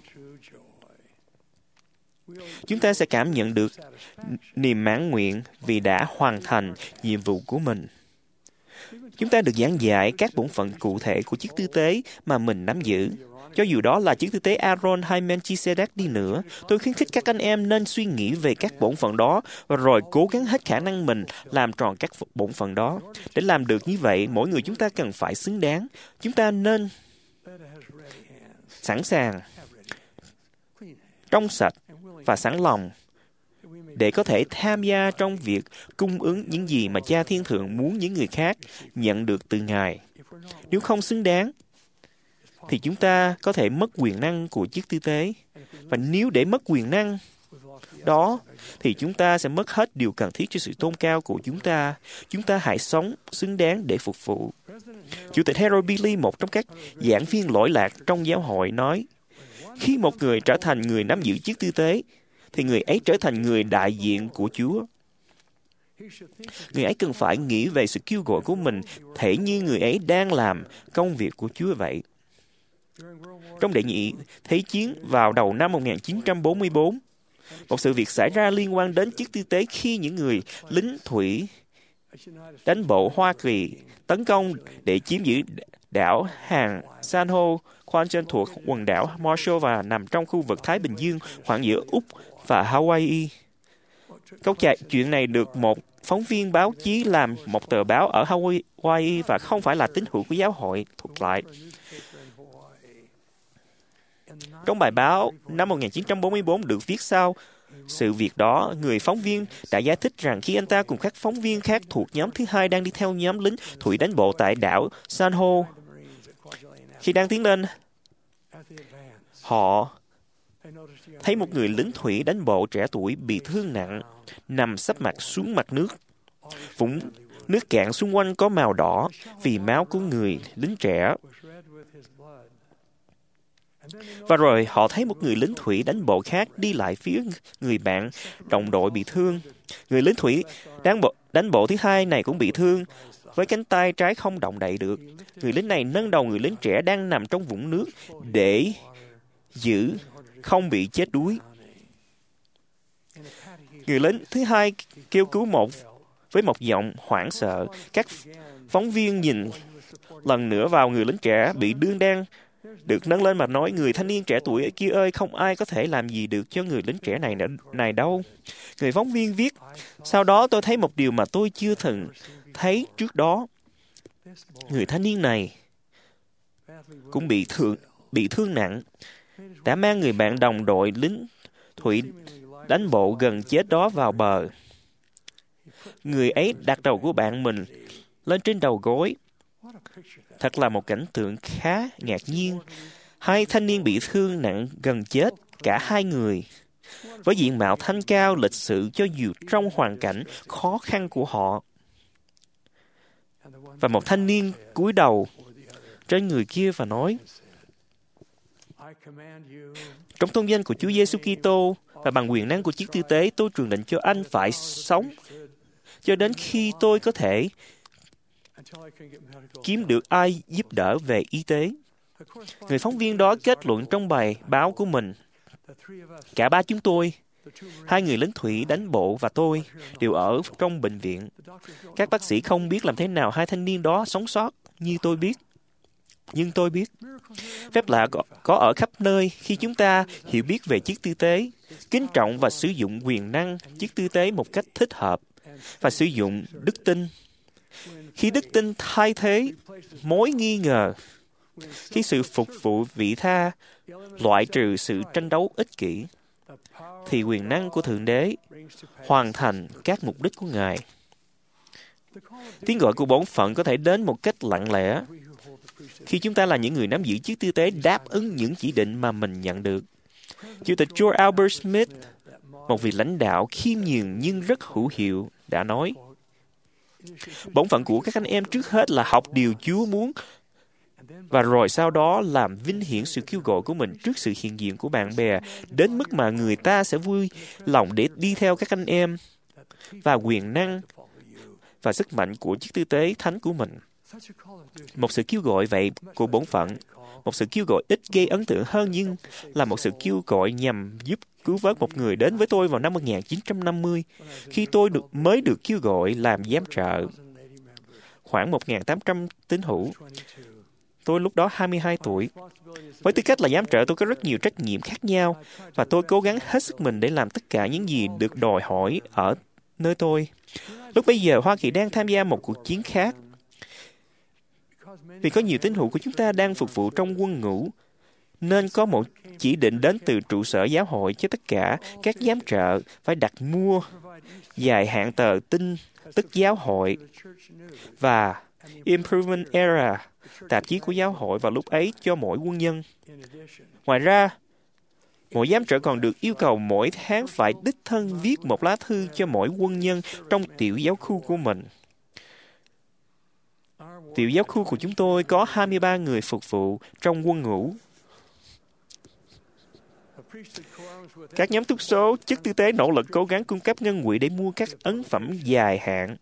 Chúng ta sẽ cảm nhận được niềm mãn nguyện vì đã hoàn thành nhiệm vụ của mình. Chúng ta được giảng dạy các bổn phận cụ thể của chức tư tế mà mình nắm giữ. Cho dù đó là chức tư tế Aaron hay Melchizedek đi nữa, tôi khuyến khích các anh em nên suy nghĩ về các bổn phận đó và rồi cố gắng hết khả năng mình làm tròn các bổn phận đó. Để làm được như vậy, mỗi người chúng ta cần phải xứng đáng. Chúng ta nên sẵn sàng, trong sạch và sẵn lòng để có thể tham gia trong việc cung ứng những gì mà Cha Thiên Thượng muốn những người khác nhận được từ Ngài. Nếu không xứng đáng, thì chúng ta có thể mất quyền năng của chức tư tế. Và nếu để mất quyền năng đó, thì chúng ta sẽ mất hết điều cần thiết cho sự tôn cao của chúng ta. Chúng ta hãy sống xứng đáng để phục vụ. Chủ tịch Harold Bailey, một trong các giảng viên lỗi lạc trong giáo hội, nói, khi một người trở thành người nắm giữ chức tư tế, thì người ấy trở thành người đại diện của Chúa. Người ấy cần phải nghĩ về sự kêu gọi của mình thể như người ấy đang làm công việc của Chúa vậy. Trong đệ nhị Thế chiến vào đầu năm một nghìn chín trăm bốn mươi tư, một sự việc xảy ra liên quan đến chức tư tế khi những người lính thủy đánh bộ Hoa Kỳ tấn công để chiếm giữ đảo hàng san hô Quanchen thuộc quần đảo Marshall và nằm trong khu vực Thái Bình Dương khoảng giữa Úc và Hawaii. Câu chuyện này được một phóng viên báo chí làm một tờ báo ở Hawaii và không phải là tín hữu của giáo hội thuật lại. Trong bài báo năm một nghìn chín trăm bốn mươi tư được viết sau sự việc đó, người phóng viên đã giải thích rằng khi anh ta cùng các phóng viên khác thuộc nhóm thứ hai đang đi theo nhóm lính thủy đánh bộ tại đảo San Ho, khi đang tiến lên, họ thấy một người lính thủy đánh bộ trẻ tuổi bị thương nặng, nằm sấp mặt xuống mặt nước. Vũng nước cạn xung quanh có màu đỏ vì máu của người lính trẻ. Và rồi họ thấy một người lính thủy đánh bộ khác đi lại phía người bạn đồng đội bị thương. Người lính thủy đánh bộ, đánh bộ thứ hai này cũng bị thương, với cánh tay trái không động đậy được. Người lính này nâng đầu người lính trẻ đang nằm trong vũng nước để giữ không bị chết đuối. Người lính thứ hai kêu cứu một với một giọng hoảng sợ. Các phóng viên nhìn lần nữa vào người lính trẻ bị đương đang được nâng lên mà nói, người thanh niên trẻ tuổi kia ơi, không ai có thể làm gì được cho người lính trẻ này này đâu. Người phóng viên viết, sau đó tôi thấy một điều mà tôi chưa từng thấy trước đó. Người thanh niên này cũng bị thương, bị thương nặng, đã mang người bạn đồng đội lính thủy đánh bộ gần chết đó vào bờ. Người ấy đặt đầu của bạn mình lên trên đầu gối. Thật là một cảnh tượng khá ngạc nhiên. Hai thanh niên bị thương nặng gần chết, cả hai người, với diện mạo thanh cao lịch sự cho dù trong hoàn cảnh khó khăn của họ. Và một thanh niên cúi đầu trên người kia và nói, trong tôn danh của Chúa Giêsu Kitô và bằng quyền năng của chiếc tư tế, tôi truyền lệnh cho anh phải sống cho đến khi tôi có thể kiếm được ai giúp đỡ về y tế. Người phóng viên đó kết luận trong bài báo của mình, cả ba chúng tôi, hai người lính thủy đánh bộ và tôi, đều ở trong bệnh viện. Các bác sĩ không biết làm thế nào hai thanh niên đó sống sót như tôi biết. Nhưng tôi biết, phép lạ có, có ở khắp nơi khi chúng ta hiểu biết về chiếc tư tế, kính trọng và sử dụng quyền năng chiếc tư tế một cách thích hợp, và sử dụng đức tin. Khi đức tin thay thế mối nghi ngờ, khi sự phục vụ vị tha loại trừ sự tranh đấu ích kỷ, thì quyền năng của Thượng Đế hoàn thành các mục đích của Ngài. Tiếng gọi của bổn phận có thể đến một cách lặng lẽ khi chúng ta là những người nắm giữ chiếc tư tế đáp ứng những chỉ định mà mình nhận được. Chủ tịch George Albert Smith, một vị lãnh đạo khiêm nhường nhưng rất hữu hiệu, đã nói, bổn phận của các anh em trước hết là học điều Chúa muốn, và rồi sau đó làm vinh hiển sự kêu gọi của mình trước sự hiện diện của bạn bè, đến mức mà người ta sẽ vui lòng để đi theo các anh em, và quyền năng và sức mạnh của chiếc tư tế thánh của mình. Một sự kêu gọi vậy của bổn phận, một sự kêu gọi ít gây ấn tượng hơn, nhưng là một sự kêu gọi nhằm giúp cứu vớt một người đến với tôi vào năm một nghìn chín trăm năm mươi, khi tôi được, mới được kêu gọi làm giám trợ. Khoảng một nghìn tám trăm tín hữu. Tôi lúc đó hai mươi hai tuổi. Với tư cách là giám trợ, tôi có rất nhiều trách nhiệm khác nhau, và tôi cố gắng hết sức mình để làm tất cả những gì được đòi hỏi ở nơi tôi. Lúc bây giờ, Hoa Kỳ đang tham gia một cuộc chiến khác. Vì có nhiều tín hữu của chúng ta đang phục vụ trong quân ngũ, nên có một chỉ định đến từ trụ sở giáo hội cho tất cả các giám trợ phải đặt mua dài hạn tờ tin tức giáo hội và Improvement Era, tạp chí của giáo hội vào lúc ấy cho mỗi quân nhân. Ngoài ra, mỗi giám trợ còn được yêu cầu mỗi tháng phải đích thân viết một lá thư cho mỗi quân nhân trong tiểu giáo khu của mình. Tiểu giáo khu của chúng tôi có hai mươi ba người phục vụ trong quân ngũ. Các nhóm túc số, chức tư tế nỗ lực cố gắng cung cấp ngân quỹ để mua các ấn phẩm dài hạn.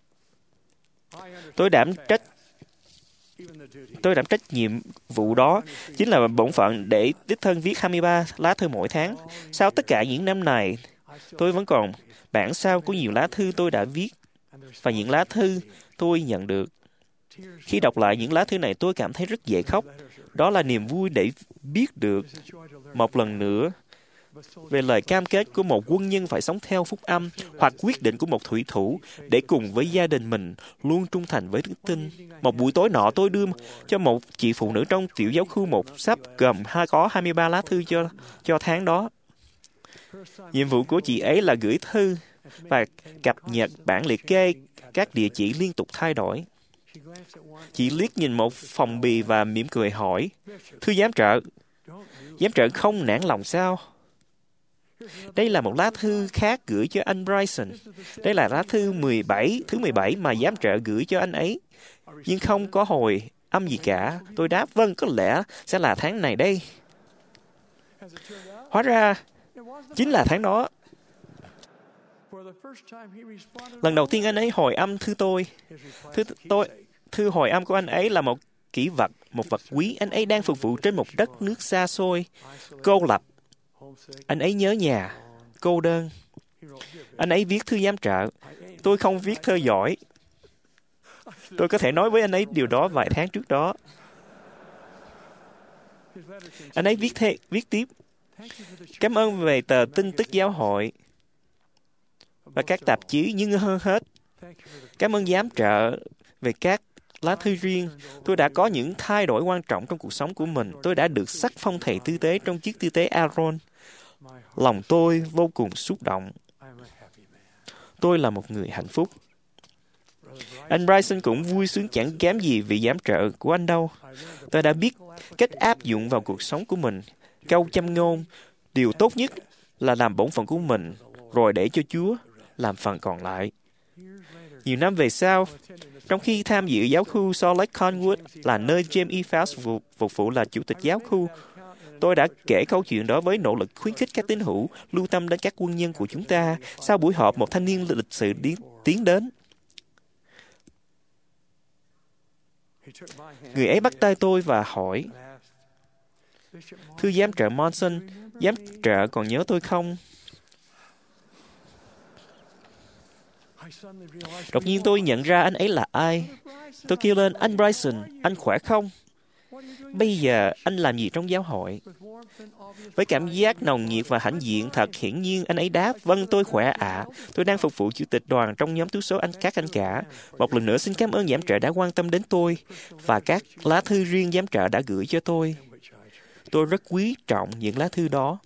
Tôi đảm trách Tôi đảm trách nhiệm vụ đó, chính là bổn phận để đích thân viết hai mươi ba lá thư mỗi tháng. Sau tất cả những năm này, tôi vẫn còn bản sao của nhiều lá thư tôi đã viết, và những lá thư tôi nhận được. Khi đọc lại những lá thư này, tôi cảm thấy rất dễ khóc. Đó là niềm vui để biết được một lần nữa về lời cam kết của một quân nhân phải sống theo phúc âm, hoặc quyết định của một thủy thủ để cùng với gia đình mình luôn trung thành với đức tin. Một buổi tối nọ, tôi đưa cho một chị phụ nữ trong tiểu giáo khu một sắp gồm hai có hai mươi ba lá thư cho cho tháng đó. Nhiệm vụ của chị ấy là gửi thư và cập nhật bản liệt kê các địa chỉ liên tục thay đổi. Chị liếc nhìn một phong bì và mỉm cười hỏi, thưa giám trợ, giám trợ không nản lòng sao? Đây là một lá thư khác gửi cho anh Bryson. Đây là lá thư mười bảy, thứ mười bảy mà giám trợ gửi cho anh ấy. Nhưng không có hồi âm gì cả. Tôi đáp, vâng, có lẽ sẽ là tháng này đây. Hóa ra, chính là tháng đó. Lần đầu tiên anh ấy hồi âm thư tôi. Thư, tôi, thư hồi âm của anh ấy là một kỷ vật, một vật quý. Anh ấy đang phục vụ trên một đất nước xa xôi, cô lập. Anh ấy nhớ nhà, cô đơn. Anh ấy viết thư giám trợ. Tôi không viết thơ giỏi. Tôi có thể nói với anh ấy điều đó vài tháng trước đó. Anh ấy viết, thế, viết tiếp. Cảm ơn về tờ tin tức giáo hội và các tạp chí, nhưng hơn hết, cảm ơn giám trợ về các lá thư riêng. Tôi đã có những thay đổi quan trọng trong cuộc sống của mình. Tôi đã được sắc phong thầy tư tế trong chiếc tư tế Aaron. Lòng tôi vô cùng xúc động. Tôi là một người hạnh phúc. Anh Bryson cũng vui sướng chẳng kém gì vị giám trợ của anh đâu. Tôi đã biết cách áp dụng vào cuộc sống của mình. Câu châm ngôn, điều tốt nhất là làm bổn phận của mình, rồi để cho Chúa làm phần còn lại. Nhiều năm về sau, trong khi tham dự giáo khu Salt Lake Conwood là nơi James E. Faust phục, phục vụ là chủ tịch giáo khu, tôi đã kể câu chuyện đó với nỗ lực khuyến khích các tín hữu lưu tâm đến các quân nhân của chúng ta. Sau buổi họp, một thanh niên lịch sự tiến, tiến đến. Người ấy bắt tay tôi và hỏi, thưa giám trợ Monson, giám trợ còn nhớ tôi không? Đột nhiên tôi nhận ra anh ấy là ai. Tôi kêu lên, anh Bryson, anh khỏe không? Bây giờ anh làm gì trong giáo hội? Với cảm giác nồng nhiệt và hãnh diện thật hiển nhiên, anh ấy đáp, vâng, tôi khỏe ạ. À. Tôi đang phục vụ chủ tịch đoàn trong nhóm tứ số anh các anh cả. Một lần nữa xin cảm ơn giám trợ đã quan tâm đến tôi và các lá thư riêng giám trợ đã gửi cho tôi. Tôi rất quý trọng những lá thư đó.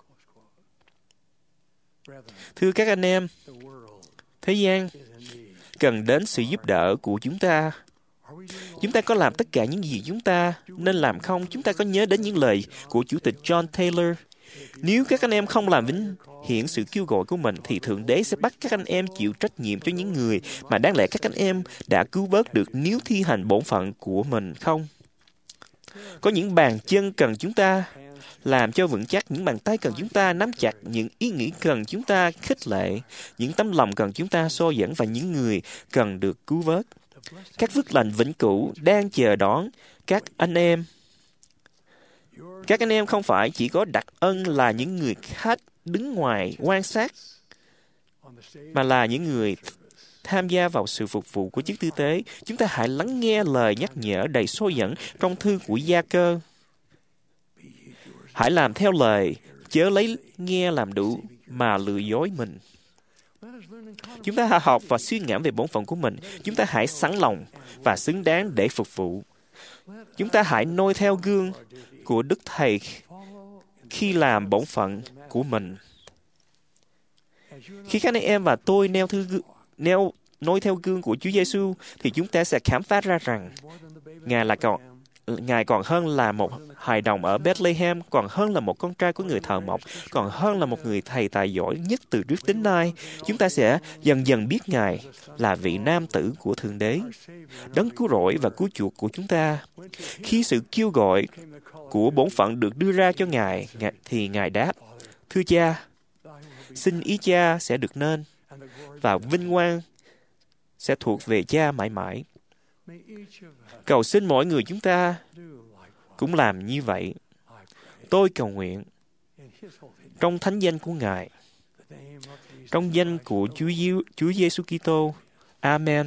Thưa các anh em, thế gian cần đến sự giúp đỡ của chúng ta. Chúng ta có làm tất cả những gì chúng ta nên làm không? Chúng ta có nhớ đến những lời của Chủ tịch John Taylor? Nếu các anh em không làm vinh hiển sự kêu gọi của mình, thì Thượng Đế sẽ bắt các anh em chịu trách nhiệm cho những người mà đáng lẽ các anh em đã cứu vớt được nếu thi hành bổn phận của mình không? Có những bàn chân cần chúng ta làm cho vững chắc, những bàn tay cần chúng ta nắm chặt, những ý nghĩ cần chúng ta khích lệ, những tấm lòng cần chúng ta soi dẫn và những người cần được cứu vớt. Các phước lành vĩnh cửu đang chờ đón các anh em. Các anh em không phải chỉ có đặc ân là những người khách đứng ngoài quan sát, mà là những người tham gia vào sự phục vụ của chức tư tế. Chúng ta hãy lắng nghe lời nhắc nhở đầy soi dẫn trong thư của Gia-cơ. Hãy làm theo lời, chớ lấy nghe làm đủ mà lừa dối mình. Chúng ta hãy học và suy ngẫm về bổn phận của mình. Chúng ta hãy sẵn lòng và xứng đáng để phục vụ. Chúng ta hãy noi theo gương của Đức Thầy khi làm bổn phận của mình. Khi các anh em và tôi neo thư neo noi theo gương của Chúa Giêsu, thì chúng ta sẽ khám phá ra rằng Ngài là còn Ngài còn hơn là một hài đồng ở Bethlehem, còn hơn là một con trai của người thợ mộc, còn hơn là một người thầy tài giỏi nhất từ trước đến nay. Chúng ta sẽ dần dần biết Ngài là vị nam tử của Thượng Đế, đấng cứu rỗi và cứu chuộc của chúng ta. Khi sự kêu gọi của bổn phận được đưa ra cho Ngài, thì Ngài đáp, thưa Cha, xin ý Cha sẽ được nên, và vinh quang sẽ thuộc về Cha mãi mãi. Cầu xin mỗi người chúng ta cũng làm như vậy. Tôi cầu nguyện trong thánh danh của Ngài, trong danh của Chúa Giêsu, Chúa Giêsu Kitô. Amen.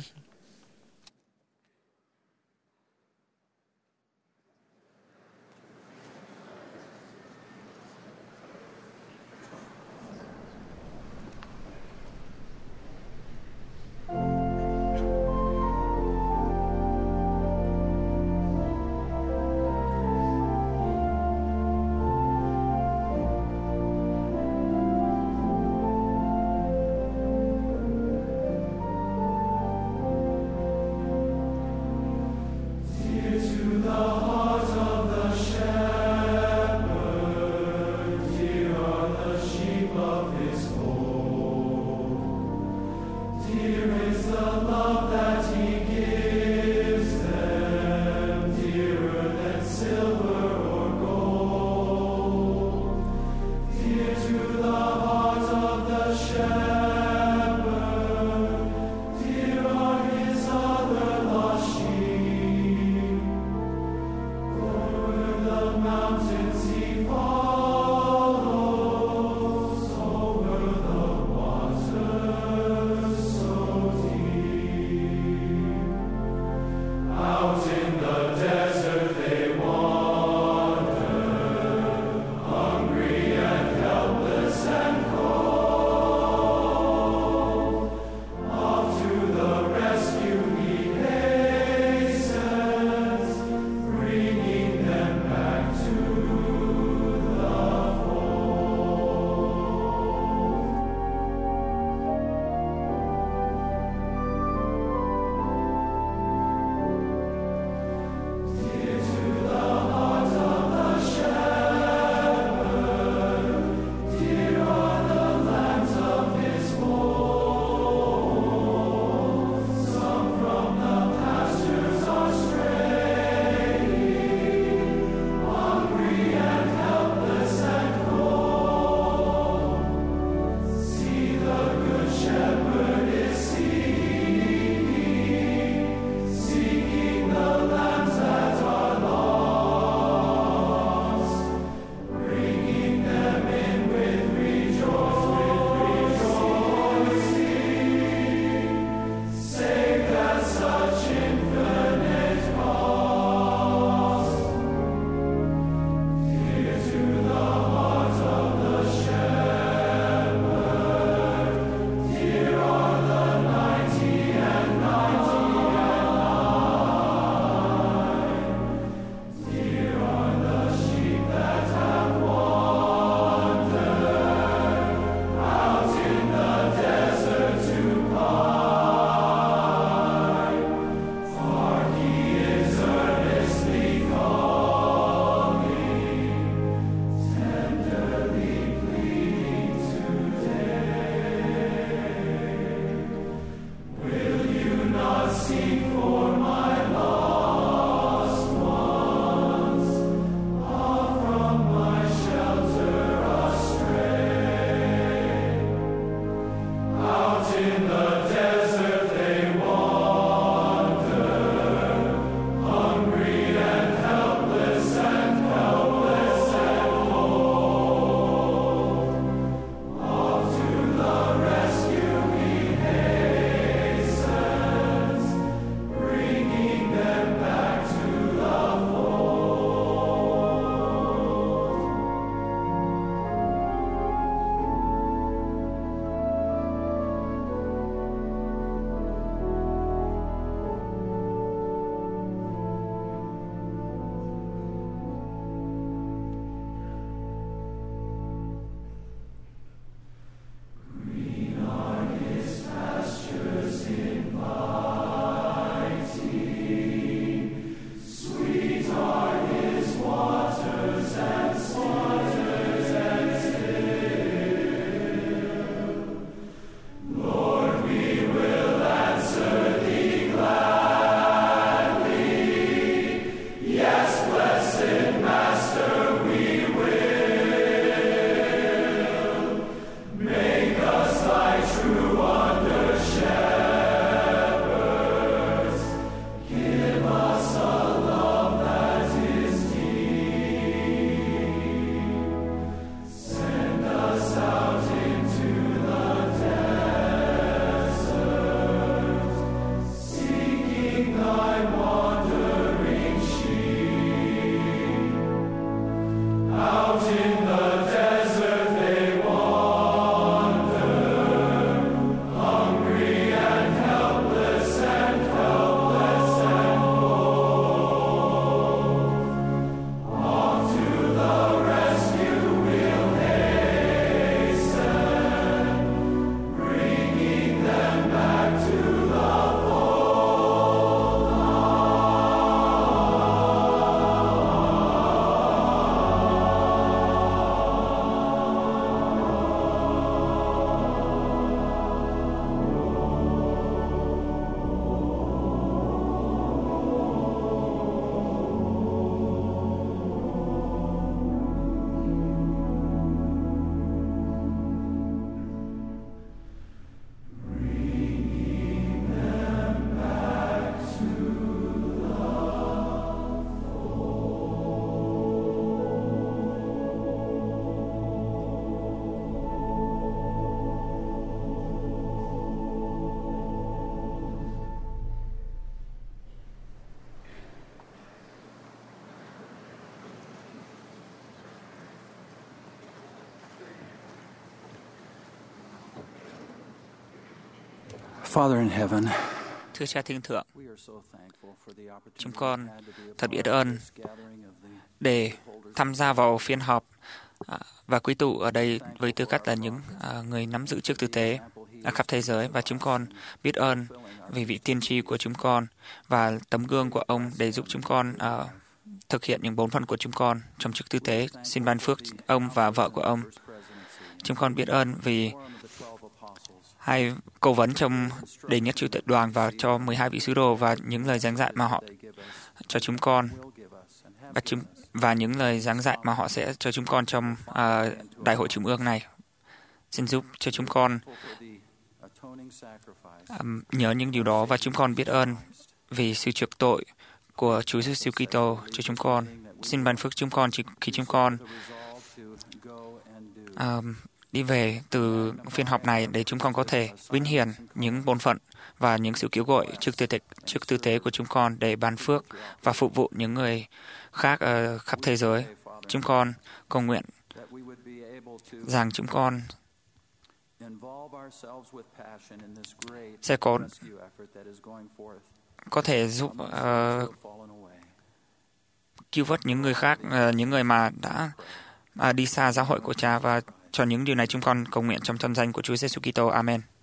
Father in heaven, Thưa Cha Thiên Thượng, chúng con thật biết ơn để tham gia vào phiên họp và quy tụ ở đây với tư cách là những người nắm giữ chức tử tế ở khắp thế giới, và chúng con biết ơn vì vị tiên tri của chúng con và tấm gương của ông để giúp chúng con uh, thực hiện những bổn phận của chúng con trong chức tư tế. Xin ban phước ông và vợ của ông. Chúng con biết ơn vì hai cố vấn trong đệ nhất chủ tịch đoàn và cho mười hai vị sứ đồ và những lời giảng dạy mà họ cho chúng con và, chúng, và những lời giảng dạy mà họ sẽ cho chúng con trong uh, đại hội trung ương này. Xin giúp cho chúng con um, nhớ những điều đó, và chúng con biết ơn vì sự chuộc tội của Chúa Giêsu Kitô cho chúng con. Xin ban phước chúng con khi chúng con um, đi về từ phiên họp này để chúng con có thể vinh hiển những bổn phận và những sự kêu gọi trước tư tế, trước tư tế của chúng con để ban phước và phục vụ những người khác ở khắp thế giới. Chúng con cầu nguyện rằng chúng con sẽ có có thể giúp uh, cứu vớt những người khác, uh, những người mà đã uh, đi xa giáo hội của Cha, và cho những điều này chúng con cầu nguyện trong thân danh của Chúa Giêsu Kitô. Amen.